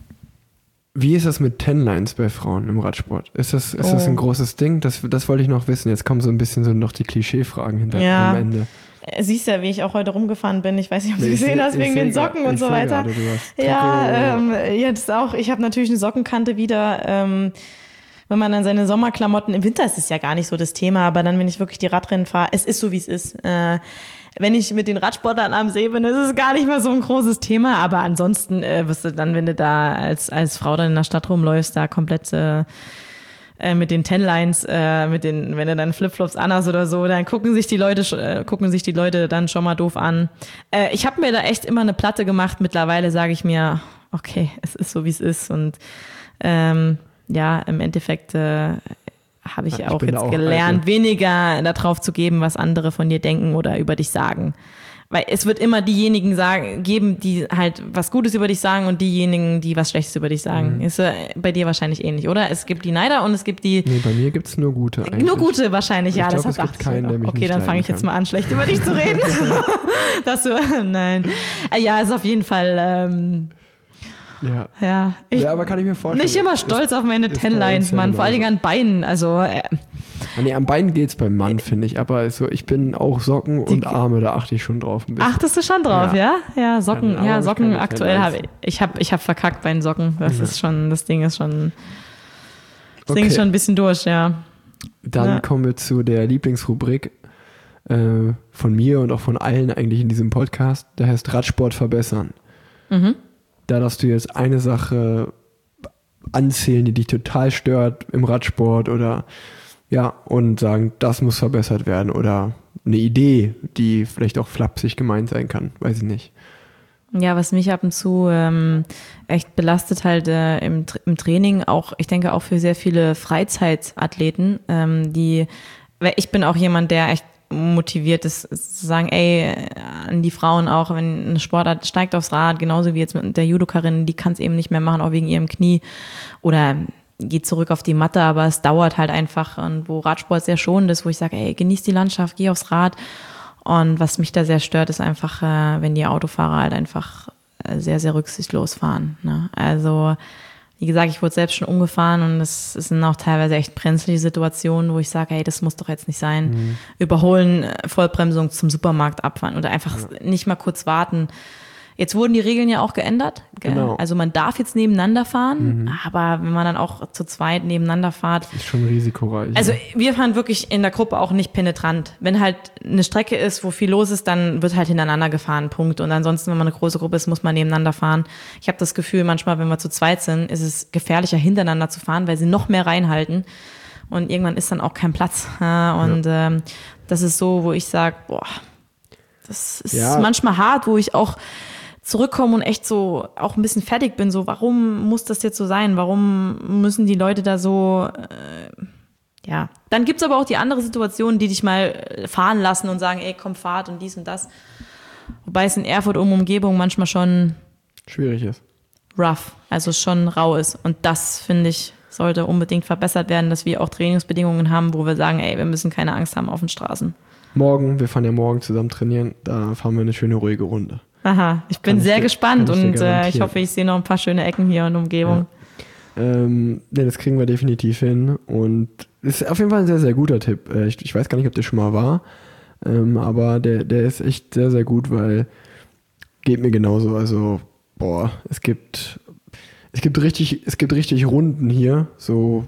Wie ist das mit Tenlines bei Frauen im Radsport? Ist das, ist oh. das ein großes Ding? Das, das wollte ich noch wissen. Jetzt kommen so ein bisschen so noch die Klischee-Fragen hinter ja. am Ende. Siehst ja, wie ich auch heute rumgefahren bin. Ich weiß nicht, ob du gesehen hast, wegen den Socken und so weiter. Gerade, ja, ähm, jetzt auch. Ich habe natürlich eine Sockenkante wieder. Ähm, wenn man dann seine Sommerklamotten, im Winter ist es ja gar nicht so das Thema, aber dann, wenn ich wirklich die Radrennen fahre, es ist so, wie es ist. Äh, wenn ich mit den Radsportlern am See bin, ist es gar nicht mehr so ein großes Thema, aber ansonsten äh, wirst du dann, wenn du da als als Frau dann in der Stadt rumläufst, da komplett äh, äh, mit den Tenlines, äh, mit den, wenn du dann Flipflops anhast oder so, dann gucken sich die Leute äh, gucken sich die Leute dann schon mal doof an. Äh, ich habe mir da echt immer eine Platte gemacht. Mittlerweile sage ich mir, okay, es ist so, wie es ist und ähm, ja, im Endeffekt äh, habe ich, ich auch jetzt auch gelernt, also. weniger darauf zu geben, was andere von dir denken oder über dich sagen. Weil es wird immer diejenigen sagen, geben, die halt was Gutes über dich sagen und diejenigen, die was Schlechtes über dich sagen. Mhm. Ist äh, bei dir wahrscheinlich ähnlich, oder? Es gibt die Neider und es gibt die... Nee, bei mir gibt es nur gute eigentlich. Nur gute wahrscheinlich, ja. Ich glaub, das es gibt keinen, der mich Okay, nicht dann fange ich kann. jetzt mal an, schlecht über dich zu reden. Dass du, nein. Ja, ist auf jeden Fall... Ähm, Ja, ja, ich, ja, aber kann ich mir vorstellen. Nicht immer stolz ist, auf meine Tenlines, Mann, vor allem an Beinen, also... Äh. Nee, am Bein geht's beim Mann, finde ich, aber so, ich bin auch Socken und Arme, da achte ich schon drauf ein bisschen. Achtest du schon drauf, ja? Ja, ja Socken, ja, ja Socken aktuell habe ich, ich habe ich hab verkackt bei den Socken, das ja. ist schon, das Ding ist schon, das okay. Ding ist schon ein bisschen durch, ja. Dann ja. kommen wir zu der Lieblingsrubrik äh, von mir und auch von allen eigentlich in diesem Podcast, der heißt Radsport verbessern. Mhm. Da darfst du jetzt eine Sache anzählen, die dich total stört im Radsport oder Ja, und sagen, das muss verbessert werden oder eine Idee, die vielleicht auch flapsig gemeint sein kann, weiß ich nicht. Ja, was mich ab und zu ähm, echt belastet halt äh, im, im Training, auch ich denke auch für sehr viele Freizeitathleten, ähm, die, weil ich bin auch jemand, der echt motiviert ist, zu sagen, ey, an die Frauen auch, wenn eine Sportart steigt aufs Rad, genauso wie jetzt mit der Judokarin, die kann es eben nicht mehr machen, auch wegen ihrem Knie oder geht zurück auf die Matte, aber es dauert halt einfach und wo Radsport sehr schonend ist, wo ich sage, ey, genieß die Landschaft, geh aufs Rad. Und was mich da sehr stört, ist einfach, äh, wenn die Autofahrer halt einfach äh, sehr, sehr rücksichtslos fahren. Ne? Also, wie gesagt, ich wurde selbst schon umgefahren und es, es sind auch teilweise echt brenzliche Situationen, wo ich sage, hey, das muss doch jetzt nicht sein. Mhm. Überholen, Vollbremsung zum Supermarkt abfahren oder einfach ja. nicht mal kurz warten. Jetzt wurden die Regeln ja auch geändert. Gell? Genau. Also man darf jetzt nebeneinander fahren, Mhm. aber wenn man dann auch zu zweit nebeneinander fährt. Das ist schon risikoreich. Also wir fahren wirklich in der Gruppe auch nicht penetrant. Wenn halt eine Strecke ist, wo viel los ist, dann wird halt hintereinander gefahren, Punkt. Und ansonsten, wenn man eine große Gruppe ist, muss man nebeneinander fahren. Ich habe das Gefühl, manchmal, wenn wir zu zweit sind, ist es gefährlicher, hintereinander zu fahren, weil sie noch mehr reinhalten. Und irgendwann ist dann auch kein Platz. Und ja. ähm, das ist so, wo ich sage, boah, das ist ja. manchmal hart, wo ich auch zurückkomme und echt so auch ein bisschen fertig bin, so warum muss das jetzt so sein, warum müssen die Leute da so, äh, ja. Dann gibt's aber auch die andere Situation, die dich mal fahren lassen und sagen, ey, komm, fahrt und dies und das. Wobei es in Erfurt um Umgebung manchmal schon schwierig ist. Rough, also schon rau ist und das, finde ich, sollte unbedingt verbessert werden, dass wir auch Trainingsbedingungen haben, wo wir sagen, ey, wir müssen keine Angst haben auf den Straßen. Morgen, wir fahren ja morgen zusammen trainieren, da fahren wir eine schöne ruhige Runde. Aha, ich bin kann sehr ich, gespannt und äh, ich hoffe, ich sehe noch ein paar schöne Ecken hier in der Umgebung. Ja. Ähm, ne, das kriegen wir definitiv hin und ist auf jeden Fall ein sehr, sehr guter Tipp. Äh, ich, ich weiß gar nicht, ob der schon mal war, ähm, aber der, der ist echt sehr, sehr gut, weil geht mir genauso. Also, boah, es gibt, es gibt richtig, es gibt richtig Runden hier, so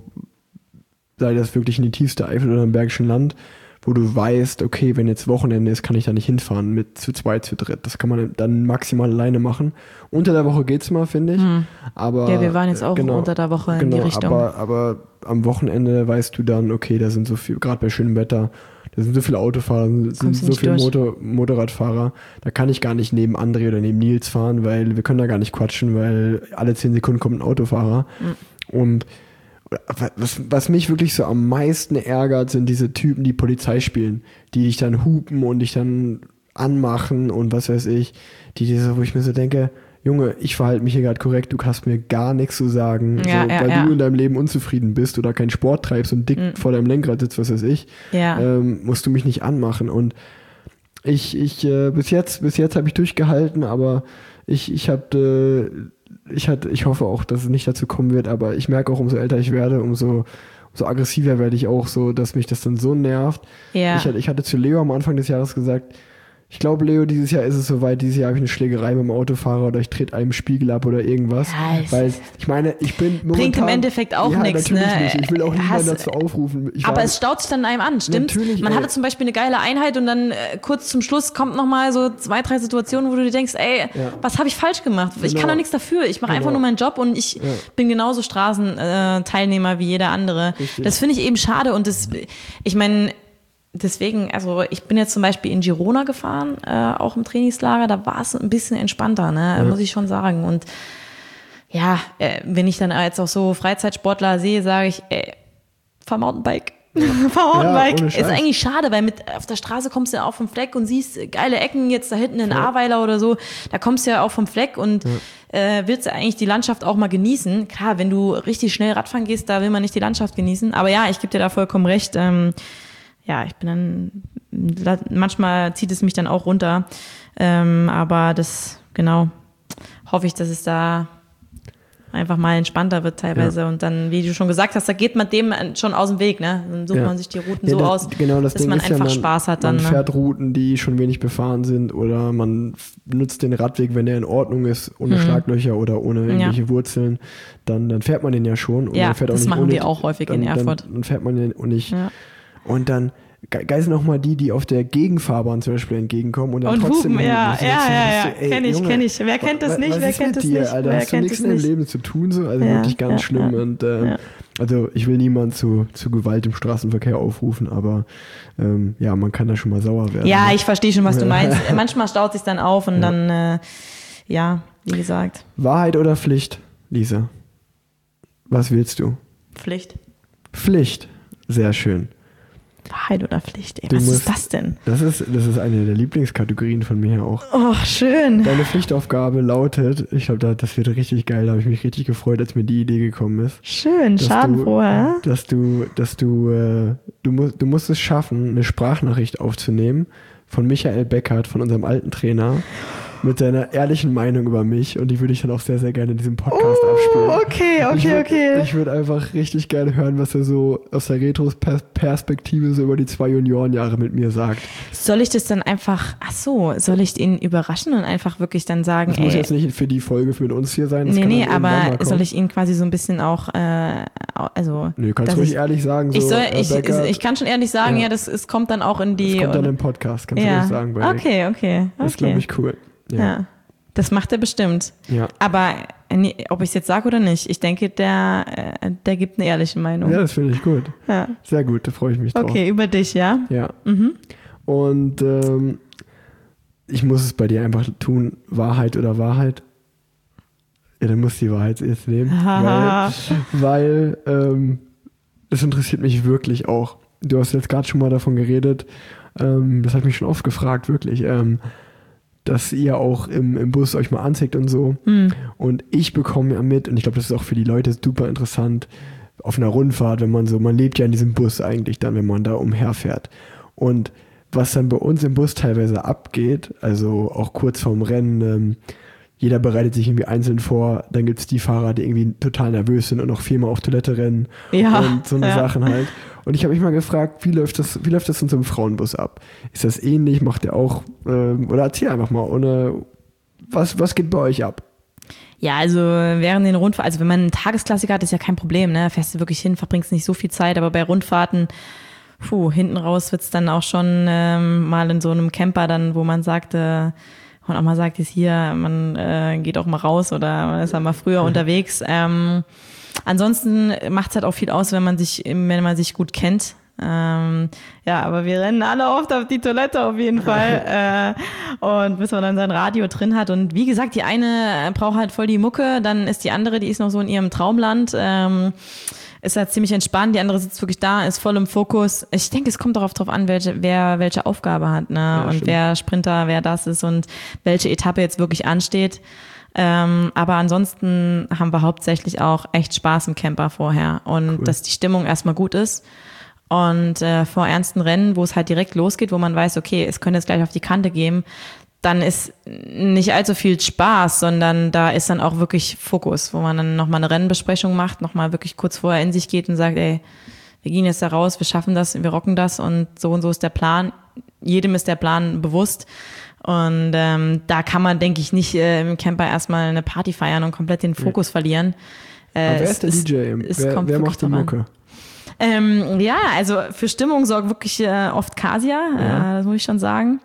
sei das wirklich in die tiefste Eifel oder im Bergischen Land, wo du weißt, okay, wenn jetzt Wochenende ist, kann ich da nicht hinfahren mit zu zweit, zu dritt. Das kann man dann maximal alleine machen. Unter der Woche geht's mal, finde ich. Hm. Aber, ja, wir waren jetzt auch genau, unter der Woche in genau, die Richtung. Aber, aber am Wochenende weißt du dann, okay, da sind so viel, gerade bei schönem Wetter, da sind so viele Autofahrer, da sind so viele Motor, Motorradfahrer, da kann ich gar nicht neben André oder neben Nils fahren, weil wir können da gar nicht quatschen, weil alle zehn Sekunden kommt ein Autofahrer. Hm. Und Was, was mich wirklich so am meisten ärgert, sind diese Typen, die Polizei spielen, die dich dann hupen und dich dann anmachen und was weiß ich, die diese, wo ich mir so denke, Junge, ich verhalte mich hier gerade korrekt, du hast mir gar nichts zu sagen, ja, so, ja, weil ja. du in deinem Leben unzufrieden bist oder keinen Sport treibst und dick mhm. vor deinem Lenkrad sitzt, was weiß ich, ja. ähm, musst du mich nicht anmachen. Und ich, ich, äh, bis jetzt, bis jetzt habe ich durchgehalten, aber ich, ich habe äh, Ich, hatte, ich hoffe auch, dass es nicht dazu kommen wird, aber ich merke auch, umso älter ich werde, umso, umso aggressiver werde ich auch so, dass mich das dann so nervt. Ja. Ich, ich hatte zu Leo am Anfang des Jahres gesagt, ich glaube, Leo, dieses Jahr ist es soweit, dieses Jahr habe ich eine Schlägerei mit dem Autofahrer oder ich trete einem Spiegel ab oder irgendwas. Ja, weil ich meine, ich bin momentan... Bringt im Endeffekt auch ja, nichts. Natürlich ne? nicht. Ich will auch niemanden Hast, dazu aufrufen. Ich aber war, es staut sich dann einem an, stimmt? Natürlich, Man ey. hatte zum Beispiel eine geile Einheit und dann äh, kurz zum Schluss kommt nochmal so zwei, drei Situationen, wo du dir denkst, ey, ja. was habe ich falsch gemacht? Genau. Ich kann doch nichts dafür. Ich mache genau. einfach nur meinen Job und ich ja. bin genauso Straßenteilnehmer äh, wie jeder andere. Richtig. Das finde ich eben schade und das, ich meine... Deswegen, also ich bin jetzt zum Beispiel in Girona gefahren, äh, auch im Trainingslager, da war es ein bisschen entspannter, ne, ja. muss ich schon sagen. Und ja, äh, wenn ich dann jetzt auch so Freizeitsportler sehe, sage ich, ey, fahr Mountainbike. Ja. fahr Mountainbike. Ja, ist eigentlich schade, weil mit auf der Straße kommst du ja auch vom Fleck und siehst geile Ecken, jetzt da hinten in ja. Ahrweiler oder so, da kommst du ja auch vom Fleck und ja. äh, willst du eigentlich die Landschaft auch mal genießen. Klar, wenn du richtig schnell Radfahren gehst, da will man nicht die Landschaft genießen. Aber ja, ich gebe dir da vollkommen recht, ähm, ja, ich bin dann, manchmal zieht es mich dann auch runter, ähm, aber das, genau, hoffe ich, dass es da einfach mal entspannter wird teilweise ja. und dann, wie du schon gesagt hast, da geht man dem schon aus dem Weg, ne, dann sucht ja. man sich die Routen ja, so das, aus, genau, das dass Ding man ist einfach ja, man, Spaß hat dann. Man ne? fährt Routen, die schon wenig befahren sind oder man benutzt den Radweg, wenn der in Ordnung ist, ohne mhm. Schlaglöcher oder ohne irgendwelche ja. Wurzeln, dann, dann fährt man den ja schon. Und ja, man fährt auch das nicht machen ohne, wir auch häufig dann, in Erfurt. Dann, dann fährt man den und nicht... Ja. Und dann geil sind auch mal die, die auf der Gegenfahrbahn zum Beispiel entgegenkommen und dann und trotzdem hupen, ja, hupen. ja, ja, ja, ey, kenn ich, Junge, kenn ich. Wer kennt das nicht, was wer ist kennt mit das dir, nicht? Alter, Wer hast du kennt nichts das in deinem nicht? Leben zu tun, so, also ja, wirklich ganz ja, schlimm ja, und ähm, ja. Also ich will niemand zu, zu Gewalt im Straßenverkehr aufrufen, aber ähm, ja, man kann da schon mal sauer werden. Ja, ne? ich verstehe schon, was du meinst. Manchmal staut sich dann auf und ja. dann, äh, ja, wie gesagt. Wahrheit oder Pflicht, Lisa? Was willst du? Pflicht. Pflicht, sehr schön. Wahrheit oder Pflicht, ey, Du was musst- ist das denn? Das ist, das ist eine der Lieblingskategorien von mir auch. Oh, schön. Deine Pflichtaufgabe lautet, ich glaube, da- das wird richtig geil, da habe ich mich richtig gefreut, als mir die Idee gekommen ist. Schön, dass schadenfroher. du, dass du, dass du, äh, du musst, du musst es schaffen, eine Sprachnachricht aufzunehmen von Michael Beckert, von unserem alten Trainer, mit seiner ehrlichen Meinung über mich und die würde ich dann auch sehr, sehr gerne in diesem Podcast Oh, abspielen. okay, okay, ich würd, okay. Ich würde einfach richtig gerne hören, was er so aus der Retros-Perspektive so über die zwei Juniorenjahre mit mir sagt. Soll ich das dann einfach, ach so, soll ich ihn überraschen und einfach wirklich dann sagen, Das muss ey, jetzt nicht für die Folge mit uns hier sein. Das nee, kann nee, dann irgendwann mal aber kommen. soll ich ihn quasi so ein bisschen auch, äh, also, Nee, du kannst dass ruhig ich, ehrlich sagen. So, ich, soll, Herr ich, Beckert, ich kann schon ehrlich sagen, Ja. ja, das, es kommt dann auch in die, das kommt dann und, im Podcast, kannst du ja, ruhig sagen. Bei Nick. okay, okay, Das ist, glaube okay, ich, cool. ja. Ja. Das macht er bestimmt. Ja. Aber äh, nee, ob ich es jetzt sage oder nicht, ich denke, der, äh, der gibt eine ehrliche Meinung. ja, das finde ich gut. Ja. Sehr gut, da freue ich mich drauf. Okay, über dich, ja? Ja. Mhm. Und ähm, ich muss es bei dir einfach tun, Wahrheit oder Wahrheit. Ja, dann muss die Wahrheit jetzt nehmen. weil weil ähm, das interessiert mich wirklich auch. Du hast jetzt gerade schon mal davon geredet, ähm, das hat mich schon oft gefragt, wirklich, ähm, dass ihr auch im, im Bus euch mal anzieht und so. Hm. Und ich bekomme ja mit, und ich glaube, das ist auch für die Leute super interessant, auf einer Rundfahrt, wenn man so, man lebt ja in diesem Bus eigentlich dann, wenn man da umherfährt. Und was dann bei uns im Bus teilweise abgeht, also auch kurz vorm Rennen, ähm, jeder bereitet sich irgendwie einzeln vor, dann gibt es die Fahrer, die irgendwie total nervös sind und noch viermal auf Toilette rennen Ja, und so eine ja. Sachen halt. Und ich habe mich mal gefragt, wie läuft das, wie läuft das in so einem Frauenbus ab? Ist das ähnlich? Macht ihr auch, ähm, oder erzähl einfach mal, ohne, was, was geht bei euch ab? Ja, also während den Rundfahrten, also wenn man einen Tagesklassiker hat, ist ja kein Problem, ne? Fährst du wirklich hin, verbringst nicht so viel Zeit, aber bei Rundfahrten, puh, hinten raus wird's dann auch schon ähm, mal in so einem Camper dann, wo man sagte, und auch mal sagt, ist hier, man äh, geht auch mal raus oder man ist ja mal früher Mhm. unterwegs. Ähm, ansonsten macht's halt auch viel aus, wenn man sich, wenn man sich gut kennt. Ähm, ja, aber wir rennen alle oft auf die Toilette auf jeden Fall äh, und bis man dann sein Radio drin hat und wie gesagt, die eine braucht halt voll die Mucke, dann ist die andere, die ist noch so in ihrem Traumland, ähm, ist halt ziemlich entspannt, die andere sitzt wirklich da, ist voll im Fokus. Ich denke, es kommt darauf drauf an, welche, wer welche Aufgabe hat, ne? Ja, und stimmt. wer Sprinter, wer das ist und welche Etappe jetzt wirklich ansteht. Ähm, aber ansonsten haben wir hauptsächlich auch echt Spaß im Camper vorher und Cool. dass die Stimmung erstmal gut ist. Und äh, vor ernsten Rennen, wo es halt direkt losgeht, wo man weiß, okay, es könnte jetzt gleich auf die Kante gehen, dann ist nicht allzu viel Spaß, sondern da ist dann auch wirklich Fokus, wo man dann nochmal eine Rennbesprechung macht, nochmal wirklich kurz vorher in sich geht und sagt, ey, wir gehen jetzt da raus, wir schaffen das, wir rocken das und so und so ist der Plan. Jedem ist der Plan bewusst. Und ähm, da kann man, denke ich, nicht äh, im Camper erstmal eine Party feiern und komplett den Fokus verlieren. Äh, Aber wer es ist der D J? es wer kommt wer wirklich macht die drauf an. Mucke? Ähm, ja, also für Stimmung sorgt wirklich äh, oft Kasia, Ja. äh, das muss ich schon sagen.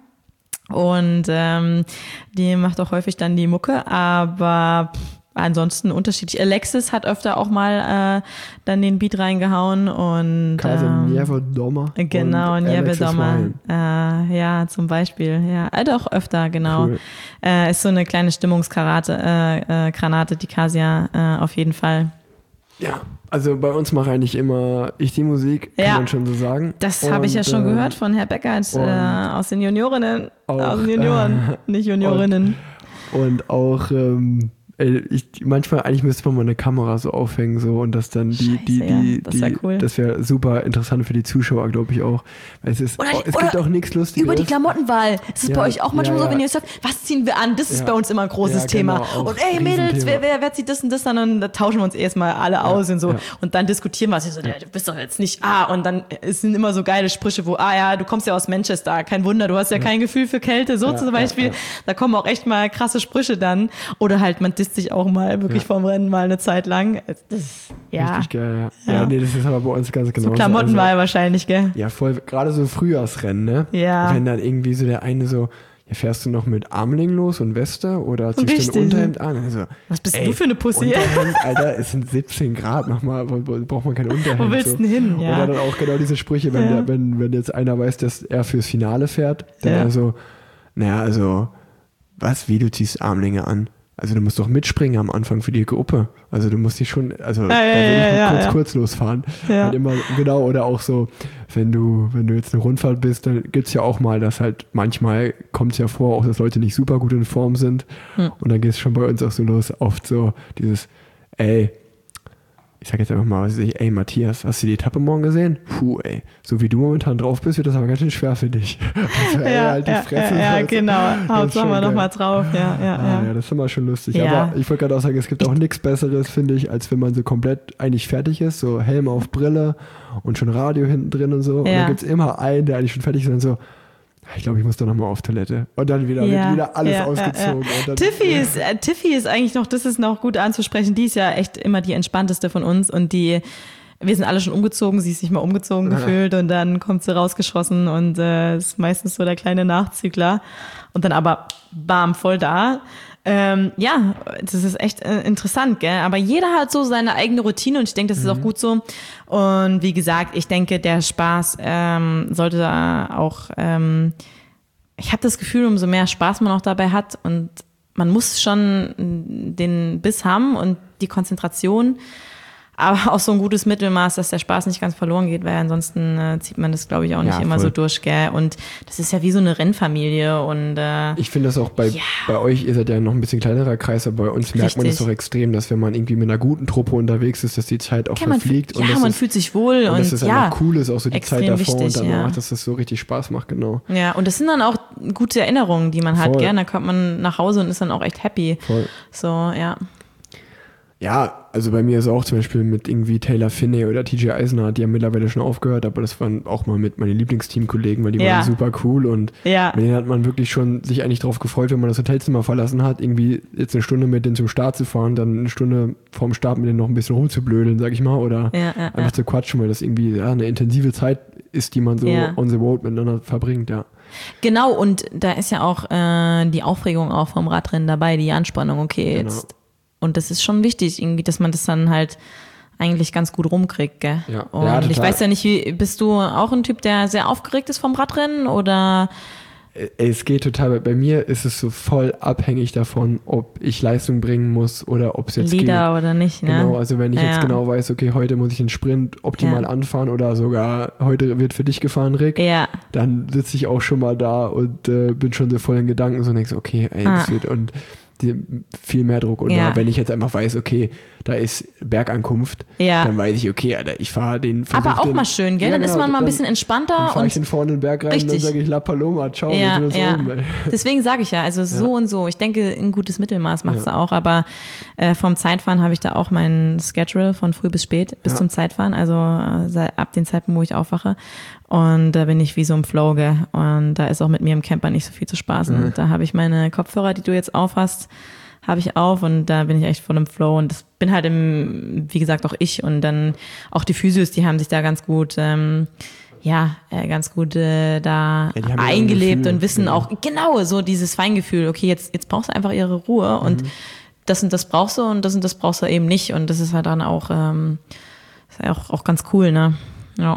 Und ähm, die macht auch häufig dann die Mucke, aber pff, ansonsten unterschiedlich. Alexis hat öfter auch mal äh, dann den Beat reingehauen und Kase ähm, Nievedommer genau, und Alexis Nievedommer. Ryan. Äh, ja, zum Beispiel. Ja, äh, doch öfter, genau. Cool. Äh, ist so eine kleine Stimmungsgranate, äh, äh, Granate, die Kasia äh, auf jeden Fall. Ja, also bei uns mache eigentlich immer ich die Musik, kann Ja. man schon so sagen. Das habe ich ja Und, schon ähm, gehört von Herr Beckert und äh, aus den Juniorinnen. auch, aus den Junioren, äh, nicht Juniorinnen. Und auch, ähm, ey, ich, manchmal, eigentlich müsste man mal eine Kamera so aufhängen so und das dann die, die, Scheiße, ja, die, das die wär cool. das wäre super interessant für die Zuschauer, glaube ich auch. Weil es ist, Oder- oh, es oder gibt auch nichts Lustiges. Über die Klamottenwahl. Ist es Ja, bei euch auch manchmal ja, so, wenn ja. ihr sagt, was ziehen wir an? Das ist Ja. bei uns immer ein großes Ja, Thema. genau, auch Und ey, Mädels, Riesenthema. wer, wer, wer zieht das und das an? Und da tauschen wir uns erstmal alle aus und so. ja. Und dann diskutieren wir es. Ich so, ja, du bist doch jetzt nicht, ah, und dann es sind immer so geile Sprüche, wo, ah ja, du kommst ja aus Manchester, kein Wunder, du hast ja, kein Gefühl für Kälte, so Ja, zum ja, Beispiel. ja. Da kommen auch echt mal krasse Sprüche dann. Oder halt, man disst sich auch mal wirklich Ja. vorm Rennen mal eine Zeit lang. Das, ja, Richtig geil, ja. Ja. Ja, nee, das ist aber bei uns ganz genau so Klamottenwahl wahrscheinlich, gell? Ja, voll, gerade so Frühjahrsrennen, ne? Ja. Wenn dann irgendwie so der eine so, ja, fährst du noch mit Armling los und Weste oder ziehst Richtig. du ein Unterhemd an? Also, Was bist ey, du für eine Pussy? Unterhemd, Alter, es sind siebzehn Grad, nochmal, braucht man kein Unterhemd. Wo willst du denn hin? Ja. Oder dann auch genau diese Sprüche, wenn, Ja. der, wenn, wenn jetzt einer weiß, dass er fürs Finale fährt, dann Ja. also, naja, also, was, wie, du ziehst Armlinge an? Also du musst doch mitspringen am Anfang für die Gruppe. Also du musst dich schon, also Ja, da ja, will ich ja, mal ja, kurz, ja. kurz losfahren. Ja. Halt immer, genau, oder auch so, wenn du, wenn du jetzt eine Rundfahrt bist, dann gibt's ja auch mal, dass halt manchmal kommt es ja vor, auch dass Leute nicht super gut in Form sind. Hm. Und dann geht es schon bei uns auch so los, oft so dieses, ey, ich sag jetzt einfach mal, was weiß ich, ey Matthias, hast du die Etappe morgen gesehen? Puh, ey, so wie du momentan drauf bist, wird das aber ganz schön schwer für dich. Also, ey, Ja, halt die ja, Fresse, ja, ja, weißt du? genau. Das Haut ist schon wir geil. nochmal drauf. Ja, ja, Ah, ja. ja, das ist immer schon lustig. Ja. Aber ich wollte gerade auch sagen, es gibt auch nichts Besseres, finde ich, als wenn man so komplett eigentlich fertig ist, so Helm auf Brille und schon Radio hinten drin und so. Und Ja. dann gibt es immer einen, der eigentlich schon fertig ist und dann so, ich glaube, ich muss doch nochmal auf Toilette. Und dann wieder, Ja, wird wieder alles ja, ausgezogen. ja, ja. Und dann, Tiffy ist, äh, Tiffy ist eigentlich noch, das ist noch gut anzusprechen, die ist ja echt immer die entspannteste von uns und die, wir sind alle schon umgezogen, sie ist nicht mal umgezogen Ja. gefühlt und dann kommt sie rausgeschossen und äh, ist meistens so der kleine Nachzügler und dann aber bam, voll da. Ähm, ja, das ist echt äh, interessant, gell? Aber jeder hat so seine eigene Routine und ich denke, das ist Mhm. auch gut so. Und wie gesagt, ich denke, der Spaß ähm, sollte da auch, ähm, ich habe das Gefühl, umso mehr Spaß man auch dabei hat und man muss schon den Biss haben und die Konzentration, aber auch so ein gutes Mittelmaß, dass der Spaß nicht ganz verloren geht, weil ansonsten äh, zieht man das, glaube ich, auch nicht Ja, immer voll. so durch, gell? Und das ist ja wie so eine Rennfamilie und äh, ich finde das auch bei, Ja. bei euch, ihr seid ja noch ein bisschen kleinerer Kreis, aber bei uns merkt man das Richtig. doch extrem, dass wenn man irgendwie mit einer guten Truppe unterwegs ist, dass die Zeit auch ja, man, verfliegt. ja, und dass man es, fühlt sich wohl und und, dass es ja. einfach cool ist, auch so die extrem Zeit davor und wichtig, danach, ja. dass das so richtig Spaß macht, genau. Ja, und das sind dann auch gute Erinnerungen, die man hat, Voll. gell? Da kommt man nach Hause und ist dann auch echt happy. Voll. So, ja. Ja, also bei mir ist auch zum Beispiel mit irgendwie Taylor Finney oder T J Eisner, die haben mittlerweile schon aufgehört, aber das waren auch mal mit meinen Lieblingsteamkollegen, weil die Ja. waren super cool und Ja. mit denen hat man wirklich schon sich eigentlich drauf gefreut, wenn man das Hotelzimmer verlassen hat, irgendwie jetzt eine Stunde mit denen zum Start zu fahren, dann eine Stunde vorm Start mit denen noch ein bisschen rumzublödeln, sag ich mal, oder Ja, ja, einfach ja. zu quatschen, weil das irgendwie ja, eine intensive Zeit ist, die man so Ja. on the road miteinander verbringt, ja. Genau, und da ist ja auch äh, die Aufregung auch vom Radrennen dabei, die Anspannung, okay, Genau. jetzt. Und das ist schon wichtig, irgendwie, dass man das dann halt eigentlich ganz gut rumkriegt, gell? Ja. Und Ja, ich total. weiß ja nicht, wie, bist du auch ein Typ, der sehr aufgeregt ist vom Radrennen oder? Ey, es geht total, bei mir ist es so voll abhängig davon, ob ich Leistung bringen muss oder ob es jetzt Leader geht. oder nicht, ne? Genau, also wenn ich Ja. jetzt genau weiß, okay, heute muss ich den Sprint optimal Ja. anfahren oder sogar heute wird für dich gefahren, Rick, Ja, dann sitze ich auch schon mal da und äh, bin schon so voll in Gedanken so und denk so, okay, ey, Ah. das wird und die, viel mehr Druck. Und Ja. da, wenn ich jetzt einfach weiß, okay, da ist Bergankunft, Ja. dann weiß ich, okay, Alter, ich fahre den versuch aber auch den, mal schön, gell? Ja, dann ist genau, man mal ein dann- bisschen entspannter Dann fahre ich und den vorne in den Berg rein und dann Richtig. sage ich La Paloma, ciao, ja, wir sind ja. oben, ey. Deswegen sage ich ja, also so Ja. und so. Ich denke, ein gutes Mittelmaß macht es Ja. auch, aber äh, vom Zeitfahren habe ich da auch mein Schedule von früh bis spät, bis Ja. zum Zeitfahren, also äh, seit- ab dem Zeitpunkt, wo ich aufwache. Und da bin ich wie so im Flow, gell? Und da ist auch mit mir im Camper nicht so viel zu spaßen. Mhm. Und da habe ich meine Kopfhörer, die du jetzt aufhast, habe ich auf und da bin ich echt voll im Flow und das bin halt im, wie gesagt, auch ich und dann auch die Physios, die haben sich da ganz gut, ähm, ja, äh, ganz gut äh, da Ja, die haben ja ein eingelebt Gefühl, und wissen genau. auch, genau, so dieses Feingefühl, okay, jetzt, jetzt brauchst du einfach ihre Ruhe und das und das brauchst du und das und das brauchst du eben nicht und das ist halt dann auch, ähm, ist ja auch, auch ganz cool, ne? Ja.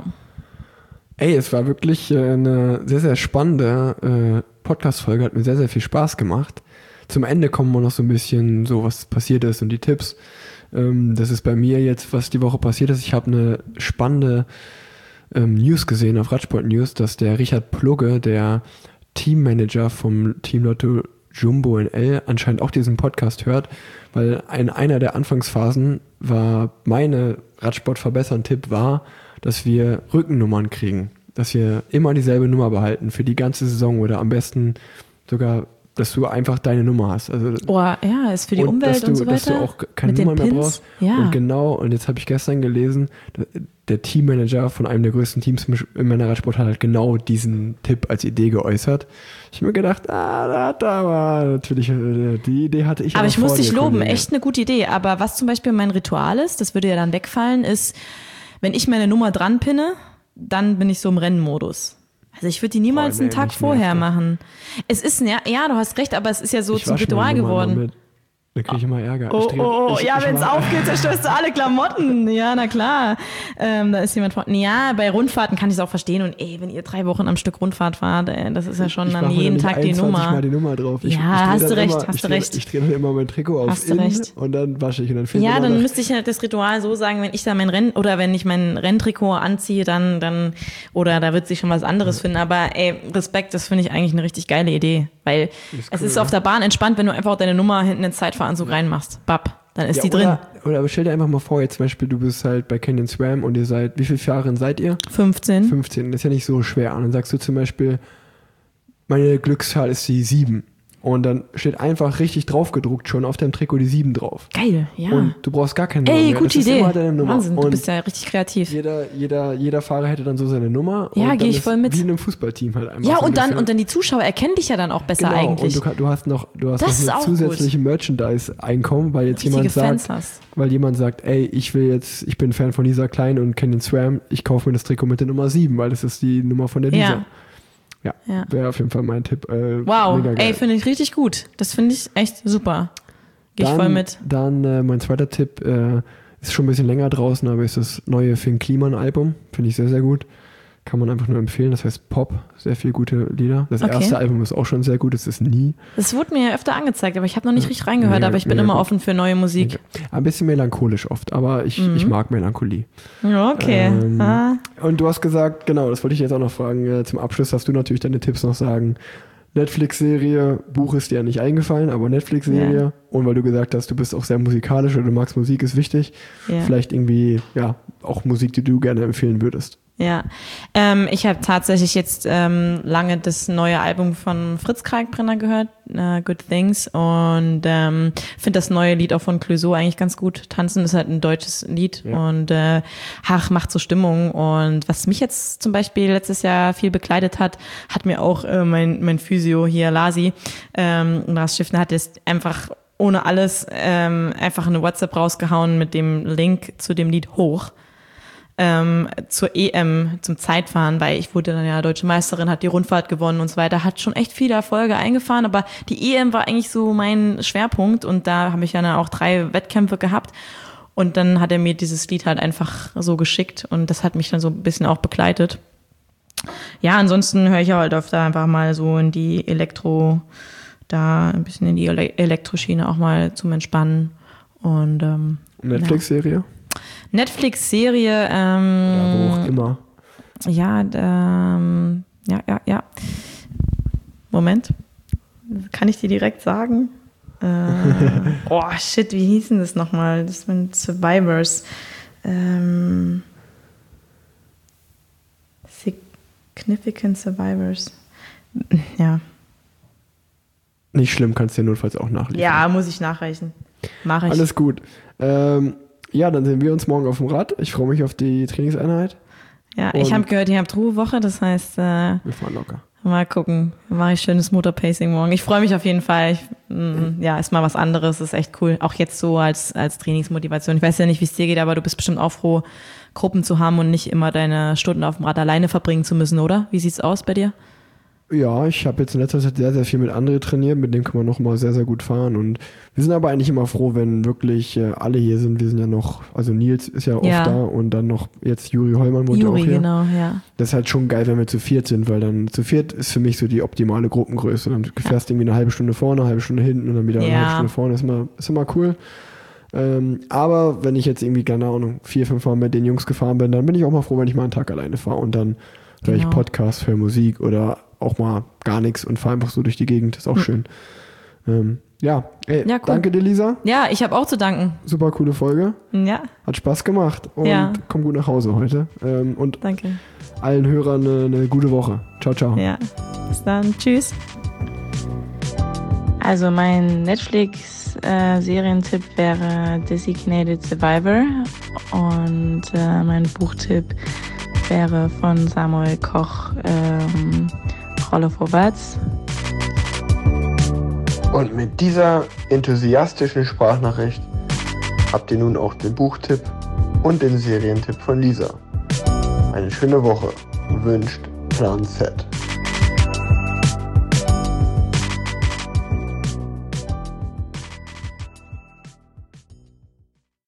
Ey, es war wirklich äh, eine sehr, sehr spannende äh, Podcast-Folge, hat mir sehr, sehr viel Spaß gemacht. Zum Ende kommen wir noch so ein bisschen so, was passiert ist und die Tipps. Ähm, das ist bei mir jetzt, was die Woche passiert ist. Ich habe eine spannende ähm, News gesehen auf Radsport News, dass der Richard Plugge, der Teammanager vom Team Lotto Jumbo N L, anscheinend auch diesen Podcast hört, weil in einer der Anfangsphasen war meine Radsport-Verbessern-Tipp war, dass wir Rückennummern kriegen, dass wir immer dieselbe Nummer behalten für die ganze Saison oder am besten sogar, dass du einfach deine Nummer hast. Also Oh, ja, ist für die und Umwelt dass du, und so weiter. dass du auch keine Mit den Nummer mehr Pins. brauchst. Ja. Und genau, und jetzt habe ich gestern gelesen, der Teammanager von einem der größten Teams im Männerradsport hat halt genau diesen Tipp als Idee geäußert. Ich habe mir gedacht, ah, da hat er aber natürlich, äh, die Idee hatte ich Aber auch ich muss vor dich dir, loben, Kollege. echt eine gute Idee. Aber was zum Beispiel mein Ritual ist, das würde ja dann wegfallen, ist, wenn ich meine Nummer dran pinne, dann bin ich so im Rennmodus. Also ich würde die niemals Boah, nee, einen Tag mich vorher nervt das. machen. Es ist, ja, ja, du hast recht, aber es ist ja so Ich zum wasche Ritual meine Nummer geworden. immer mit. Da kriege ich immer Ärger. Oh, Ich dreh- oh, oh, ich- ja, ich wenn es mach- aufgeht, zerstörst du alle Klamotten. Ja, na klar. Ähm, da ist jemand vor. Ja, bei Rundfahrten kann ich es auch verstehen. Und ey, wenn ihr drei Wochen am Stück Rundfahrt fahrt, ey, das ist ja schon ich dann mach mir jeden nicht Tag die einundzwanzig Nummer. Mal die Nummer drauf. Ich, Ja, ich dreh hast dann du recht, immer, hast ich du dreh, recht. Ich drehe dann immer mein Trikot auf Hast du in recht. und dann wasche ich und dann fehlt Ja, immer dann noch- müsste ich halt das Ritual so sagen, wenn ich da mein Renn oder wenn ich mein Renntrikot anziehe, dann, dann, oder da wird sich schon was anderes finden. Aber ey, Respekt, das finde ich eigentlich eine richtig geile Idee. Weil Ist es cool, ist auf der Bahn entspannt, wenn du einfach deine Nummer hinten ins Zeitfahranzug reinmachst. Bap, dann ist Ja, die drin. Oder, oder aber stell dir einfach mal vor, jetzt zum Beispiel, du bist halt bei Canyon Swam und ihr seid, wie viele Fahrerin seid ihr? fünfzehn. fünfzehn, das ist ja nicht so schwer. Und dann sagst du zum Beispiel, meine Glückszahl ist die sieben. Und dann steht einfach richtig drauf gedruckt schon auf deinem Trikot die sieben drauf. Geil, ja. Und du brauchst gar keine Nummer Ey, mehr. gute das Idee. Ist immer deine Nummer. Wahnsinn, du und bist ja richtig kreativ. jeder, jeder, jeder Fahrer hätte dann so seine Nummer. Ja, und dann geh ich ist voll mit. Wie in einem Fußballteam halt einfach. Ja, so und dann, ungefähr. und dann die Zuschauer erkennen dich ja dann auch besser genau, eigentlich. Und du, kann- du hast noch, du hast Das ist noch auch eine zusätzliche Merchandise-Einkommen, weil jetzt Richtige jemand sagt, Fans hast. weil jemand sagt, ey, ich will jetzt, ich bin Fan von Lisa Klein und Canyon Swam, ich kaufe mir das Trikot mit der Nummer sieben, weil das ist die Nummer von der Lisa. Ja. Ja, Ja. wäre auf jeden Fall mein Tipp. Äh, Wow, mega geil. ey, finde ich richtig gut. Das finde ich echt super. Gehe ich Dann- voll mit. Dann äh, mein zweiter Tipp, äh, ist schon ein bisschen länger draußen, aber ist das neue Finn Kliman Album. Finde ich sehr, sehr gut. Kann man einfach nur empfehlen. Das heißt Pop, sehr viele gute Lieder. Das Okay. erste Album ist auch schon sehr gut, es ist Nie. Das wurde mir ja öfter angezeigt, aber ich habe noch nicht richtig reingehört, Mega- aber ich bin mega immer gut. offen für neue Musik. Ein bisschen melancholisch oft, aber ich, Mhm. ich mag Melancholie. Ja, okay. Ähm, ah. Und du hast gesagt, genau, das wollte ich jetzt auch noch fragen. Äh, zum Abschluss darfst du natürlich deine Tipps noch sagen. Netflix-Serie, Buch ist dir ja nicht eingefallen, aber Netflix-Serie. Ja. Und weil du gesagt hast, du bist auch sehr musikalisch oder du magst Musik, ist wichtig. Ja. Vielleicht irgendwie, ja, auch Musik, die du gerne empfehlen würdest. Ja, ähm, ich habe tatsächlich jetzt ähm, lange das neue Album von Fritz Kalkbrenner gehört, äh, Good Things, und ähm, finde das neue Lied auch von Clouseau eigentlich ganz gut. Tanzen ist halt ein deutsches Lied Ja. und äh, ach, macht so Stimmung. Und was mich jetzt zum Beispiel letztes Jahr viel bekleidet hat, hat mir auch äh, mein, mein Physio hier, Lasi, ähm, Lars Schiffner, hat jetzt einfach ohne alles ähm, einfach eine WhatsApp rausgehauen mit dem Link zu dem Lied Hoch. Ähm, zur E M, zum Zeitfahren, weil ich wurde dann ja deutsche Meisterin, hat die Rundfahrt gewonnen und so weiter, hat schon echt viele Erfolge eingefahren, aber die E M war eigentlich so mein Schwerpunkt und da habe ich ja dann auch drei Wettkämpfe gehabt und dann hat er mir dieses Lied halt einfach so geschickt und das hat mich dann so ein bisschen auch begleitet. Ja, ansonsten höre ich halt öfter einfach mal so in die Elektro, da ein bisschen in die Ele- Elektroschiene auch mal zum Entspannen und ähm, Netflix-Serie? Netflix-Serie, ähm, Ja, wo auch immer. ja, ähm, ja, ja, ja. Moment. Kann ich dir direkt sagen? Äh, oh, shit, wie hieß denn das nochmal? Das sind Survivors. Ähm, Significant Survivors. Ja. Nicht schlimm, kannst du dir notfalls auch nachlesen. Ja, muss ich nachreichen. Mache ich. Alles gut. Ähm, ja, dann sehen wir uns morgen auf dem Rad. Ich freue mich auf die Trainingseinheit. Ja, ich und- habe gehört, ihr habt Ruhewoche, das heißt, äh, Wir fahren locker. mal gucken. Mache ich schönes Motorpacing morgen. Ich freue mich auf jeden Fall. Ich, mm, ja, ist mal was anderes. Ist echt cool. Auch jetzt so als, als Trainingsmotivation. Ich weiß ja nicht, wie es dir geht, aber du bist bestimmt auch froh, Gruppen zu haben und nicht immer deine Stunden auf dem Rad alleine verbringen zu müssen, oder? Wie sieht's aus bei dir? Ja, ich habe jetzt in letzter Zeit sehr, sehr viel mit André trainiert, mit dem kann man noch mal sehr, sehr gut fahren und wir sind aber eigentlich immer froh, wenn wirklich äh, alle hier sind. Wir sind ja noch, also Nils ist ja oft Ja. da und dann noch jetzt Juri Hollmann wohnt ja auch Juri, hier. genau, ja. Das ist halt schon geil, wenn wir zu viert sind, weil dann zu viert ist für mich so die optimale Gruppengröße. Dann fährst du irgendwie eine halbe Stunde vorne, eine halbe Stunde hinten und dann wieder eine Ja. halbe Stunde vorne. Ist immer, ist immer cool. Ähm, aber wenn ich jetzt irgendwie, keine Ahnung, vier, fünf Mal mit den Jungs gefahren bin, dann bin ich auch mal froh, wenn ich mal einen Tag alleine fahre und dann höre ich Genau. Podcasts, höre Musik oder auch mal gar nichts und fahre einfach so durch die Gegend. Ist auch schön. Ähm, ja, ey, Ja, cool. danke dir, Lisa. Ja, ich habe auch zu danken. Super coole Folge. Ja, Hat Spaß gemacht und Ja. komm gut nach Hause heute. Ähm, und danke. allen Hörern eine, eine gute Woche. Ciao, ciao. Ja, bis dann. Tschüss. Also mein Netflix-Serientipp wäre Designated Survivor und äh, mein Buchtipp wäre von Samuel Koch ähm, Rolle vorwärts. Und mit dieser enthusiastischen Sprachnachricht habt ihr nun auch den Buchtipp und den Serientipp von Lisa. Eine schöne Woche wünscht Plan Z.